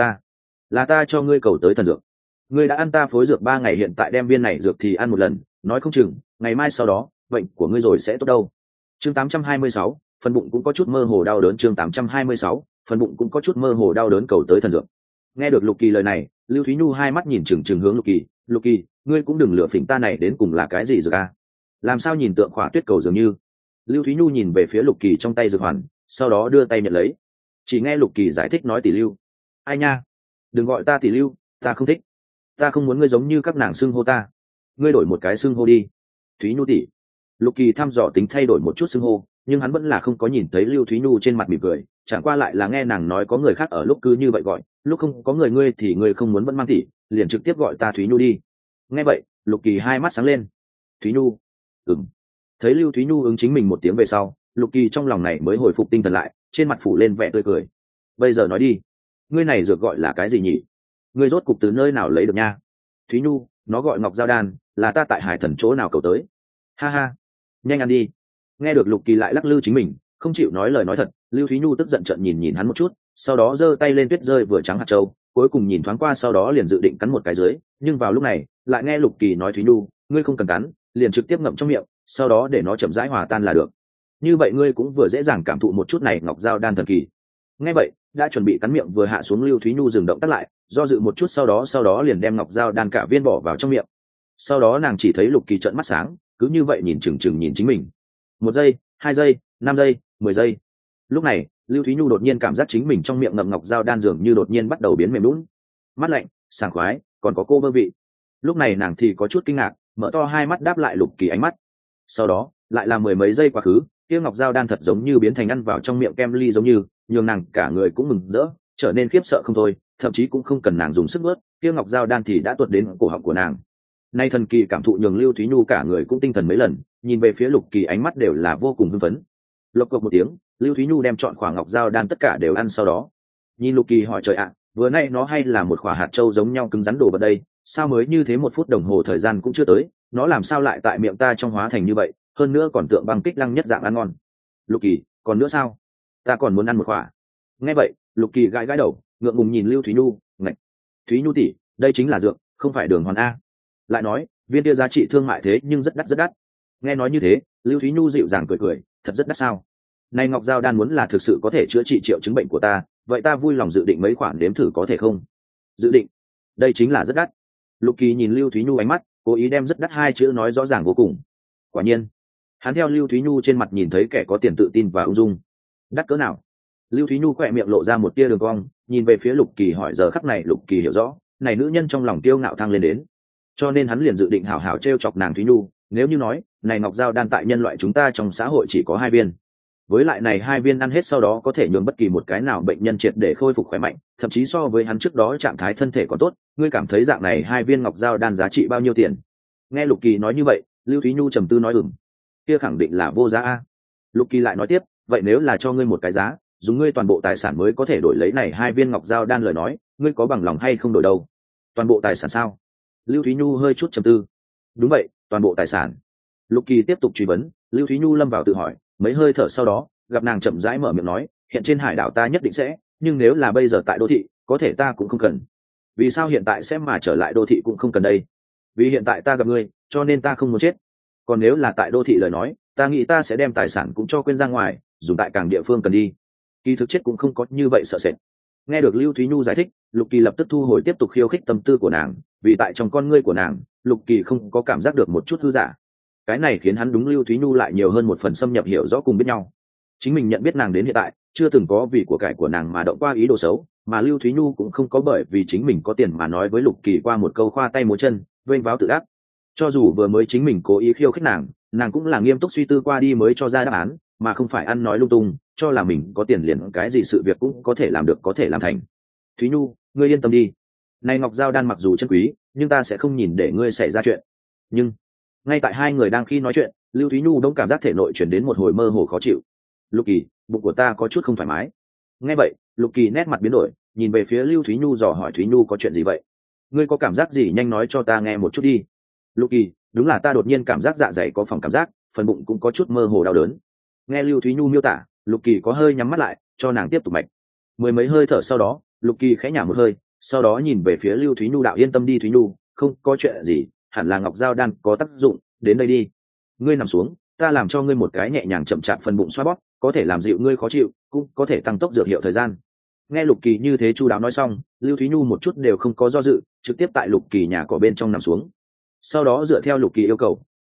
là ta cho ngươi cầu tới thần dược. Ngươi đã ăn ta phối dược 3 ngày, hiện tại đem viên này dược thì ăn một lần, nói không chừng ngày mai sau đó bệnh của ngươi rồi sẽ tốt đâu." Chương 826, phần bụng cũng có chút mơ hồ đau đớn. Chương 826, phần bụng cũng có chút mơ hồ đau đớn, cầu tới thần dược. Nghe được Lục Kỳ lời này, Lưu Thúy Nhu hai mắt nhìn chừng chừng hướng Lục Kỳ, "Lục Kỳ, ngươi cũng đừng lừa phỉnh ta, này đến cùng là cái gì dược a? làm sao nhìn tượng khỏa tuyết cầu dường như. Lưu Thúy Nhu nhìn về phía Lục Kỳ trong tay dược hoàn, sau đó đưa tay nhận lấy. Chỉ nghe Lục Kỳ giải thích nói tỷ Lưu. Ai nha, đừng gọi ta tỷ Lưu, ta không thích. Ta không muốn ngươi giống như các nàng xưng hô ta. Ngươi đổi một cái xưng hô đi. Thúy Nhu tỷ. Lục Kỳ thăm dò tính thay đổi một chút xưng hô, nhưng hắn vẫn là không có nhìn thấy Lưu Thúy Nhu trên mặt mỉm cười, chẳng qua lại là nghe nàng nói có người khác ở lúc cứ như vậy gọi, lúc không có người ngươi thì ngươi không muốn vẫn mang tỷ, liền trực tiếp gọi ta Thúy Nhu đi. Nghe vậy, Lục Kỳ hai mắt sáng lên. Thúy Nhu. Ừm. Thấy Lưu Thúy Nhu ứng chính mình một tiếng về sau, Lục Kỳ trong lòng này mới hồi phục tinh thần lại, trên mặt phủ lên vẻ tươi cười. Bây giờ nói đi, ngươi này dược gọi là cái gì nhỉ? Ngươi rốt cục từ nơi nào lấy được nha? Thúy Nhu, nó gọi Ngọc Giao Đan, là ta tại Hải Thần chỗ nào cầu tới. Ha ha, nhanh ăn đi. Nghe được Lục Kỳ lại lắc lư chính mình, không chịu nói lời nói thật, Lưu Thúy Nhu tức giận trợn nhìn nhìn hắn một chút, sau đó giơ tay lên tuyết rơi vừa trắng hạt châu, cuối cùng nhìn thoáng qua sau đó liền dự định cắn một cái dưới, nhưng vào lúc này, lại nghe Lục Kỳ nói Thúy Nhu, ngươi không cần cắn, liền trực tiếp ngậm trong miệng, sau đó để nó chậm rãi hòa tan là được. Như vậy ngươi cũng vừa dễ dàng cảm thụ một chút này Ngọc Giao Đan thần kỳ. Nghe vậy, đã chuẩn bị cắn miệng vừa hạ xuống Lưu Thúy Nhu dừng động tác lại, do dự một chút sau đó liền đem Ngọc Giao Đan cả viên bỏ vào trong miệng. Sau đó nàng chỉ thấy Lục Kỳ trợn mắt sáng, cứ như vậy nhìn chừng chừng nhìn chính mình. 1 giây, 2 giây, 5 giây, 10 giây. Lúc này, Lưu Thúy Nhu đột nhiên cảm giác chính mình trong miệng ngậm Ngọc Giao Đan dường như đột nhiên bắt đầu biến mềm nhũn, mát lạnh, sảng khoái, còn có cô vơ vị. Lúc này nàng thì có chút kinh ngạc, mở to hai mắt đáp lại Lục Kỳ ánh mắt. Sau đó, lại là mười mấy giây quá khứ, kia Ngọc Giao Đan thật giống như biến thành ăn vào trong miệng kem ly giống như, nhường nàng cả người cũng mừng rỡ, trở nên khiếp sợ không thôi, thậm chí cũng không cần nàng dùng sức vớt, kia Ngọc Giao Đan thì đã tuột đến cổ họng của nàng. Nay thần kỳ cảm thụ nhường Lưu Thúy Nhu cả người cũng tinh thần mấy lần, nhìn về phía Lục Kỳ ánh mắt đều là vô cùng hưng phấn. Lộc cộc một tiếng, Lưu Thúy Nhu đem chọn quả Ngọc Giao Đan tất cả đều ăn sau đó. Nhìn Lục Kỳ hỏi trời ạ, vừa nay nó hay là một quả hạt châu giống nhau cứng rắn đổ vào đây, sao mới như thế 1 phút đồng hồ thời gian cũng chưa tới, nó làm sao lại tại miệng ta trong hóa thành như vậy, hơn nữa còn tượng băng kích lăng nhất dạng ăn ngon. Lục Kỳ, còn nữa sao? Ta còn muốn ăn một quả. Nghe vậy, Lục Kỳ gãi gãi đầu, ngượng ngùng nhìn Lưu Thúy Nhu, ngạch. Thúy Nhu tỷ, đây chính là dược, không phải đường hoàn a. Lại nói, viên kia giá trị thương mại thế nhưng rất đắt rất đắt. Nghe nói như thế, Lưu Thúy Nhu dịu dàng cười cười, thật rất đắt sao? Này Ngọc Giao Đan muốn là thực sự có thể chữa trị triệu chứng bệnh của ta, vậy ta vui lòng dự định mấy khoản đếm thử có thể không? Dự định? Đây chính là rất đắt. Lục Kỳ nhìn Lưu Thúy Nhu ánh mắt, cố ý đem rất đắt hai chữ nói rõ ràng vô cùng. Quả nhiên, hắn theo Lưu Thúy Nhu trên mặt nhìn thấy kẻ có tiền tự tin và ung dung. Đắt cỡ nào? Lưu Thúy Nhu khỏe miệng lộ ra một tia đường cong, nhìn về phía Lục Kỳ hỏi giờ khắc này Lục Kỳ hiểu rõ, này nữ nhân trong lòng tiêu ngạo thăng lên đến. Cho nên hắn liền dự định hảo hảo trêu chọc nàng Thúy Nhu, nếu như nói, này Ngọc Giao Đan tại nhân loại chúng ta trong xã hội chỉ có 2 viên. Với lại này 2 viên ăn hết sau đó có thể nhường bất kỳ một cái nào bệnh nhân triệt để khôi phục khỏe mạnh, thậm chí so với hắn trước đó trạng thái thân thể còn tốt, ngươi cảm thấy dạng này 2 viên Ngọc Giao Đan giá trị bao nhiêu tiền? Nghe Lục Kỳ nói như vậy, Lưu Thúy Nhu trầm tư nói kia khẳng định là vô giá a. Lục Kỳ lại nói tiếp, vậy nếu là cho ngươi một cái giá, dùng ngươi toàn bộ tài sản mới có thể đổi lấy này 2 viên Ngọc Giao Đan lời nói, ngươi có bằng lòng hay không đổi đâu? Toàn bộ tài sản sao? Lưu Thúy Nhu hơi chút trầm tư. Đúng vậy, toàn bộ tài sản. Lục Kỳ tiếp tục truy vấn, Lưu Thúy Nhu lâm vào tự hỏi, mấy hơi thở sau đó, gặp nàng chậm rãi mở miệng nói, hiện trên hải đảo ta nhất định sẽ, nhưng nếu là bây giờ tại đô thị, có thể ta cũng không cần. Vì sao hiện tại sẽ mà trở lại đô thị cũng không cần đây? Vì hiện tại ta gặp ngươi, cho nên ta không muốn chết. Còn nếu là tại đô thị lời nói, ta nghĩ ta sẽ đem tài sản cũng cho quên ra ngoài, dùng tại càng địa phương cần đi. Kỳ thực chết cũng không có như vậy sợ sệt. Nghe được Lưu Thúy Nhu giải thích, Lục Kỳ lập tức thu hồi tiếp tục khiêu khích tâm tư của nàng, vì tại trong con ngươi của nàng, Lục Kỳ không có cảm giác được một chút hư giả. Cái này khiến hắn đúng Lưu Thúy Nhu lại nhiều hơn một phần xâm nhập hiểu rõ cùng biết nhau. Chính mình nhận biết nàng đến hiện tại, chưa từng có vì của cải của nàng mà động qua ý đồ xấu, mà Lưu Thúy Nhu cũng không có bởi vì chính mình có tiền mà nói với Lục Kỳ qua một câu khoa tay múa chân, vênh váo tự đắc. Cho dù vừa mới chính mình cố ý khiêu khích nàng cũng là nghiêm túc suy tư qua đi mới cho ra đáp án, mà không phải ăn nói lung tung, cho là mình có tiền liền cái gì sự việc cũng có thể làm được có thể làm thành. Thúy Nhu, ngươi yên tâm đi. Này Ngọc Giao Đan mặc dù chân quý, nhưng ta sẽ không nhìn để ngươi xảy ra chuyện. Nhưng ngay tại hai người đang khi nói chuyện, Lưu Thúy Nhu đông cảm giác thể nội chuyển đến một hồi mơ hồ khó chịu. Lục Kỳ, bụng của ta có chút không thoải mái. Nghe vậy, Lục Kỳ nét mặt biến đổi, nhìn về phía Lưu Thúy Nhu dò hỏi Thúy Nhu có chuyện gì vậy? Ngươi có cảm giác gì nhanh nói cho ta nghe một chút đi. Lục Kỳ, đúng là ta đột nhiên cảm giác dạ dày có phòng cảm giác, phần bụng cũng có chút mơ hồ đau đớn. Nghe Lưu Thúy Nhu miêu tả, Lục Kỳ có hơi nhắm mắt lại, cho nàng tiếp tục mạch. Mười mấy hơi thở sau đó, Lục Kỳ khẽ nhả một hơi, sau đó nhìn về phía Lưu Thúy Nhu đạo yên tâm đi Thúy Nhu, không có chuyện gì, hẳn là Ngọc Giao Đan có tác dụng, đến đây đi. Ngươi nằm xuống, ta làm cho ngươi một cái nhẹ nhàng chậm chạp phần bụng xoa bóp, có thể làm dịu ngươi khó chịu, cũng có thể tăng tốc dược hiệu thời gian. Nghe Lục Kỳ như thế chu đáo nói xong, Lưu Thúy Nhu một chút đều không có do dự, trực tiếp tại Lục Kỳ nhà cỏ bên trong nằm xuống. Sau đó dựa theo Lục Kỳ yêu cầu,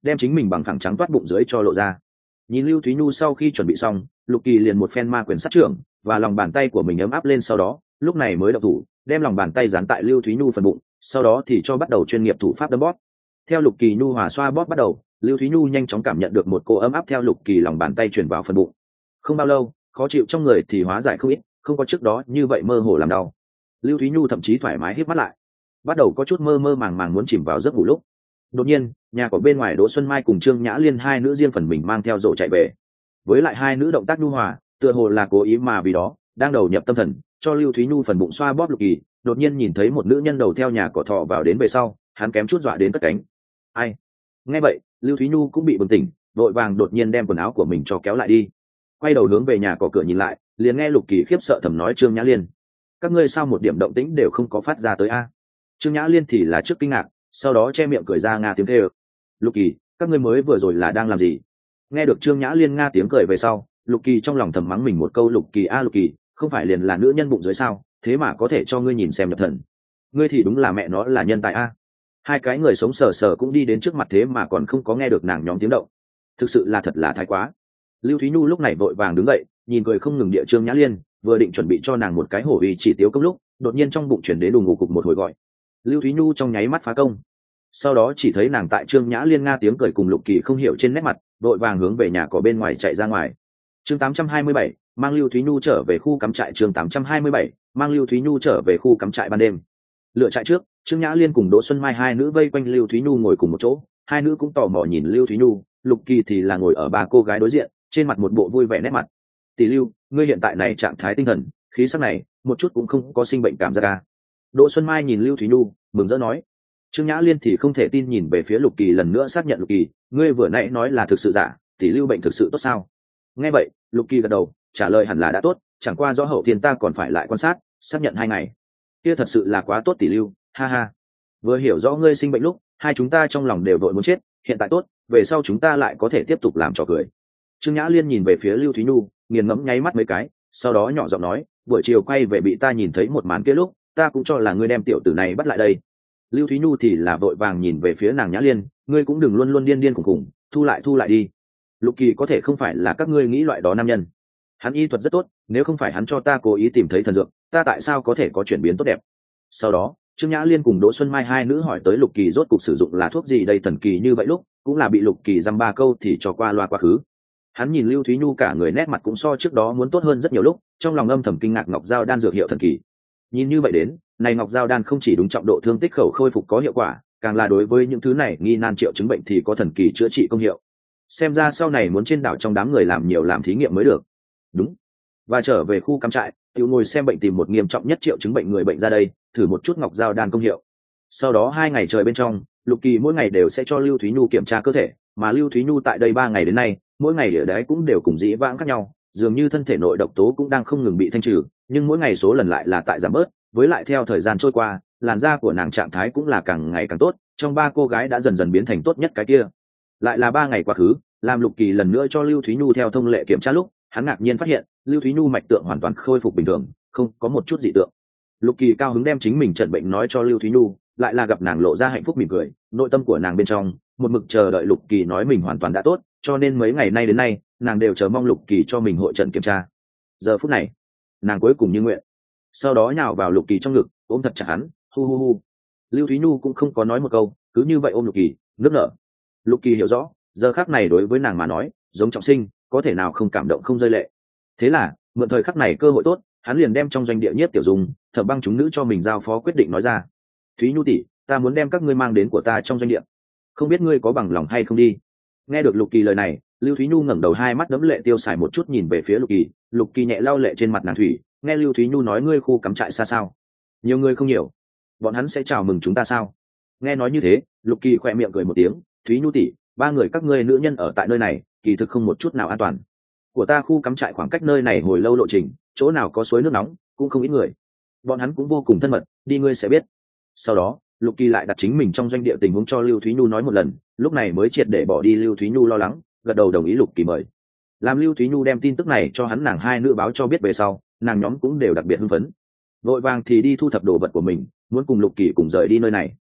đem chính mình bằng phẳng trắng toát bụng dưới cho lộ ra. Nhìn Lưu Thúy Nhu sau khi chuẩn bị xong, Lục Kỳ liền một phen ma quyền sát trưởng và lòng bàn tay của mình ấm áp lên, sau đó lúc này mới động thủ đem lòng bàn tay dán tại Lưu Thúy Nhu phần bụng, sau đó thì cho bắt đầu chuyên nghiệp thủ pháp đấm bóp. Theo Lục Kỳ nhu hòa xoa bóp bắt đầu, Lưu Thúy Nhu nhanh chóng cảm nhận được một cô ấm áp theo Lục Kỳ lòng bàn tay truyền vào phần bụng. Không bao lâu, khó chịu trong người thì hóa giải không ít, không có trước đó như vậy mơ hồ làm đau. Lưu Thúy Nhu thậm chí thoải mái híp mắt lại, bắt đầu có chút mơ mơ màng màng muốn chìm vào giấc ngủ lúc. Đột nhiên, nhà của bên ngoài Đỗ Xuân Mai cùng Trương Nhã Liên hai nữ riêng phần mình mang theo rổ chạy về. Với lại hai nữ động tác nhu hòa, tựa hồ là cố ý mà vì đó, đang đầu nhập tâm thần, cho Lưu Thúy Nhu phần bụng xoa bóp Lục Kỳ, đột nhiên nhìn thấy một nữ nhân đầu theo nhà cỏ thọ vào đến về sau, hắn kém chút dọa đến cất cánh. Ai? Nghe vậy, Lưu Thúy Nhu cũng bị bừng tỉnh, vội vàng đột nhiên đem quần áo của mình cho kéo lại đi. Quay đầu hướng về nhà cỏ cửa nhìn lại, liền nghe Lục Kỳ khiếp sợ thầm nói Trương Nhã Liên, các ngươi sao một điểm động tĩnh đều không có phát ra tới a? Trương Nhã Liên thì là trước kinh ngạc, sau đó che miệng cười ra nga tiếng kêu. Lục Kỳ, các ngươi mới vừa rồi là đang làm gì? Nghe được Trương Nhã Liên nga tiếng cười về sau, Lục Kỳ trong lòng thầm mắng mình một câu, Lục Kỳ a Lục Kỳ, không phải liền là nữ nhân bụng dưới sao, thế mà có thể cho ngươi nhìn xem nhập thần. Ngươi thì đúng là mẹ nó là nhân tài a. Hai cái người sống sờ sờ cũng đi đến trước mặt thế mà còn không có nghe được nàng nhóm tiếng động, thực sự là thật là thái quá. Lưu Thúy Nhu lúc này vội vàng đứng dậy, nhìn cười không ngừng địa Trương Nhã Liên, vừa định chuẩn bị cho nàng một cái hổ uy chỉ tiêu công lúc, đột nhiên trong bụng chuyển đến đùng ngủ cục một hồi gọi. Lưu Thúy Nhu trong nháy mắt phá công, sau đó chỉ thấy nàng tại Trương Nhã Liên nga tiếng cười cùng Lục Kỳ không hiểu trên nét mặt, vội vàng hướng về nhà cỏ bên ngoài chạy ra ngoài. Chương 827, mang Lưu Thúy Nhu trở về khu cắm trại. Chương 827, mang Lưu Thúy Nhu trở về khu cắm trại ban đêm. Lựa trại trước, Trương Nhã Liên cùng Đỗ Xuân Mai hai nữ vây quanh Lưu Thúy Nhu ngồi cùng một chỗ, hai nữ cũng tò mò nhìn Lưu Thúy Nhu, Lục Kỳ thì là ngồi ở ba cô gái đối diện, trên mặt một bộ vui vẻ nét mặt. Tỷ Lưu, ngươi hiện tại này trạng thái tinh thần, khí sắc này, một chút cũng không có sinh bệnh cảm giác à? Đỗ Xuân Mai nhìn Lưu Thúy Nhu, mừng rỡ nói. Trương Nhã Liên thì không thể tin nhìn về phía Lục Kỳ lần nữa xác nhận Lục Kỳ, ngươi vừa nãy nói là thực sự giả, tỷ Lưu bệnh thực sự tốt sao? Nghe vậy, Lục Kỳ gật đầu, trả lời hẳn là đã tốt, chẳng qua do hậu thiên ta còn phải lại quan sát, xác nhận 2 ngày. Kia thật sự là quá tốt tỷ Lưu, ha ha. Vừa hiểu rõ ngươi sinh bệnh lúc, hai chúng ta trong lòng đều vội muốn chết, hiện tại tốt, về sau chúng ta lại có thể tiếp tục làm trò cười. Trương Nhã Liên nhìn về phía Lưu Thúy Nhu, nghiền ngẫm nháy mắt mấy cái, sau đó nhỏ giọng nói, buổi chiều quay về bị ta nhìn thấy một màn kia lúc, ta cũng cho là ngươi đem tiểu tử này bắt lại đây. Lưu Thúy Nhu thì là vội vàng nhìn về phía nàng Nhã Liên, ngươi cũng đừng luôn luôn điên điên khủng khủng, thu lại đi. Lục Kỳ có thể không phải là các ngươi nghĩ loại đó nam nhân, hắn y thuật rất tốt, nếu không phải hắn cho ta cố ý tìm thấy thần dược, ta tại sao có thể có chuyển biến tốt đẹp. Sau đó Trương Nhã Liên cùng Đỗ Xuân Mai hai nữ hỏi tới Lục Kỳ rốt cuộc sử dụng là thuốc gì đây thần kỳ như vậy lúc, cũng là bị Lục Kỳ dăm ba câu thì cho qua loa quá khứ. Hắn nhìn Lưu Thúy Nhu cả người nét mặt cũng so trước đó muốn tốt hơn rất nhiều lúc, trong lòng âm thầm kinh ngạc ngọc giao đan dược hiệu thần kỳ. Nhìn như vậy đến, này ngọc giao đan không chỉ đúng trọng độ thương tích khẩu khôi phục có hiệu quả, càng là đối với những thứ này nghi nan triệu chứng bệnh thì có thần kỳ chữa trị công hiệu. Xem ra sau này muốn trên đảo trong đám người làm nhiều làm thí nghiệm mới được. Đúng. Và trở về khu cắm trại, tiểu ngồi xem bệnh tìm một nghiêm trọng nhất triệu chứng bệnh người bệnh ra đây, thử một chút ngọc giao đan công hiệu. Sau đó 2 ngày trời bên trong, Lục Kỳ mỗi ngày đều sẽ cho Lưu Thúy Nhu kiểm tra cơ thể, mà Lưu Thúy Nhu tại đây 3 ngày đến nay, mỗi ngày ở đấy cũng đều cùng dĩ vãng khác nhau, dường như thân thể nội độc tố cũng đang không ngừng bị thanh trừ, nhưng mỗi ngày số lần lại là tại giảm bớt, với lại theo thời gian trôi qua, làn da của nàng trạng thái cũng là càng ngày càng tốt, trong 3 cô gái đã dần dần biến thành tốt nhất cái kia. Lại là 3 ngày quá khứ, làm Lục Kỳ lần nữa cho Lưu Thúy Nhu theo thông lệ kiểm tra lúc, hắn ngạc nhiên phát hiện, Lưu Thúy Nhu mạch tượng hoàn toàn khôi phục bình thường, không có một chút dị tượng. Lục Kỳ cao hứng đem chính mình trận bệnh nói cho Lưu Thúy Nhu, lại là gặp nàng lộ ra hạnh phúc mỉm cười, nội tâm của nàng bên trong một mực chờ đợi Lục Kỳ nói mình hoàn toàn đã tốt, cho nên mấy ngày nay đến nay, nàng đều chờ mong Lục Kỳ cho mình hội trận kiểm tra. Giờ phút này, nàng cuối cùng như nguyện, sau đó nhào vào Lục Kỳ trong ngực, ôm thật chặt hắn, hu hu hu. Lưu Thúy Nhu cũng không có nói một câu, cứ như vậy ôm Lục Kỳ, nước nở. Lục Kỳ hiểu rõ, giờ khắc này đối với nàng mà nói, giống trọng sinh, có thể nào không cảm động không rơi lệ. Thế là, mượn thời khắc này cơ hội tốt, hắn liền đem trong doanh địa Nhiếp Tiểu Dung, Thẩm Băng chúng nữ cho mình giao phó quyết định nói ra. Thúy Nhu tỷ, ta muốn đem các ngươi mang đến của ta trong doanh địa, không biết ngươi có bằng lòng hay không đi. Nghe được Lục Kỳ lời này, Lưu Thúy Nhu ngẩng đầu hai mắt đẫm lệ tiêu xài một chút nhìn về phía Lục Kỳ, Lục Kỳ nhẹ lau lệ trên mặt nàng thủy, nghe Lưu Thúy Nhu nói ngươi khu cắm trại xa sao? Nhiều người không nhiều, bọn hắn sẽ chào mừng chúng ta sao? Nghe nói như thế, Lục Kỳ khỏe miệng cười một tiếng, Thúy Nhu tỷ, 3 người các ngươi nữ nhân ở tại nơi này, kỳ thực không một chút nào an toàn. Của ta khu cắm trại khoảng cách nơi này hồi lâu lộ trình, chỗ nào có suối nước nóng, cũng không ít người. Bọn hắn cũng vô cùng thân mật, đi ngươi sẽ biết. Sau đó, Lục Kỳ lại đặt chính mình trong doanh địa tình huống cho Lưu Thúy Nhu nói một lần, lúc này mới triệt để bỏ đi Lưu Thúy Nhu lo lắng, gật đầu đồng ý Lục Kỳ mời. Làm Lưu Thúy Nhu đem tin tức này cho hắn nàng hai nữ báo cho biết về sau, nàng nhóm cũng đều đặc biệt hưng phấn. Vội vàng thì đi thu thập đồ vật của mình, muốn cùng Lục Kỳ cùng rời đi nơi này.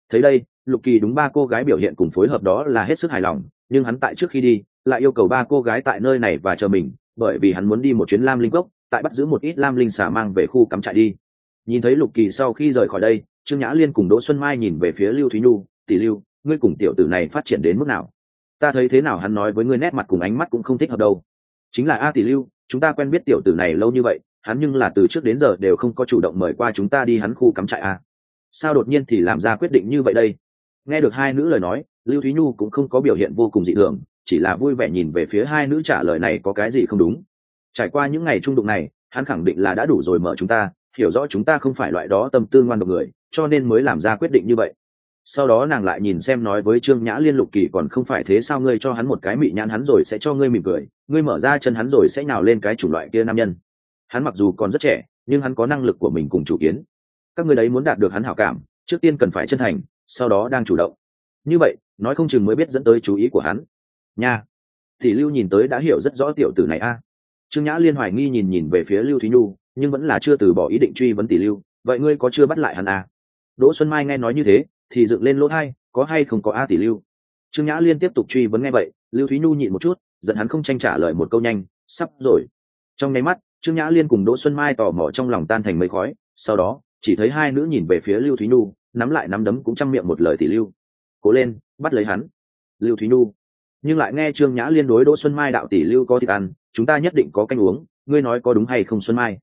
Thấy đây, Lục Kỳ đúng ba cô gái biểu hiện cùng phối hợp đó là hết sức hài lòng, nhưng hắn tại trước khi đi lại yêu cầu ba cô gái tại nơi này và chờ mình, bởi vì hắn muốn đi một chuyến lam linh cốc, tại bắt giữ một ít lam linh xà mang về khu cắm trại đi. Nhìn thấy Lục Kỳ sau khi rời khỏi đây, Trương Nhã Liên cùng Đỗ Xuân Mai nhìn về phía Lưu Thúy Nhu. Tỷ Lưu, ngươi cùng tiểu tử này phát triển đến mức nào? Ta thấy thế nào hắn nói với ngươi nét mặt cùng ánh mắt cũng không thích hợp đâu. Chính là tỷ Lưu, chúng ta quen biết tiểu tử này lâu như vậy, hắn nhưng là từ trước đến giờ đều không có chủ động mời qua chúng ta đi hắn khu cắm trại a. Sao đột nhiên thì làm ra quyết định như vậy đây? Nghe được hai nữ lời nói, Lưu Thúy Nhu cũng không có biểu hiện vô cùng dị thường, chỉ là vui vẻ nhìn về phía hai nữ trả lời này có cái gì không đúng. Trải qua những ngày trung đụng này, hắn khẳng định là đã đủ rồi mở chúng ta, hiểu rõ chúng ta không phải loại đó tâm tư ngoan độc người, cho nên mới làm ra quyết định như vậy. Sau đó nàng lại nhìn xem nói với Trương Nhã Liên, Lục Kỳ còn không phải thế sao, ngươi cho hắn một cái mị nhãn hắn rồi sẽ cho ngươi mỉm cười, ngươi mở ra chân hắn rồi sẽ nhào lên cái chủng loại kia nam nhân. Hắn mặc dù còn rất trẻ, nhưng hắn có năng lực của mình cùng chủ kiến. Các ngươi đấy muốn đạt được hắn hảo cảm, trước tiên cần phải chân thành, sau đó đang chủ động. Như vậy, nói không chừng mới biết dẫn tới chú ý của hắn. Nha. Thì Lưu nhìn tới đã hiểu rất rõ tiểu tử này a. Trương Nhã Liên hoài nghi nhìn về phía Lưu Thúy Nhu, nhưng vẫn là chưa từ bỏ ý định truy vấn Tỷ Lưu, vậy ngươi có chưa bắt lại hắn à? Đỗ Xuân Mai nghe nói như thế thì dựng lên lỗ tai, có hay không có a Tỷ Lưu? Trương Nhã Liên tiếp tục truy vấn nghe vậy, Lưu Thúy Nhu nhịn một chút, giận hắn không tranh trả lời một câu nhanh, sắp rồi. Trong nháy mắt, Trương Nhã Liên cùng Đỗ Xuân Mai tò mò trong lòng tan thành mây khói, sau đó chỉ thấy hai nữ nhìn về phía Lưu Thúy Nhu, nắm lại nắm đấm cũng trăm miệng một lời Tỷ Lưu, cố lên, bắt lấy hắn. Lưu Thúy Nhu nhưng lại nghe Trương Nhã Liên đối Đỗ Xuân Mai đạo, Tỷ Lưu có thịt ăn, chúng ta nhất định có canh uống, ngươi nói có đúng hay không Xuân Mai?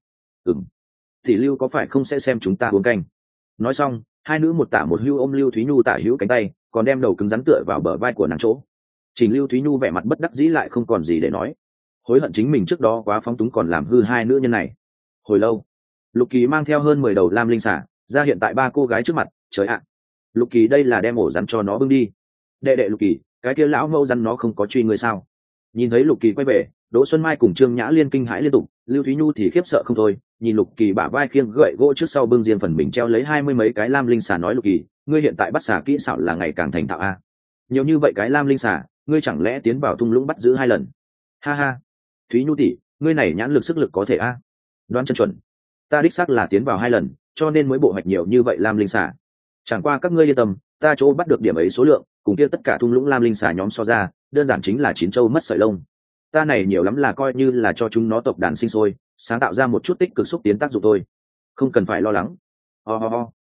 Tỷ Lưu có phải không sẽ xem chúng ta uống canh? Nói xong, hai nữ một tả một hữu ôm Lưu Thúy Nhu tả hữu cánh tay, còn đem đầu cứng rắn tựa vào bờ vai của nàng chỗ. Trình Lưu Thúy Nhu vẻ mặt bất đắc dĩ lại không còn gì để nói, hối hận chính mình trước đó quá phóng túng còn làm hư hai nữ nhân này. Hồi lâu, Lục Kỳ mang theo hơn 10 đầu lam linh xả ra hiện tại ba cô gái trước mặt. Trời ạ, Lục Kỳ đây là đem ổ rắn cho nó bưng đi. Đệ đệ Lục Kỳ, cái kia lão mâu rắn nó không có truy ngươi sao? Nhìn thấy Lục Kỳ quay về, Đỗ Xuân Mai cùng Trương Nhã Liên kinh hãi liên tục, Lưu Thúy Nhu thì khiếp sợ không thôi, nhìn Lục Kỳ bả vai khiêng gậy gỗ trước sau bưng riêng phần mình treo lấy 20 mấy cái lam linh xà, nói Lục Kỳ, ngươi hiện tại bắt xà kỹ xảo là ngày càng thành thạo a. Nhiều như vậy cái lam linh xà, ngươi chẳng lẽ tiến vào thung lũng bắt giữ 2 lần? Ha ha, Thúy Nhu tỷ, ngươi này nhãn lực sức lực có thể a. Đoán chân chuẩn, ta đích xác là tiến vào 2 lần, cho nên mới bộ hoạch nhiều như vậy lam linh xà. Chẳng qua các ngươi yên tâm, ta chỗ bắt được điểm ấy số lượng, cùng kia tất cả thung lũng lam linh xà nhóm so ra, đơn giản chính là chín châu mất sợi lông. Ta này nhiều lắm là coi như là cho chúng nó tộc đàn sinh sôi, sáng tạo ra một chút tích cực xúc tiến tác dụng thôi, không cần phải lo lắng. Ho ho ho,